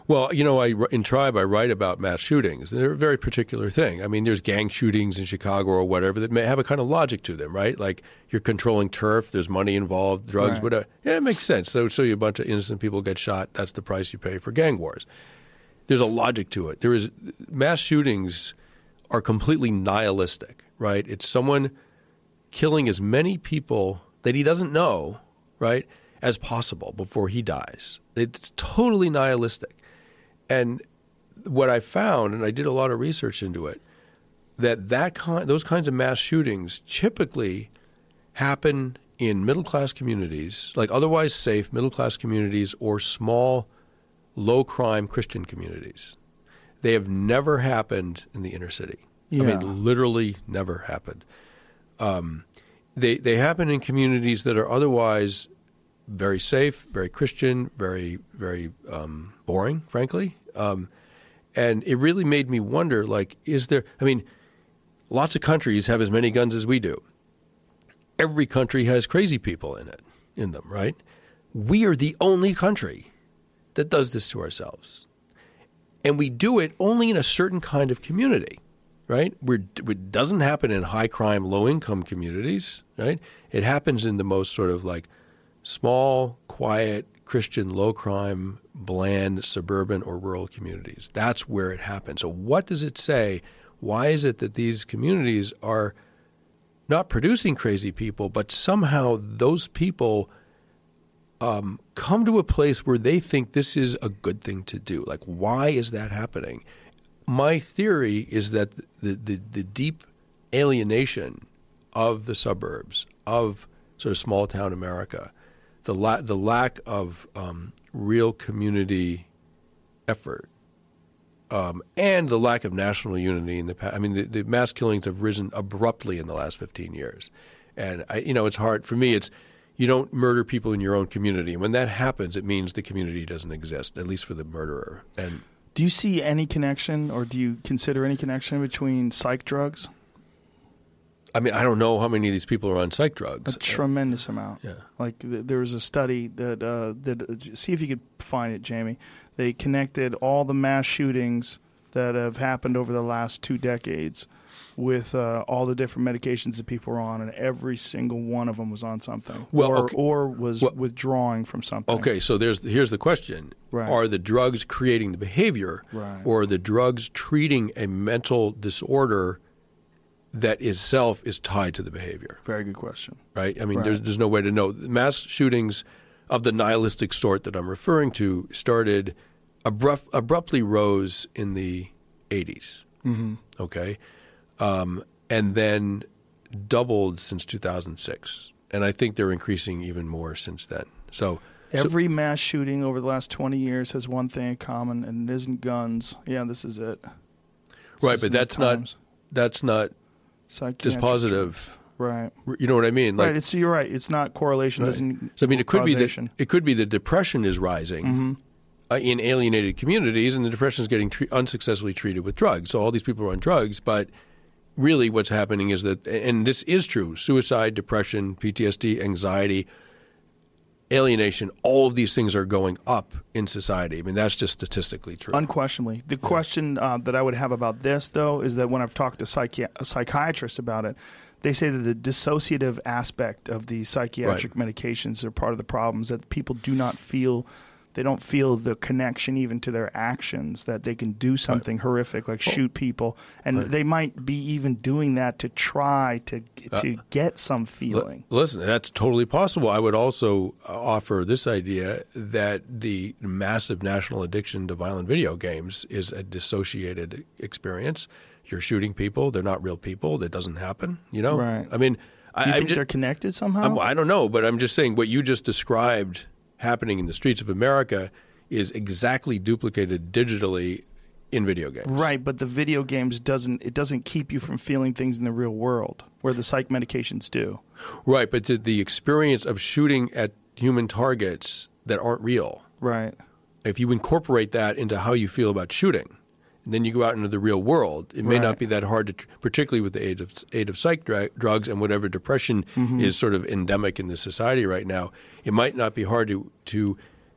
Well, you know, I, in Tribe, I write about mass shootings. They're a very particular thing. I mean, there's gang shootings in Chicago or whatever that may have a kind of logic to them, right? Like you're controlling turf, there's money involved, drugs, right. whatever. Yeah, it makes sense. So, so a bunch of innocent people get shot. That's the price you pay for gang wars. There's a logic to it. There is mass shootings are completely nihilistic, right? It's someone killing as many people that he doesn't know, right, as possible before he dies. It's totally nihilistic. And what I found, and I did a lot of research into it, that, that kind, those kinds of mass shootings typically happen in middle-class communities, like otherwise safe middle-class communities or small, low-crime Christian communities. They have never happened in the inner city. Yeah. I mean, literally never happened. Um, they they happen in communities that are otherwise very safe, very Christian, very, very um, boring, frankly. Um, and it really made me wonder, like, is there – I mean, lots of countries have as many guns as we do. Every country has crazy people in it, in them, right? We are the only country that does this to ourselves. And we do it only in a certain kind of community, right? We're, it doesn't happen in high-crime, low-income communities, right? It happens in the most sort of like – small, quiet, Christian, low-crime, bland, suburban or rural communities. That's where it happens. So what does it say? Why is it that these communities are not producing crazy people, but somehow those people um, come to a place where they think this is a good thing to do? Like, why is that happening? My theory is that the, the, the deep alienation of the suburbs, of sort of small-town America, The, la- the lack of um, real community effort um, and the lack of national unity in the past. I mean, the, the mass killings have risen abruptly in the last fifteen years. And, I, you know, it's hard. For me, it's you don't murder people in your own community. And when that happens, it means the community doesn't exist, at least for the murderer. And do you see any connection or do you consider any connection between psych drugs? I mean, I don't know how many of these people are on psych drugs. A tremendous amount. Yeah. Like th- there was a study that uh, that uh, see if you could find it, Jamie. They connected all the mass shootings that have happened over the last two decades with uh, all the different medications that people were on, and every single one of them was on something, well, or, okay. or was well, withdrawing from something. Okay, so there's here's the question: right. Are the drugs creating the behavior, right. or are the drugs treating a mental disorder that itself is tied to the behavior? Very good question. Right? I mean, right. there's there's no way to know. Mass shootings of the nihilistic sort that I'm referring to started abrupt, abruptly rose in the eighties. Mm-hmm. Okay, um, and then doubled since two thousand six, and I think they're increasing even more since then. So every so, mass shooting over the last twenty years has one thing in common, and it isn't guns. Yeah, this is it. This right, but that's not that's not dispositive. Right. You know what I mean? Like, right. It's you're right. It's not correlation. Right. Doesn't. So I mean, it could causation. be that it could be that depression is rising mm-hmm. uh, in alienated communities, and the depression is getting tre- unsuccessfully treated with drugs. So all these people are on drugs, but really, what's happening is that, and this is true: suicide, depression, P T S D, anxiety, alienation. All of these things are going up in society. I mean, that's just statistically true. Unquestionably. The yeah. question uh, that I would have about this, though, is that when I've talked to psychi- psychiatrists about it, they say that the dissociative aspect of the psychiatric right. medications are part of the problems, that people do not feel, they don't feel the connection even to their actions, that they can do something right. horrific like oh. shoot people. And right. they might be even doing that to try to to uh, get some feeling. L- listen, that's totally possible. I would also offer this idea that the massive national addiction to violent video games is a dissociated experience. You're shooting people. They're not real people. That doesn't happen, you know? Right. I mean, Do you I, think I'm just, they're connected somehow? I'm, I don't know, but I'm just saying what you just described happening in the streets of America is exactly duplicated digitally in video games. Right, but the video games doesn't it doesn't keep you from feeling things in the real world where the psych medications do. Right, but the, the experience of shooting at human targets that aren't real. Right. If you incorporate that into how you feel about shooting, and then you go out into the real world, it may right. not be that hard, to, particularly with the aid of, aid of psych dra- drugs and whatever depression mm-hmm. is sort of endemic in the society right now. It might not be hard to to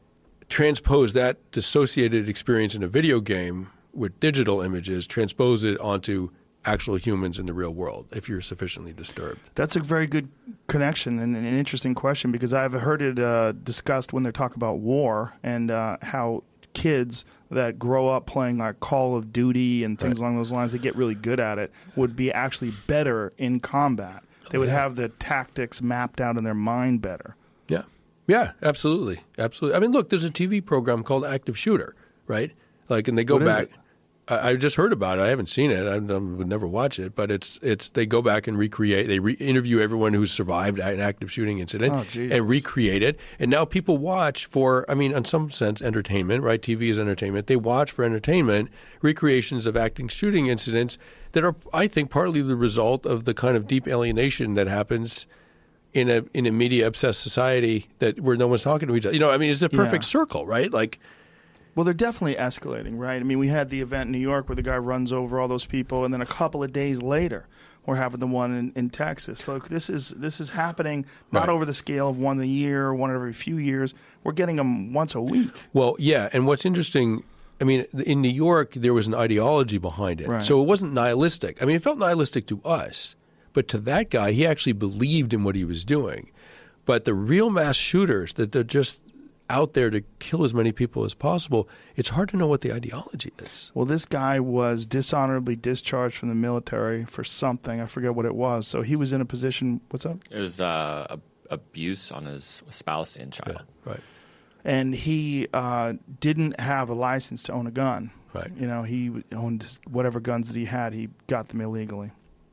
transpose that dissociated experience in a video game with digital images, transpose it onto actual humans in the real world if you're sufficiently disturbed. That's a very good connection and an interesting question, because I've heard it uh, discussed when they talk about war and uh, how kids that grow up playing like Call of Duty and things right. along those lines, they get really good at it, would be actually better in combat. They would have the tactics mapped out in their mind better. Yeah. Yeah, absolutely. Absolutely. I mean, look, there's a T V program called Active Shooter, right? Like, and they go What is back. it? I, I just heard about it. I haven't seen it. I, I would never watch it. But it's it's they go back and recreate. They re- interview everyone who's survived an active shooting incident Oh, Jesus. and recreate it. And now people watch for, I mean, in some sense, entertainment, right? T V is entertainment. They watch for entertainment recreations of active shooting incidents that are, I think, partly the result of the kind of deep alienation that happens in a in a media obsessed society that where no one's talking to each other. You know, I mean, it's a perfect Yeah. circle, right? Like. Well, they're definitely escalating, right? I mean, we had the event in New York where the guy runs over all those people, and then a couple of days later, we're having the one in, in Texas. Look, this is this is happening not Right. over the scale of one a year or one every few years. We're getting them once a week. Well, yeah, and what's interesting, I mean, in New York, there was an ideology behind it. Right. So it wasn't nihilistic. I mean, it felt nihilistic to us, but to that guy, he actually believed in what he was doing. But the real mass shooters that they're just out there to kill as many people as possible, it's hard to know what the ideology is. Well, this guy was dishonorably discharged from the military for something. I forget what it was. So he was in a position. What's up? It was uh, ab- abuse on his spouse and child. Yeah, right. And he uh, didn't have a license to own a gun. Right. You know, he owned whatever guns that he had. He got them illegally.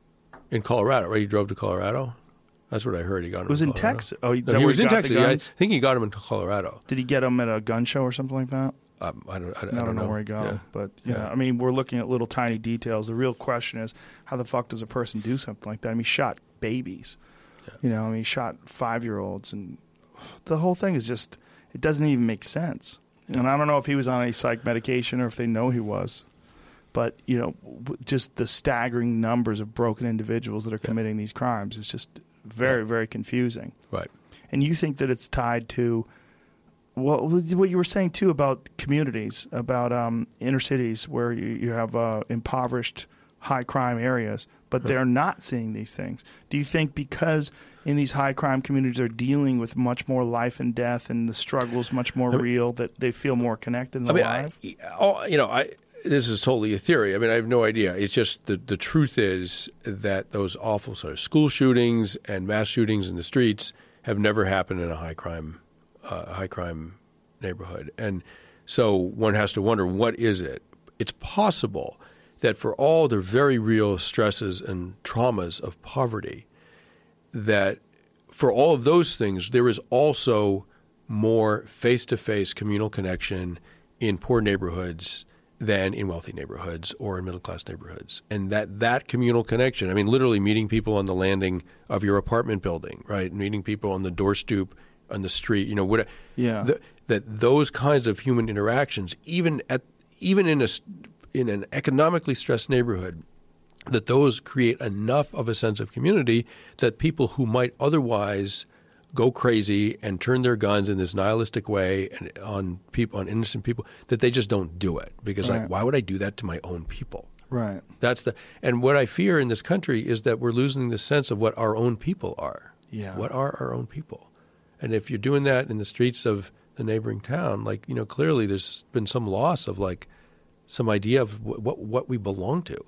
In Colorado, right? He drove to Colorado? That's what I heard. He got him It was in in Colorado. Texas. Oh, is No, that he where was in got the Texas. Yeah, I guns? think he got him in Colorado. Did he get them at a gun show or something like that? Um, I don't, I, I I don't, don't know, know where he got Yeah. them. But, yeah, Yeah. I mean, we're looking at little tiny details. The real question is, how the fuck does a person do something like that? I mean, he shot babies. Yeah. You know, I mean, he shot five-year-olds. And the whole thing is just, it doesn't even make sense. Yeah. And I don't know if he was on any psych medication or if they know he was. But, you know, w- just the staggering numbers of broken individuals that are Yeah. committing these crimes is just very, Yeah. very confusing. Right. And you think that it's tied to what what you were saying too about communities, about um, inner cities where you, you have uh, impoverished, high crime areas, but Right. they're not seeing these things. Do you think because in these high crime communities are dealing with much more life and death and the struggles much more I mean- real that they feel more connected and I mean, alive? I, oh, you know, I this is totally a theory. I mean, I have no idea. It's just the the truth is that those awful sort of school shootings and mass shootings in the streets have never happened in a high crime uh, high crime neighborhood, and so one has to wonder, what is it? It's possible that for all the very real stresses and traumas of poverty, that for all of those things, there is also more face-to-face communal connection in poor neighborhoods than in wealthy neighborhoods or in middle-class neighborhoods. And that, that communal connection, I mean, literally meeting people on the landing of your apartment building, right? Meeting people on the door stoop, on the street, you know, what, Yeah. the, that those kinds of human interactions, even at even in a in an economically stressed neighborhood, that those create enough of a sense of community that people who might otherwise go crazy and turn their guns in this nihilistic way and on people, on innocent people, that they just don't do it because, Right. like, why would I do that to my own people? Right. That's the and what I fear in this country is that we're losing the sense of what our own people are. Yeah. What are our own people? And if you're doing that in the streets of the neighboring town, like, you know, clearly there's been some loss of like some idea of what what, what we belong to.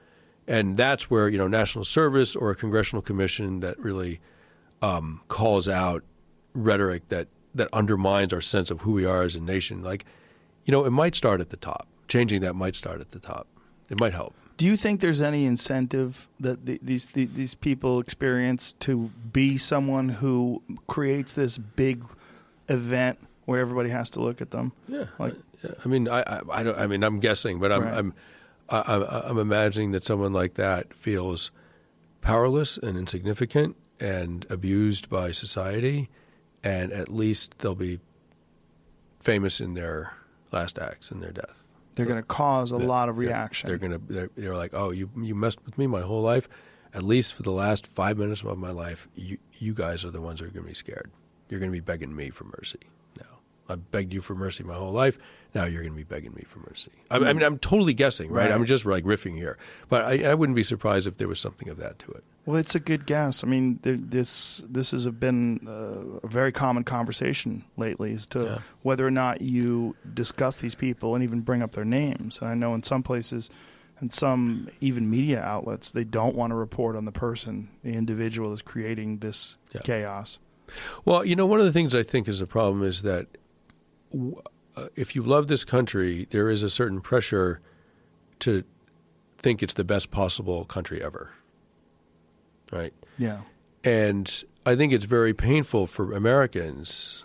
And that's where, you know, national service or a congressional commission that really um, calls out rhetoric that, that undermines our sense of who we are as a nation. Like, you know, it might start at the top. Changing that might start at the top. It might help. Do you think there's any incentive that the, these the, these people experience to be someone who creates this big event where everybody has to look at them? Yeah, Like- I, I mean, I, I, I don't. I mean, I'm guessing, but I'm, Right. I'm, I, I'm, I'm imagining that someone like that feels powerless and insignificant and abused by society, and at least they'll be famous in their last acts in their death. They're going to cause a Yeah, lot of yeah. reaction. They're gonna. They're, they're like, oh, you you messed with me my whole life. At least for the last five minutes of my life, you you guys are the ones who are going to be scared. You're going to be begging me for mercy now. I've begged you for mercy my whole life. Now you're going to be begging me for mercy. I, I mean, I'm totally guessing, right? Right. I'm just like riffing here. But I, I wouldn't be surprised if there was something of that to it. Well, it's a good guess. I mean, there, this this has been uh, a very common conversation lately as to Yeah. whether or not you discuss these people and even bring up their names. And I know in some places, and some even media outlets, they don't want to report on the person, the individual is creating this Yeah. chaos. Well, you know, one of the things I think is a problem is that w- uh, if you love this country, there is a certain pressure to think it's the best possible country ever, right? Yeah. And I think it's very painful for Americans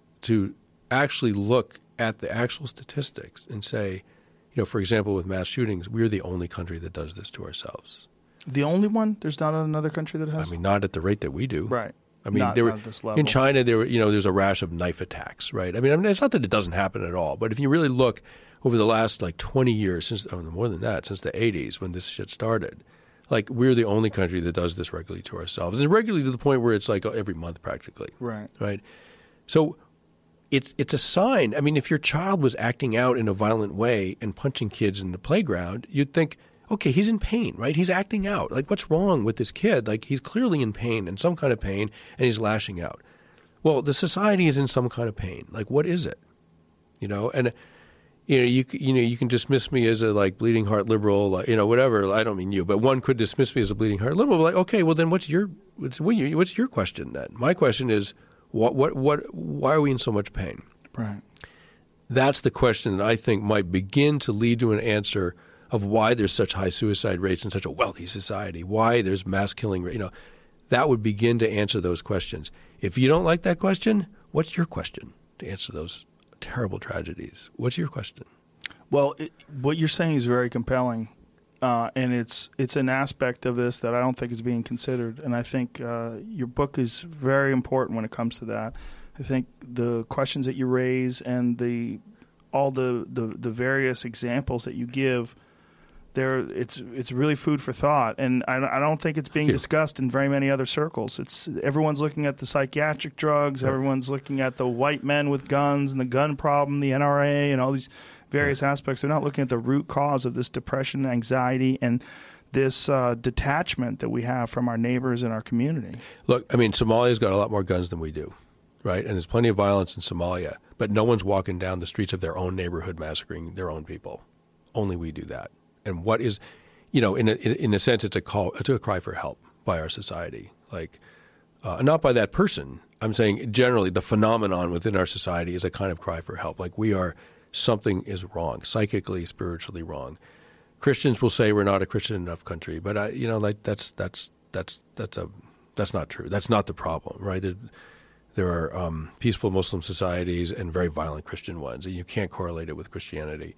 to actually look at the actual statistics and say, you know, for example, with mass shootings, we're the only country that does this to ourselves. The only one? There's not another country that has? I mean, not at the rate that we do. right. I mean, not, there were, not at this level. in China, there were, you know, there's a rash of knife attacks, right? I mean, I mean, it's not that it doesn't happen at all, but if you really look over the last like twenty years, since oh, more than that, since the eighties when this shit started, like we're the only country that does this regularly to ourselves, and regularly to the point where it's like every month practically, Right. right? So it's it's a sign. I mean, if your child was acting out in a violent way and punching kids in the playground, you'd think, okay, he's in pain, right? He's acting out. Like, what's wrong with this kid? Like, he's clearly in pain, in some kind of pain, and he's lashing out. Well, the society is in some kind of pain. Like, what is it? You know, and you know, you you know, you can dismiss me as a like bleeding heart liberal, like, you know, whatever. I don't mean you, but one could dismiss me as a bleeding heart liberal. Like, okay, well, then what's your what's what's your question then? My question is, what what what? Why are we in so much pain? Right. That's the question that I think might begin to lead to an answer of why there's such high suicide rates in such a wealthy society, why there's mass killing rate. You know, that would begin to answer those questions. If you don't like that question, what's your question to answer those terrible tragedies? What's your question? Well, it, what you're saying is very compelling, uh, and it's it's an aspect of this that I don't think is being considered. And I think uh, your book is very important when it comes to that. I think the questions that you raise and the all the, the, the various examples that you give, there it's it's really food for thought. And I, I don't think it's being discussed in very many other circles. It's everyone's looking at the psychiatric drugs, Right. everyone's looking at the white men with guns and the gun problem, the N R A, and all these various Right. aspects. They're not looking at the root cause of this depression, anxiety, and this uh, detachment that we have from our neighbors and our community. Look, I mean, Somalia's got a lot more guns than we do, right? And there's plenty of violence in Somalia, but no one's walking down the streets of their own neighborhood massacring their own people. Only we do that. And what is, you know, in a, in a sense, it's a call, it's a cry for help by our society. Like, uh, not by that person. I'm saying generally the phenomenon within our society is a kind of cry for help. Like we are, something is wrong, psychically, spiritually wrong. Christians will say we're not a Christian enough country, but I, you know, like that's that's that's that's a that's not true. That's not the problem, right? There, there are um, peaceful Muslim societies and very violent Christian ones, and you can't correlate it with Christianity.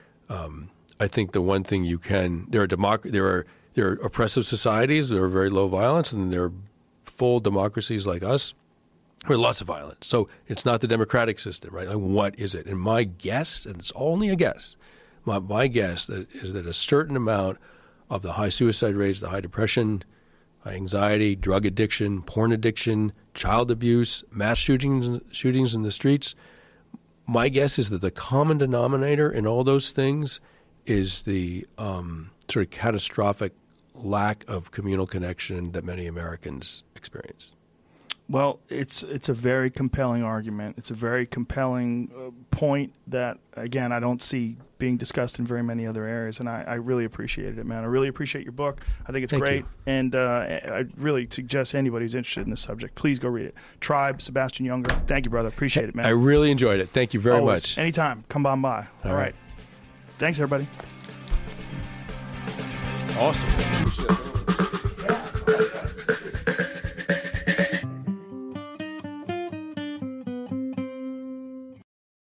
Um, I think the one thing you can there are democ- there are there are oppressive societies that are very low violence, and there are full democracies like us where lots of violence. So it's not the democratic system, right? Like what is it? And my guess, and it's only a guess, my, my guess that is that a certain amount of the high suicide rates, the high depression, high anxiety, drug addiction, porn addiction, child abuse, mass shootings shootings in the streets. My guess is that the common denominator in all those things is the um, sort of catastrophic lack of communal connection that many Americans experience. Well, it's it's a very compelling argument. It's a very compelling uh, point that, again, I don't see being discussed in very many other areas, and I, I really appreciated it, man. I really appreciate your book. I think it's Thank great, you. and uh, I really suggest anybody who's interested in this subject, please go read it. Tribe, Sebastian Junger. Thank you, brother. Appreciate it, man. I really enjoyed it. Thank you very Always. much. Anytime. Come on by. All, All right. right. Thanks, everybody. Awesome.